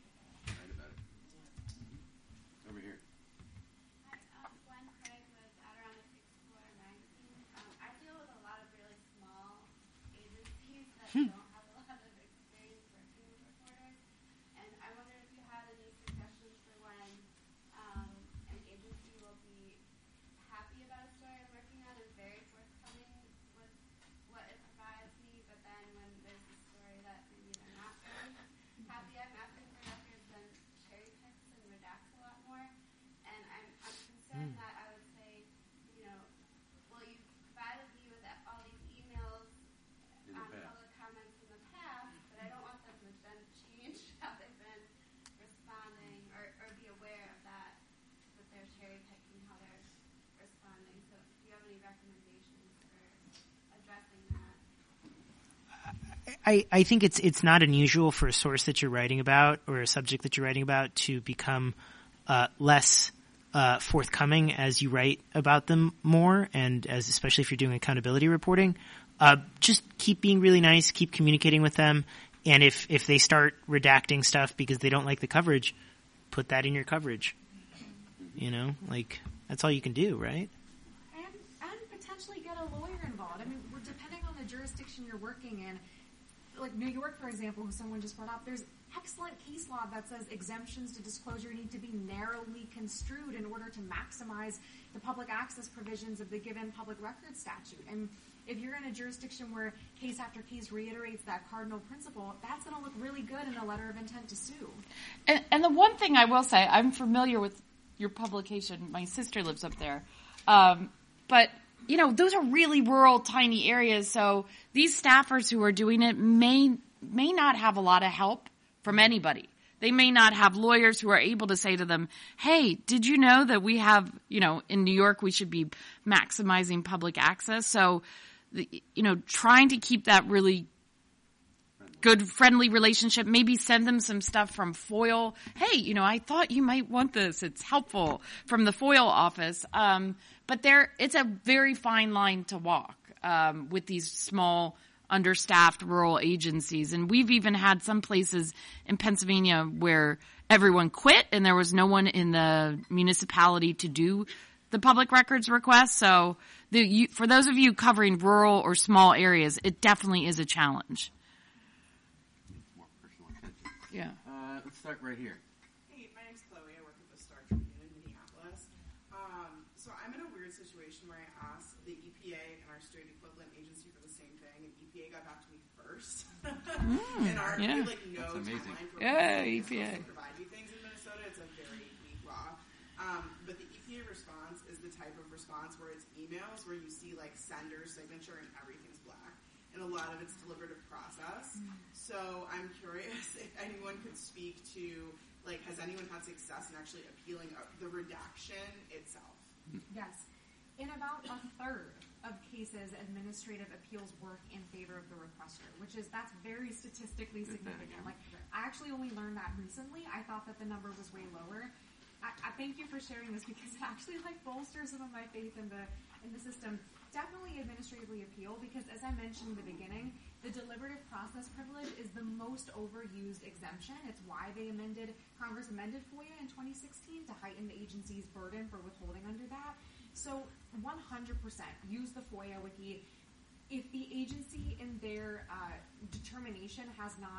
Over here. Hi, um, Gwen Craig with Adirondack Explorer magazine. Um, I deal with a lot of really small agencies that Hmm. don't have a lot of experience working with reporters, and I wonder if you had any suggestions for when um, an agency will be happy about a story I'm working on and very forthcoming with what it provides me, but then when there's a story that maybe they're not very happy I'm asking for records, then cherry picks and redacts a lot more. And I'm, I'm concerned Mm. that I would say, you know, well, you provided me with all these emails In the on past. public comments in the past, but I don't want them to then change how they've been responding or, or be aware of that, that they're cherry picking how they're responding. So do you have any recommendations for addressing that? I, I think it's it's not unusual for a source that you're writing about or a subject that you're writing about to become uh, less uh, forthcoming as you write about them more, and as especially if you're doing accountability reporting. Uh, just keep being really nice, keep communicating with them, and if if they start redacting stuff because they don't like the coverage, put that in your coverage. You know, like that's all you can do, right? And, and potentially get a lawyer involved. I mean, we're depending on the jurisdiction you're working in. Like New York, for example, who someone just brought up, there's excellent case law that says exemptions to disclosure need to be narrowly construed in order to maximize the public access provisions of the given public record statute. And if you're in a jurisdiction where case after case reiterates that cardinal principle, that's going to look really good in a letter of intent to sue. And, and the one thing I will say, I'm familiar with your publication. My sister lives up there. Um, but, you know, those are really rural, tiny areas. So these staffers who are doing it may may not have a lot of help from anybody. They may not have lawyers who are able to say to them, hey, did you know that we have, you know, in New York we should be maximizing public access? So, the, you know, trying to keep that really good, friendly relationship, maybe send them some stuff from FOIL. Hey, you know, I thought you might want this. It's helpful from the FOIL office. Um, but there, it's a very fine line to walk um, with these small, understaffed rural agencies. And we've even had some places in Pennsylvania where everyone quit and there was no one in the municipality to do the public records request. So the, you, for those of you covering rural or small areas, it definitely is a challenge. Yeah. Uh, let's start right here. Hey, my name's Chloe. I work at the Star Tribune in Minneapolis. Um, so I'm in a weird situation where I asked the E P A and our state equivalent agency for the same thing, and E P A got back to me first. Mm, and our yeah. like no That's amazing. timeline for Yeah, when E they're P A. supposed to provide me things in Minnesota. It's a very weak law. Um, but the E P A response is the type of response where it's emails where you see like sender's signature and everything's black. And a lot of it's deliberative process. So I'm curious if anyone could speak to, like, has anyone had success in actually appealing the redaction itself? Yes. In about a third of cases, administrative appeals work in favor of the requester, which is, that's very statistically significant. Like, I actually only learned that recently. I thought that the number was way lower. I, I thank you for sharing this because it actually, like, bolsters some of my faith in the in the system. Definitely administratively appeal because, as I mentioned in the beginning, the deliberative process privilege is the most overused exemption. It's why they amended, Congress amended FOIA in twenty sixteen to heighten the agency's burden for withholding under that. So one hundred percent use the FOIA wiki. If the agency in their uh, determination has not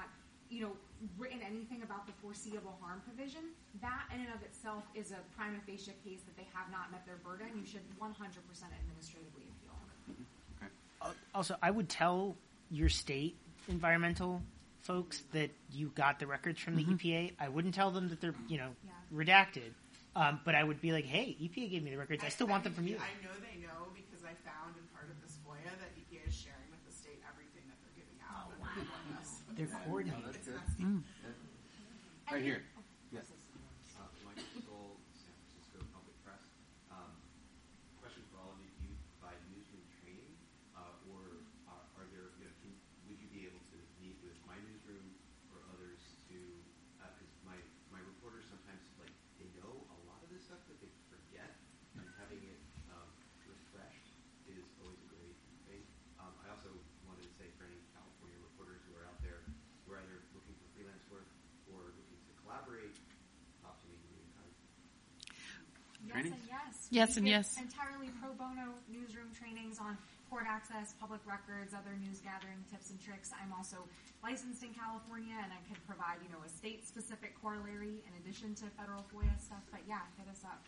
you know, written anything about the foreseeable harm provision, that in and of itself is a prima facie case that they have not met their burden. You should one hundred percent administratively appeal. Uh, Also, I would tell your state environmental folks that you got the records from the Mhm. E P A. I wouldn't tell them that they're, you know, redacted. Um, but I would be like, hey, E P A gave me the records. I still want them from you. I know they know because I found in part of this FOIA that E P A is sharing with the state everything that they're giving out. Oh, wow. They're coordinated. It's Good. nasty. Mm. Right here. Yes. Uh, Michael Stoll, San Francisco Public Press. Um, question for all of you: do you provide newsroom training, uh, or are, are there? You know, can, would you be able to meet with my newsroom or others to? Because uh, my my reporters sometimes like they know a lot of this stuff that they forget, and having it um, refreshed is always a great thing. Um, I also wanted to say for any California reporters who are out there who are either looking for freelance work or looking to collaborate, talk to me in the meantime. Yes Training? and yes. Yes We and give yes. Entirely pro bono newsroom trainings on court access, public records, other news gathering tips and tricks. I'm also licensed in California, and I can provide, you know, a state-specific corollary in addition to federal FOIA stuff. But yeah, hit us up.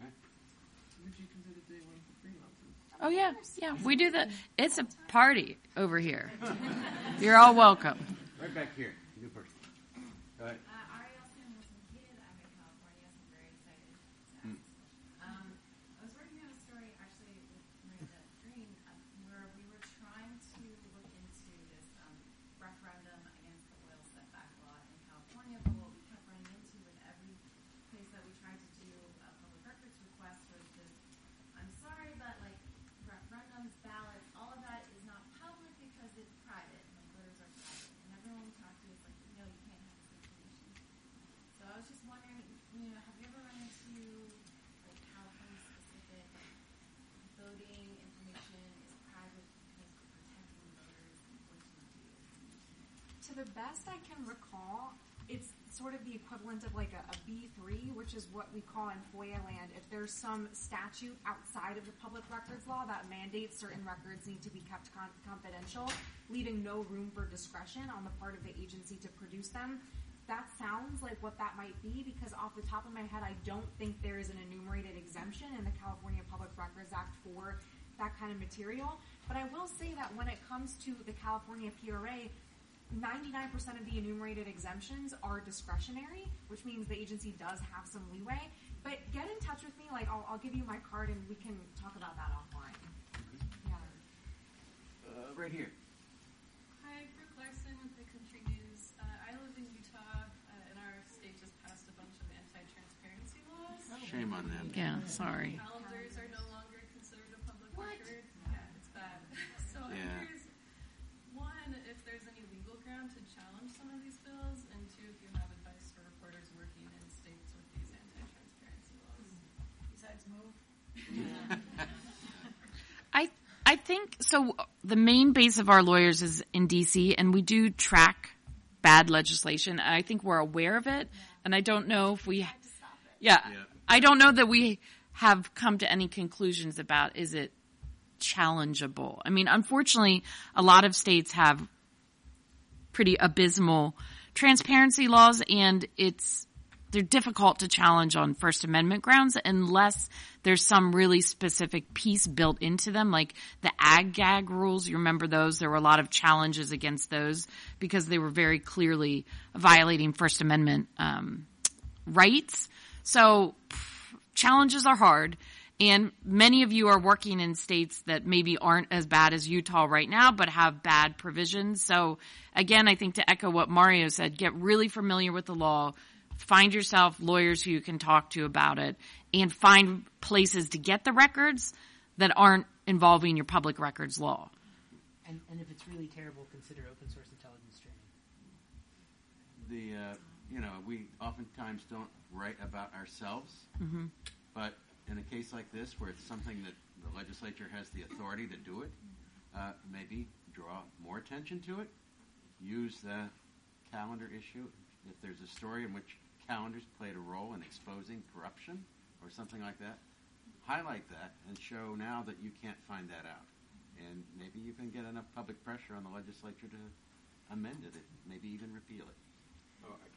Would you consider doing one for freelancers? Oh yeah, yeah. We do the. It's a party over here. You're all welcome. Right back here. You first. Go ahead. Uh, Ariel Samuelson Kidd, I'm in California, so I'm very excited to ask Mm. this question. Um, I was working on a story actually with Miranda Green uh, where we were trying to look into this um, referendum against the oil setback law in California, but what we kept running into with every place that we tried to do a public records request was just, I'm sorry, but like referendums, ballots, all of that is not public because it's private. Like voters are private, and everyone we talk to is like, no, you can't have this information. So I was just wondering, you know, have you ever run into like California specific like, voting information is private because we're protecting voters, and what do you do? To the best I can recall, it's sort of the equivalent of like a, a B three, which is what we call in FOIA land. If there's some statute outside of the public records law that mandates certain records need to be kept con- confidential, leaving no room for discretion on the part of the agency to produce them, that sounds like what that might be, because off the top of my head, I don't think there is an enumerated exemption in the California Public Records Act for that kind of material. But I will say that when it comes to the California P R A, ninety-nine percent of the enumerated exemptions are discretionary, which means the agency does have some leeway. But get in touch with me. Like, I'll, I'll give you my card and we can talk about that offline. Yeah. Uh, right here. Hi, Brooke Larson with the Country News. Uh, I live in Utah, uh, and our state just passed a bunch of anti-transparency laws. Shame on them. Yeah, sorry. Calendars are no longer considered a public record. Yeah, it's bad. So I'm Yeah. curious, one, if there's any legal ground to challenge some of these bills, and two, if you have advice for reporters working in states with these anti-transparency laws. Besides move. I I think so. The main base of our lawyers is in D C, and we do track bad legislation. I think we're aware of it, and I don't know if we. Yeah, I don't know that we have come to any conclusions about is it challengeable. I mean, unfortunately, a lot of states have pretty abysmal transparency laws, and it's they're difficult to challenge on First Amendment grounds unless there's some really specific piece built into them, like the ag-gag rules. You remember those? There were a lot of challenges against those because they were very clearly violating First Amendment um, rights. So pff, challenges are hard. And many of you are working in states that maybe aren't as bad as Utah right now, but have bad provisions. So again, I think to echo what Mario said, get really familiar with the law, find yourself lawyers who you can talk to about it, and find places to get the records that aren't involving your public records law. And, and if it's really terrible, consider open source intelligence training. The, uh, you know, we oftentimes don't write about ourselves, Mhm. but in a case like this, where it's something that the legislature has the authority to do it, uh, maybe draw more attention to it. Use the calendar issue. If there's a story in which calendars played a role in exposing corruption or something like that, highlight that and show now that you can't find that out. And maybe you can get enough public pressure on the legislature to amend it, maybe even repeal it.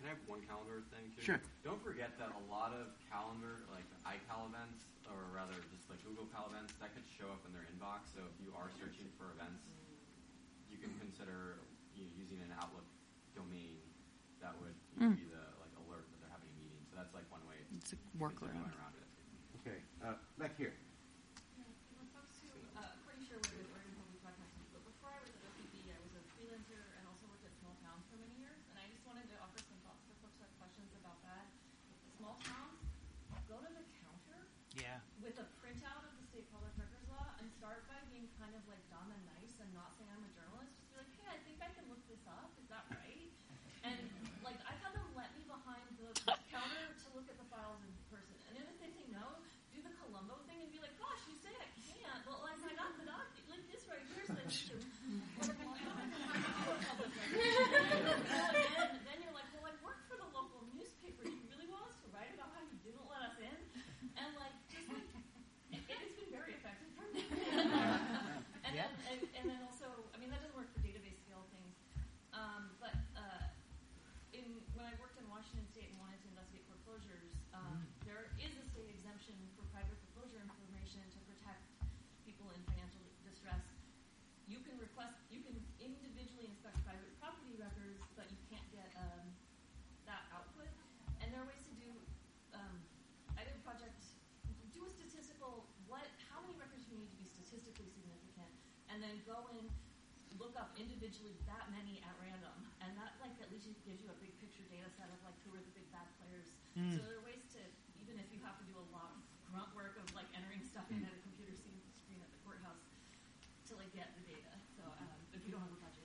can I have one calendar thing too? Sure. Don't forget that a lot of calendar, like iCal events, or rather just like Google Cal events, that could show up in their inbox. So if you are searching for events, you can consider you know, using an Outlook domain that would you know, Mm. be the like alert that they're having a meeting. So that's like one way. It's a to workaround. going around it. Okay, uh, back here. For folks who, uh, pretty sure we're with Oregon Public Broadcasting, but before I was at O P B, I was a freelancer and also worked at small towns for many years, and I just wanted to offer some thoughts for folks who have questions about that. Small towns, go to the counter Yeah. with a printout of the state public records law and start by being kind of like dumb and nice and not saying I'm a journalist. Just be like, hey, I think I can look this up. Is that right? And like I've had them let me behind the counter to look at the files in person. And then if they say no, do the Columbo thing and be like, gosh, you say I can't. Well, like I got the doc, like this right here's the issue. then, then you're like, well, I worked for the local newspaper. You really want us to write about how you didn't let us in? And like, just like, it, it's been very effective for me. and, Yeah. then, and, and then also, I mean, that doesn't work for database scale things. Um, but uh, in when I worked in Washington State and wanted to investigate foreclosures, um, there is a state exemption for private foreclosure information to protect people in financial distress. You can request, you can individually inspect private property records, but you can't get um, that output. And there are ways to do. Um, I did a project. Do a statistical. What? How many records do you need to be statistically significant? And then go in, look up individually that many at random, and that like at least gives you a big picture data set of like who are the big bad players. Mm. So there are ways to, even if you have to do a lot of grunt work of like entering stuff in at a computer screen screen at the courthouse to like get the data. So um, if you don't have a budget.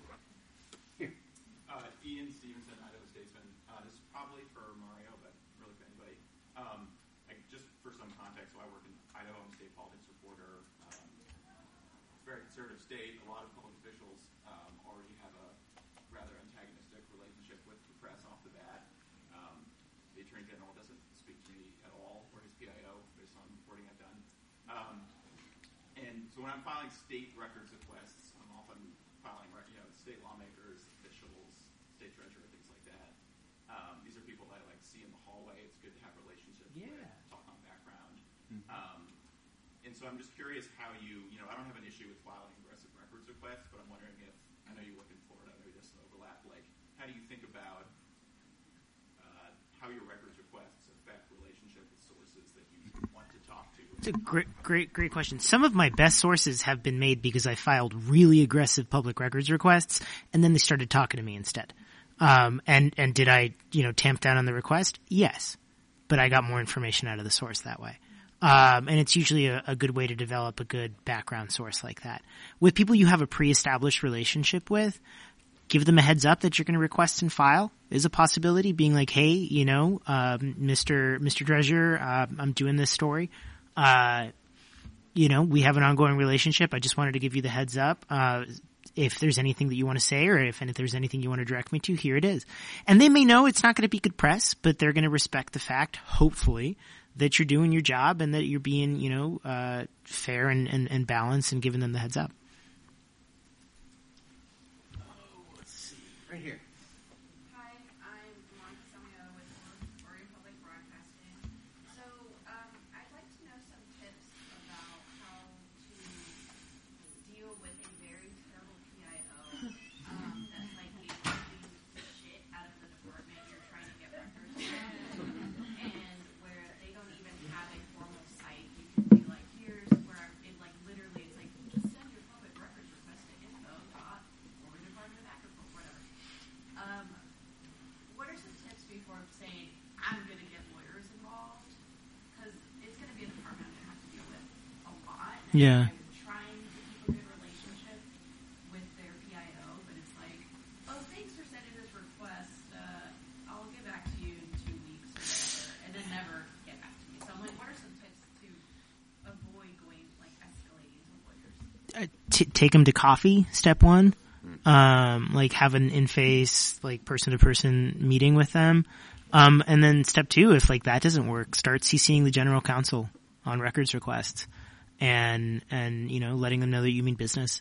Uh, Ian Stevenson, Idaho Statesman. Uh, this is probably for Mario, but really for anybody. Um, like just for some context, so I work in Idaho. I'm a state politics reporter. Um, it's a very conservative state. A lot of public officials um, already have a rather antagonistic relationship with the press off the bat. Um, the Attorney General doesn't speak to me at all, or his P I O, based on reporting I've done. Um, and so when I'm filing state records requests, I'm often filing, you know, state lawmakers, officials, state treasurer, things like that. Um, these are people that I like see in the hallway. It's good to have relationships Yeah. with, talk on background. Um, and so I'm just curious how you, you know, I don't have an issue with filing aggressive records requests, but I'm wondering if, I know you work in Florida, maybe there's some overlap, like, how do you think about uh, how your records requests affect relationship with sources that you want to talk to? It's a great, great, great question. Some of my best sources have been made because I filed really aggressive public records requests, and then they started talking to me instead. Um, and, and did I, you know, tamp down on the request? Yes. But I got more information out of the source that way. Um, and it's usually a, a good way to develop a good background source like that. With people you have a pre-established relationship with, give them a heads up that you're going to request and file is a possibility. Being like, hey, you know, um, Mister Mister Treasurer, uh, I'm doing this story. Uh, you know, we have an ongoing relationship. I just wanted to give you the heads up. Uh, if there's anything that you want to say, or if, and if there's anything you want to direct me to, here it is. And they may know it's not going to be good press, but they're going to respect the fact, hopefully, that you're doing your job and that you're being, you know, uh, fair and, and, and balanced and giving them the heads up. Oh, let's see. Right here. Hi, I'm Monica Samio with Oregon Public Broadcasting. So um, I'd like to know some tips about how to deal with a very terrible P I O um, that like basically the shit out of the department you're trying to get records from, and where they don't even have a formal site. You can be like, here's where I'm, it like literally it's like just send your public records request to info dot Oregon Department of Agriculture, whatever. Um, what are some tips before saying I'm going to get lawyers involved? Because it's going to be a department I'm going to have to deal with a lot. And Yeah. I'm trying to keep a good relationship with their P I O, but it's like, oh, thanks for sending this request. Uh, I'll get back to you in two weeks or whatever, and then never get back to me. So I'm like, what are some tips to avoid going like escalating to lawyers? Uh, t- take them to coffee, step one. Um, like have an in-face, like person-to-person meeting with them. Um, and then step two, if like that doesn't work, start CCing the general counsel on records requests and, and, you know, letting them know that you mean business.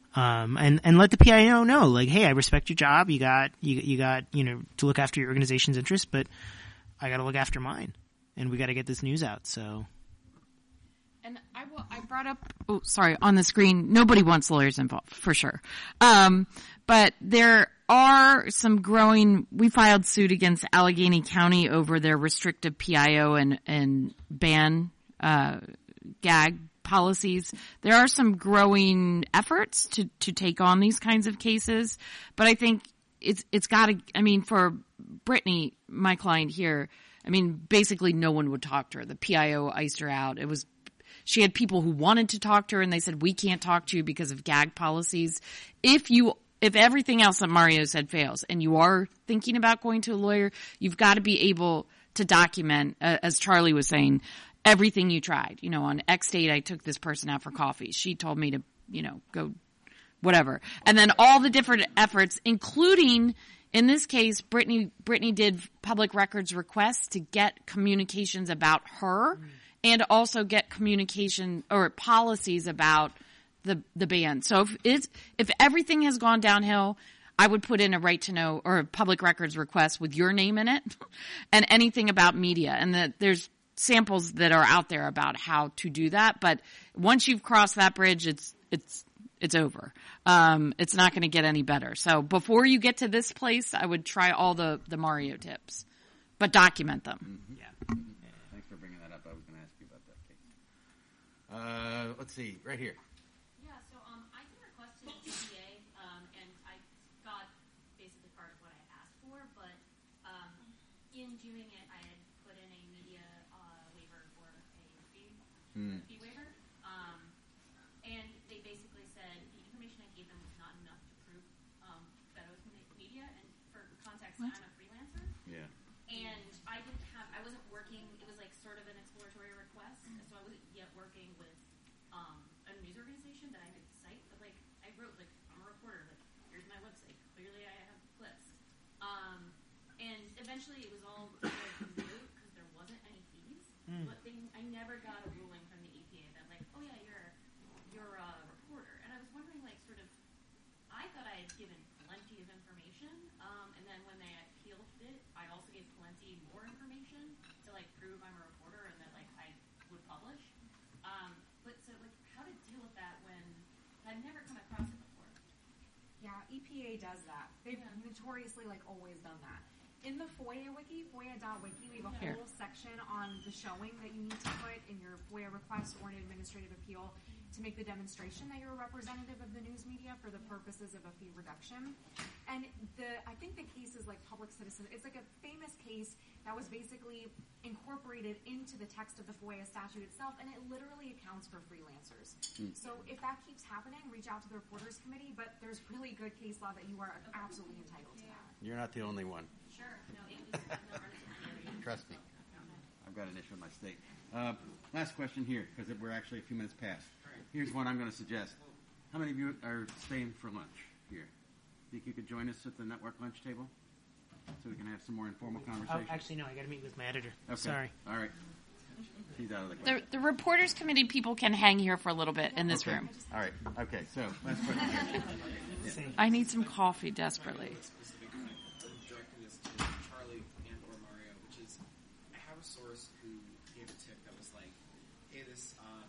Um, and, and let the P I O know, like, hey, I respect your job. You got, you, you got, you know, to look after your organization's interests, but I got to look after mine, and we got to get this news out. So. And I will, I brought up, oh, sorry, on the screen, nobody wants lawyers involved, for sure. Um, but there are some growing, we filed suit against Allegheny County over their restrictive P I O and, and ban, uh, gag policies. There are some growing efforts to, to take on these kinds of cases, but I think it's, it's gotta, I mean, for Brittany, my client here, I mean, basically no one would talk to her. The P I O iced her out. It was, she had people who wanted to talk to her and they said, we can't talk to you because of gag policies. If you, if everything else that Mario said fails and you are thinking about going to a lawyer, you've got to be able to document, uh, as Charlie was saying, everything you tried. You know, on X date, I took this person out for coffee. She told me to, you know, go whatever. And then all the different efforts, including, in this case, Brittany, Brittany did public records requests to get communications about her mm. and also get communication or policies about the, the ban. So if it's, if everything has gone downhill, I would put in a right to know or a public records request with your name in it and anything about media. And that there's samples that are out there about how to do that. But once you've crossed that bridge, it's, it's, it's over. Um, it's not going to get any better. So before you get to this place, I would try all the, the Mario tips, but document them. Mm-hmm. Yeah. Thanks for bringing that up. I was going to ask you about that case. Uh, let's see, right here. Yeah, so um, I did request to the D B A, um, and I got basically part of what I asked for, but um, in doing it, I had put in a media uh, waiver for a fee, mm. fee waiver, um, and they basically said the information I gave them was not enough to prove um, that I was media, and for context, What? I'm a freelancer. Yeah. And I didn't have, I wasn't working, it was like sort of an exploratory request, so I wasn't yet working with um, a news organization that I could cite, but like, I wrote, like, I'm a reporter, like, here's my website, clearly I have clips. Um, and eventually it was all moot because there wasn't any fees, Mm. but they, I never got a ruling from the E P A that like, oh yeah, you're, you're a reporter. And I was wondering, like, sort of, I thought I had given plenty of information, um, and then when they appealed it, I also gave plenty more information to, like, prove I'm a reporter and that, like, I would publish. Um, but so, like, how to deal with that when I've never come across it before? Yeah, E P A does that. They've Yeah. notoriously, like, always done that. In the FOIA wiki, FOIA dot wiki, we have a Here. whole section on the showing that you need to put in your FOIA request or an administrative appeal to make the demonstration that you're a representative of the news media for the purposes of a fee reduction. And the, I think the case is like public citizen. It's like a famous case that was basically incorporated into the text of the FOIA statute itself, and it literally accounts for freelancers. Mm. So if that keeps happening, reach out to the Reporters Committee, but there's really good case law that you are absolutely entitled to that. You're not the only one. Sure. No, it was, I've never run into it. Trust me. I've got an issue with my state. Uh, last question here, because we're actually a few minutes past. Here's one I'm going to suggest. How many of you are staying for lunch here? Think you could join us at the network lunch table so we can have some more informal Oh, conversation? actually, no. I got to meet with my editor. Okay. Sorry. All right. She's out of the question. The, the Reporters Committee people can hang here for a little bit in this Okay. room. All right. Okay. So last question here. I need some coffee desperately. Directing this to Charlie and or Mario, which is I have a source who gave a tip that was like, hey, this um,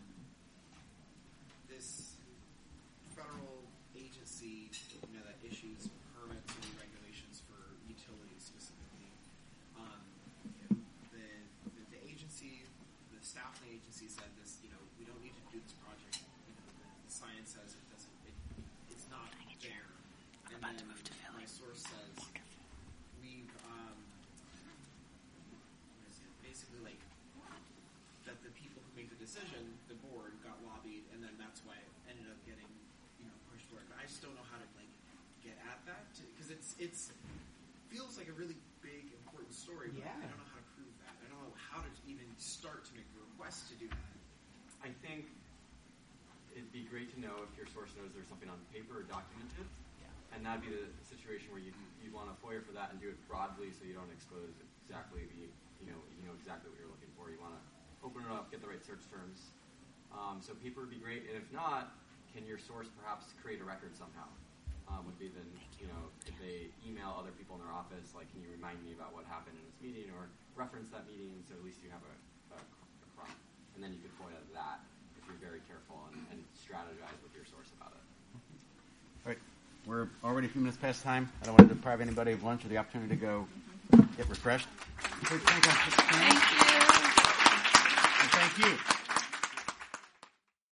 this federal agency, you know, that issues permits and regulations for utilities specifically, um, the, the the agency, the staff in the agency said this, you know, we don't need to do this project. You know, the, the science says it doesn't, it, it's not there. And then my source says we've um, what is it? Basically like that the people who make the decision, the board, got lobbied, and then that's why it ended up getting, you know, pushed forward. But I just don't know how to like get at that because it's it's feels like a really big important story, but Yeah. I don't know how to prove that. I don't know how to even start to make the request to do that. I think it'd be great to know if your source knows there's something on paper or documented, yeah. and that'd be the situation where you you want to FOIA for that and do it broadly so you don't expose exactly the you know you know exactly what you're looking for. You want to open it up, get the right search terms. Um, so paper would be great, and if not, can your source perhaps create a record somehow? Um, would be then, you know, if they email other people in their office, like, can you remind me about what happened in this meeting, or reference that meeting, so at least you have a, a, a crumb. And then you could FOIA that if you're very careful and, and strategize with your source about it. All right. We're already a few minutes past time. I don't want to deprive anybody of lunch or the opportunity to go get refreshed. Thank you. Thank you. And thank you.